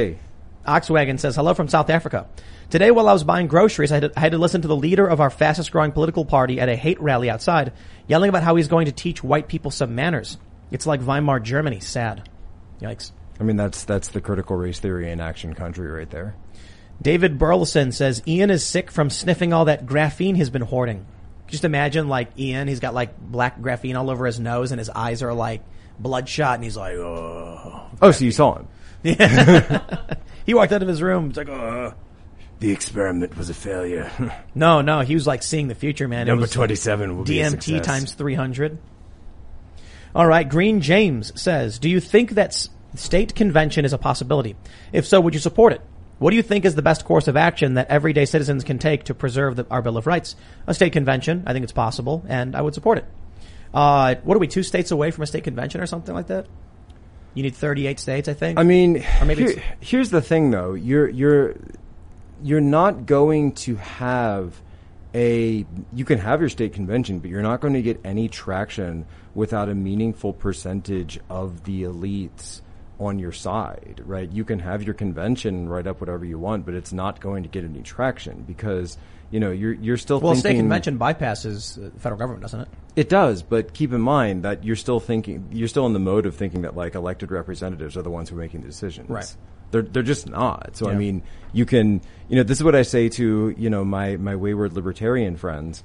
Oxwagon says, hello from South Africa. Today, while I was buying groceries, I had to listen to the leader of our fastest growing political party at a hate rally outside, yelling about how he's going to teach white people some manners. It's like Weimar Germany. Sad. Yikes. I mean, that's the critical race theory in action country right there. David Burleson says Ian is sick from sniffing all that graphene he's been hoarding. Just imagine like Ian, he's got like black graphene all over his nose and his eyes are like bloodshot and he's like, oh. Oh, so you saw him? Yeah. He walked out of his room. It's like, oh. The experiment was a failure. No, he was like seeing the future, man. Number It was 27 will be a DMT success. times 300. All right, Green James says, do you think that state convention is a possibility? If so, would you support it? What do you think is the best course of action that everyday citizens can take to preserve our Bill of Rights? A state convention, I think it's possible, and I would support it. What are we, 2 states away from a state convention or something like that? You need 38 states, I think. I mean, or maybe here's the thing, though. You're not going to have you can have your state convention, but you're not going to get any traction without a meaningful percentage of the elites on your side, right? You can have your convention and write up whatever you want, but it's not going to get any traction because, you're still Well, thinking... state convention bypasses the federal government, doesn't it? It does, but keep in mind that you're still in the mode of thinking that like elected representatives are the ones who are making the decisions. Right. They're just not. So, Yeah. I mean, you can, this is what I say to, my wayward libertarian friends,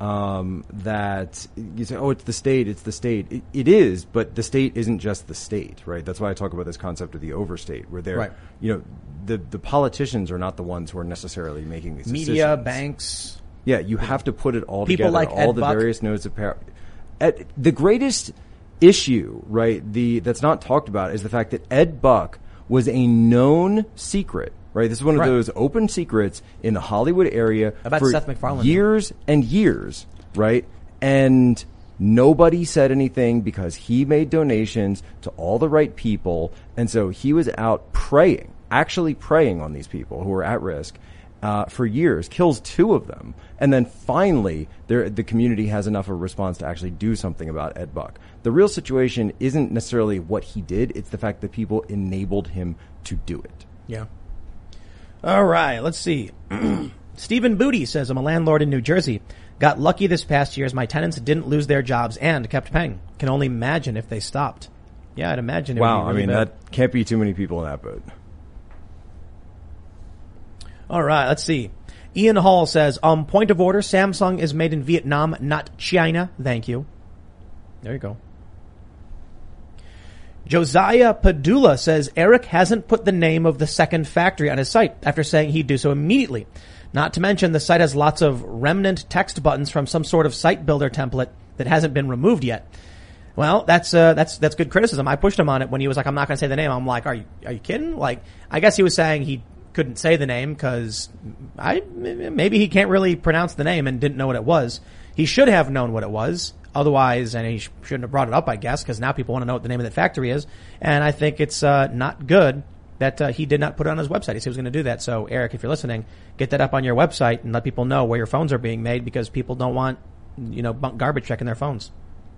that you say, oh, it's the state. It is, but the state isn't just the state, right? That's why I talk about this concept of the overstate, where they're, Right. The politicians are not the ones who are necessarily making these decisions. Media, banks. Yeah, you have to put it all People together, like all Ed the Buck. various nodes of power. The greatest issue, right, that's not talked about is the fact that Ed Buck was a known secret, right? This is one of Right. those open secrets in the Hollywood area About for Seth MacFarlane. years and years, right? And nobody said anything because he made donations to all the right people. And so he was out actually preying on these people who were at risk for years, kills 2 of them. And then finally, the community has enough of a response to actually do something about Ed Buck. The real situation isn't necessarily what he did. It's the fact that people enabled him to do it. Yeah. All right, let's see. Stephen Booty says, I'm a landlord in New Jersey. Got lucky this past year as my tenants didn't lose their jobs and kept paying. Can only imagine if they stopped. Yeah, I'd imagine it would be Wow, really bad. that can't be too many people in that boat. All right, let's see. Ian Hall says, point of order, Samsung is made in Vietnam, not China. Thank you. There you go. Josiah Padula says, Eric hasn't put the name of the second factory on his site after saying he'd do so immediately. Not to mention the site has lots of remnant text buttons from some sort of site builder template that hasn't been removed yet. Well, that's good criticism. I pushed him on it when he was like, I'm not going to say the name. I'm like, are you kidding? Like, I guess he was saying he couldn't say the name because maybe he can't really pronounce the name and didn't know what it was. He should have known what it was. Otherwise, and he shouldn't have brought it up, I guess, because now people want to know what the name of that factory is. And I think it's not good that he did not put it on his website. He said he was going to do that. So, Eric, if you're listening, get that up on your website and let people know where your phones are being made because people don't want, garbage checking their phones.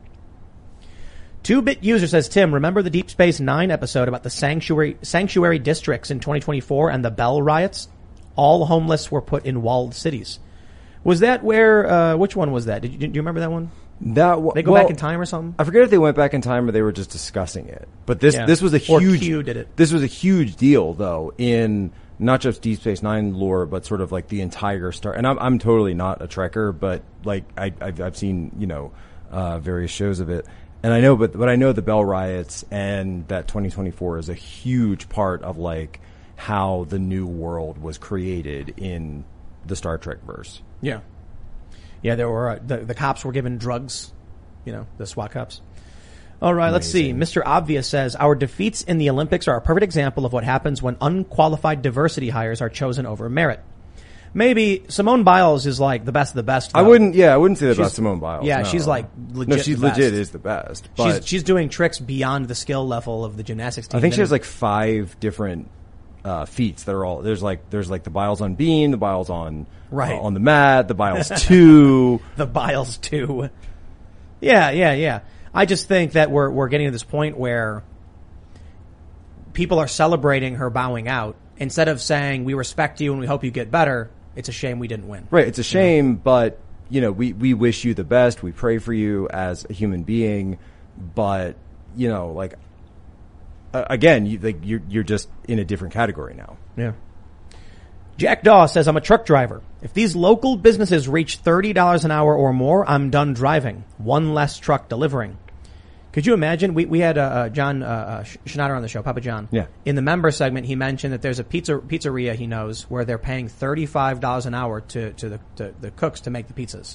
2-Bit User says, Tim, remember the Deep Space Nine episode about the sanctuary districts in 2024 and the Bell riots? All homeless were put in walled cities. Was that where, which one was that? Do you remember that one? They go back in time or something? I forget if they went back in time or they were just discussing it. But this was a Or huge Q did it. This was a huge deal though in not just Deep Space Nine lore, but sort of like the entire Star. And I'm totally not a Trekker, but like I've seen various shows of it, and I know, but I know the Bell riots and that 2024 is a huge part of like how the new world was created in the Star Trek verse. Yeah. Yeah, there were the cops were given drugs, the SWAT cops. All right, let's see. Mr. Obvious says, our defeats in the Olympics are a perfect example of what happens when unqualified diversity hires are chosen over merit. Maybe Simone Biles is like the best of the best, though. I wouldn't say that about Simone Biles. Yeah, no. she's like legit. No, she's the best. legit is the best. But She's doing tricks beyond the skill level of the gymnastics team. I think she has like 5 different feats that are all there's like the Biles on beam, the Biles on on the mat, the Biles 2, the Biles 2. Yeah. I just think that we're getting to this point where people are celebrating her bowing out instead of saying we respect you and we hope you get better. It's a shame we didn't win. Right, it's a shame, but we wish you the best. We pray for you as a human being, but again, you're just in a different category now. Yeah. Jack Daw says, I'm a truck driver. If these local businesses reach $30 an hour or more, I'm done driving. One less truck delivering. Could you imagine? We had John Schneider on the show, Papa John. Yeah. In the member segment, he mentioned that there's a pizzeria he knows where they're paying $35 an hour to the cooks to make the pizzas.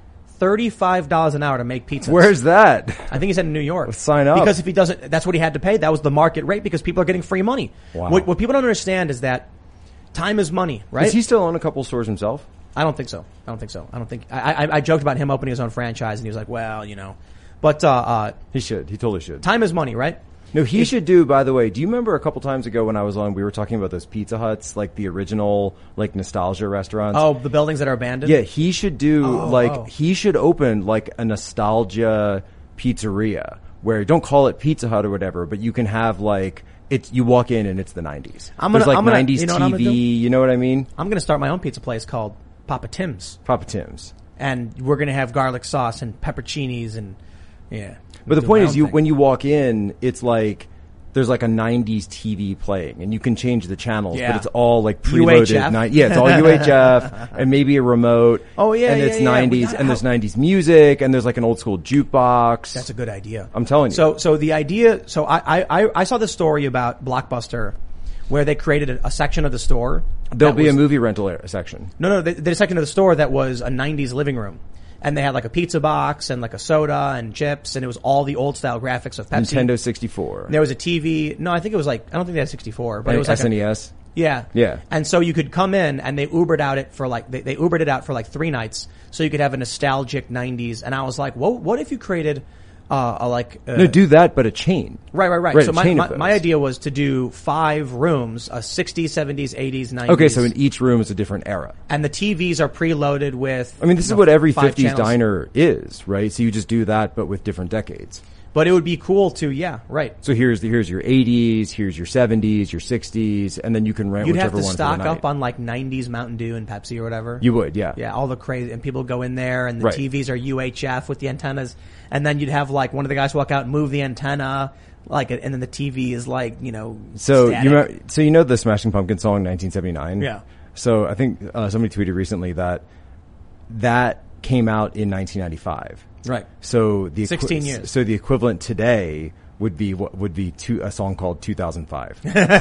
$35 an hour to make pizzas. Where's that? I think he said in New York. Let's sign up. Because if he doesn't, that's what he had to pay. That was the market rate because people are getting free money. Wow. What people don't understand is that time is money, right? Does he still own a couple stores himself? I don't think so. I joked about him opening his own franchise, and he was like, well, But he should. He totally should. Time is money, right? No, he should do, by the way, do you remember a couple times ago when I was on, we were talking about those Pizza Huts, like the original, like nostalgia restaurants? Oh, the buildings that are abandoned? Yeah, he should do, he should open like a nostalgia pizzeria where, don't call it Pizza Hut or whatever, but you can have like, you walk in and it's the 90s. There's like 90s TV, you know what I mean? I'm going to start my own pizza place called Papa Tim's. Papa Tim's. And we're going to have garlic sauce and pepperoncinis and, yeah. But the point is, when you walk in, it's like there's like a 90s TV playing, and you can change the channels, but it's all like preloaded. It's all UHF, and maybe a remote. Oh, yeah, and it's 90s, and there's 90s music, and there's like an old school jukebox. That's a good idea. I'm telling you. So the idea, I saw this story about Blockbuster where they created a section of the store. There'll be a movie rental section. No, they did a section of the store that was a 90s living room. And they had like a pizza box and like a soda and chips, and it was all the old style graphics of Pepsi. Nintendo 64. There was a TV. No, I think it was like, I don't think they had 64, but it was like SNES. Yeah. Yeah. And so you could come in and they Ubered it out for like 3 nights so you could have a nostalgic 90s. And I was like, what if you created no, do that, but a chain. Right. So my idea was to do 5 rooms, 60s, 70s, 80s, 90s. Okay, so in each room is a different era. And the TVs are preloaded with... I mean, this is what every 50s channels. diner is, right? So you just do that, but with different decades. But it would be cool to, yeah, right. So here's your 80s, here's your 70s, your 60s, and then you can rent whichever one for the night. You'd have to stock up on like 90s Mountain Dew and Pepsi or whatever. You would, yeah. Yeah, all the crazy, and people go in there and the TVs are UHF with the antennas, and then you'd have like one of the guys walk out and move the antenna, and then the TV is like, So static. you know the Smashing Pumpkins song 1979? Yeah. So I think somebody tweeted recently that came out in 1995. Right. So 16 years. So the equivalent today would be a song called 2005.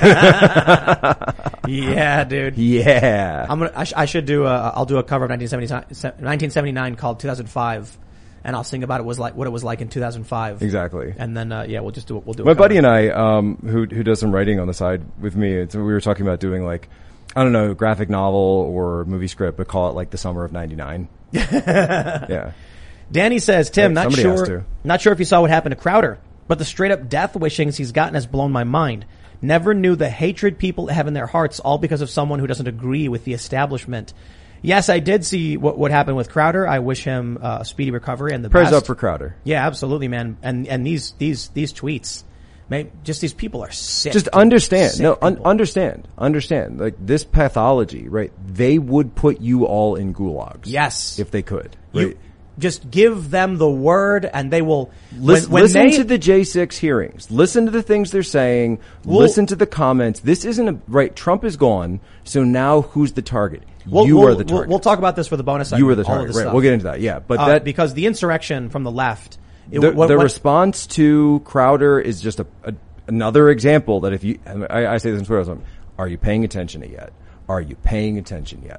Yeah, dude. Yeah. I'll do a cover of 1979 called 2005, and I'll sing about what it was like in 2005. Exactly. And then we'll do my buddy and I who does some writing on the side with me, we were talking about doing like, I don't know, graphic novel or movie script, but call it like the summer of 99. Yeah. Danny says, Tim, not sure if you saw what happened to Crowder, but the straight up death wishings he's gotten has blown my mind. Never knew the hatred people have in their hearts, all because of someone who doesn't agree with the establishment. Yes, I did see what happened with Crowder. I wish him a speedy recovery and the prayers best. Up for Crowder. Yeah, absolutely, man. And these tweets, just these people are sick. Just understand. Understand. Like this pathology, right? They would put you all in gulags. Yes. If they could. Right? Just give them the word and they will listen to the J6 hearings. Listen to the things they're saying. Listen to the comments. This isn't right. Trump is gone. So now who's the target? You are the target. We'll talk about this for the bonus segment. You are the target. Right. We'll get into that. Yeah. But because the insurrection from the left, the response to Crowder is just another example that if you, I say this on Twitter, are you paying attention yet? Are you paying attention yet?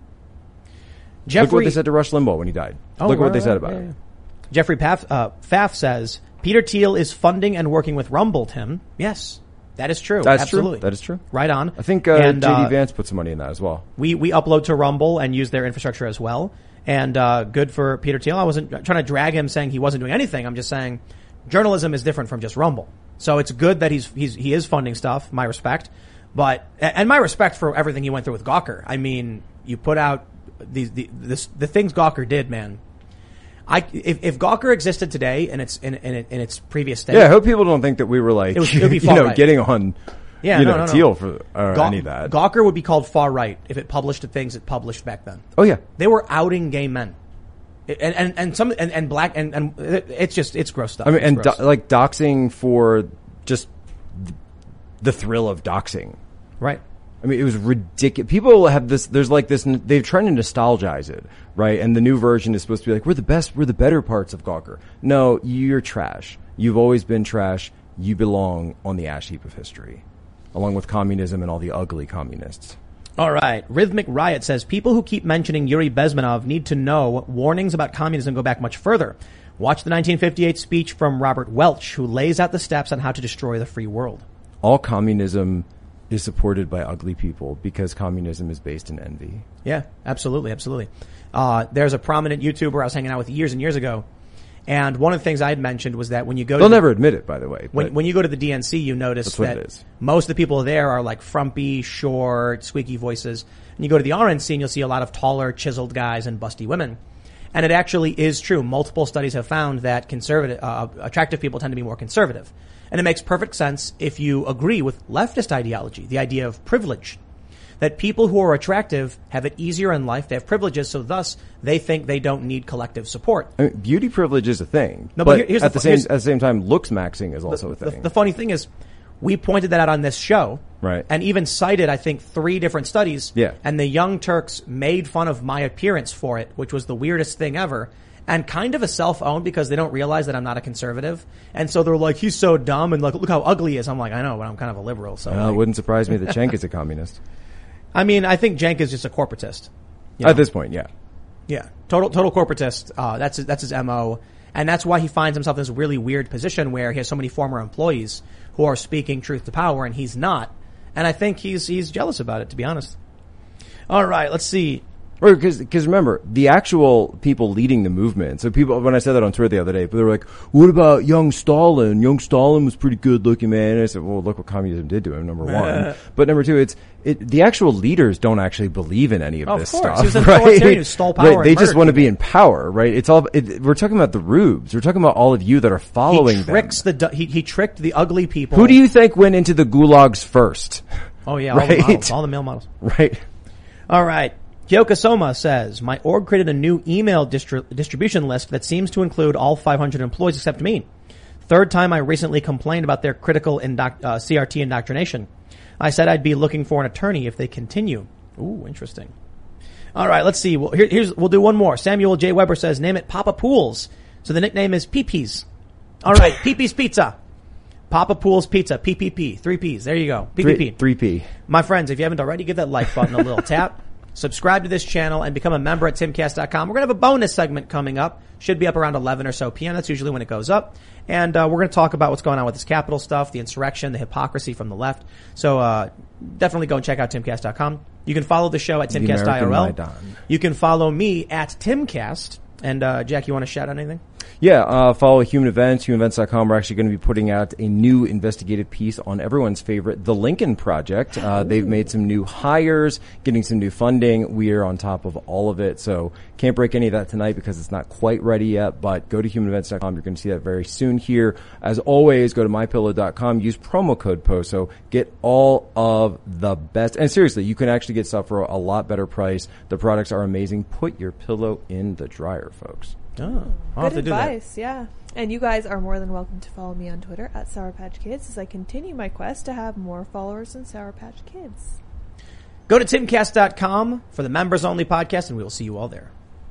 Look what they said to Rush Limbaugh when he died. Look at what they said about him. Jeffrey Pfaff says, Peter Thiel is funding and working with Rumble, Tim. Yes, that is true. That's Absolutely. true. That is true. Right on. I think J.D. Vance put some money in that as well. We upload to Rumble and use their infrastructure as well. And good for Peter Thiel. I wasn't trying to drag him saying he wasn't doing anything. I'm just saying journalism is different from just Rumble. So it's good that he is funding stuff. My respect. And my respect for everything he went through with Gawker. I mean, you put out the things Gawker did, man. If Gawker existed today in its previous state, I hope people don't think that we were like, it would be getting on, Thiel for any of that. Gawker would be called far right if it published the things it published back then. Oh yeah, they were outing gay men, and black and it's gross stuff. I mean, like doxing for just the thrill of doxing, right? I mean, it was ridiculous. People have this, they're trying to nostalgize it, right? And the new version is supposed to be like, we're the better parts of Gawker. No, you're trash. You've always been trash. You belong on the ash heap of history, along with communism and all the ugly communists. All right. Rhythmic Riot says, people who keep mentioning Yuri Bezmenov need to know warnings about communism go back much further. Watch the 1958 speech from Robert Welch, who lays out the steps on how to destroy the free world. All communism is supported by ugly people because communism is based in envy. Yeah, absolutely, absolutely. There's a prominent YouTuber I was hanging out with years and years ago, and one of the things I had mentioned was that when you go they'll never admit it, by the way. When you go to the DNC, you notice that most of the people there are like frumpy, short, squeaky voices. And you go to the RNC and you'll see a lot of taller, chiseled guys and busty women. And it actually is true. Multiple studies have found that attractive people tend to be more conservative. And it makes perfect sense if you agree with leftist ideology, the idea of privilege. That people who are attractive have it easier in life, they have privileges, so thus they think they don't need collective support. I mean, beauty privilege is a thing. No, but at the same time, looks maxing is also a thing. The funny thing is, we pointed that out on this show. Right. And even cited, I think, 3 different studies. Yeah. And the Young Turks made fun of my appearance for it, which was the weirdest thing ever. And kind of a self-owned because they don't realize that I'm not a conservative. And so they're like, he's so dumb and like, look how ugly he is. I'm like, I know, but I'm kind of a liberal. So it wouldn't surprise me that Cenk is a communist. I mean, I think Cenk is just a corporatist. You know? At this point, yeah. Yeah. Total corporatist. That's his MO. And that's why he finds himself in this really weird position where he has so many former employees who are speaking truth to power and he's not. And I think he's jealous about it, to be honest. All right, let's see. Right, because remember, the actual people leading the movement, so people, when I said that on Twitter the other day, they were like, what about young Stalin? Young Stalin was pretty good looking, man. And I said, well, look what communism did to him, number one. But number two, the actual leaders don't actually believe in any of this stuff. He was an authoritarian who stole power. Right, they just want to be in power, right? We're talking about the rubes. We're talking about all of you that are following them. He tricked the ugly people. Who do you think went into the gulags first? Oh yeah, right? all the male models. Right. All right. Kyoka Soma says, my org created a new email distribution list that seems to include all 500 employees except me. Third time I recently complained about their critical CRT indoctrination. I said I'd be looking for an attorney if they continue. Ooh, interesting. All right, let's see. Well, we'll do one more. Samuel J. Weber says, name it Papa Pools. So the nickname is Pee-Pee's. All right, Pee-Pee's Pizza. Papa Pools Pizza, PPP, 3 P's. There you go. PPP. 3P. My friends, if you haven't already, give that like button a little tap. Subscribe to this channel and become a member at timcast.com. We're going to have a bonus segment coming up. Should be up around 11 or so p.m. That's usually when it goes up. And we're going to talk about what's going on with this Capitol stuff, the insurrection, the hypocrisy from the left. So definitely go and check out timcast.com. You can follow the show at timcast.irl. You can follow me at timcast. And Jack, you want to shout out anything? Yeah, follow Human Events, humanevents.com. We're actually going to be putting out a new investigative piece on everyone's favorite, The Lincoln Project. They've made some new hires, getting some new funding. We are on top of all of it, so can't break any of that tonight because it's not quite ready yet, but go to humanevents.com. You're going to see that very soon here. As always, go to mypillow.com. Use promo code POSO. Get all of the best. And seriously, you can actually get stuff for a lot better price. The products are amazing. Put your pillow in the dryer, folks. Oh, I'll have to do advice, yeah. And you guys are more than welcome to follow me on Twitter at Sour Patch Kids as I continue my quest to have more followers than Sour Patch Kids. Go to timcast.com for the members only podcast and we will see you all there.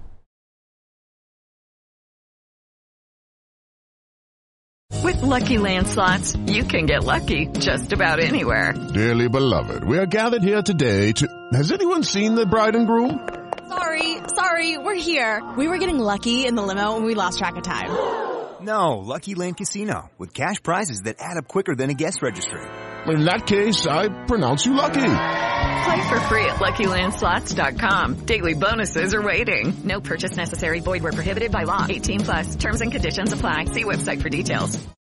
With Lucky Land Slots, you can get lucky just about anywhere. Dearly beloved, we are gathered here today to... Has anyone seen the bride and groom? Sorry, we're here. We were getting lucky in the limo and we lost track of time. No, Lucky Land Casino, with cash prizes that add up quicker than a guest registry. In that case, I pronounce you lucky. Play for free at LuckyLandSlots.com. Daily bonuses are waiting. No purchase necessary. Void where prohibited by law. 18+. Terms and conditions apply. See website for details.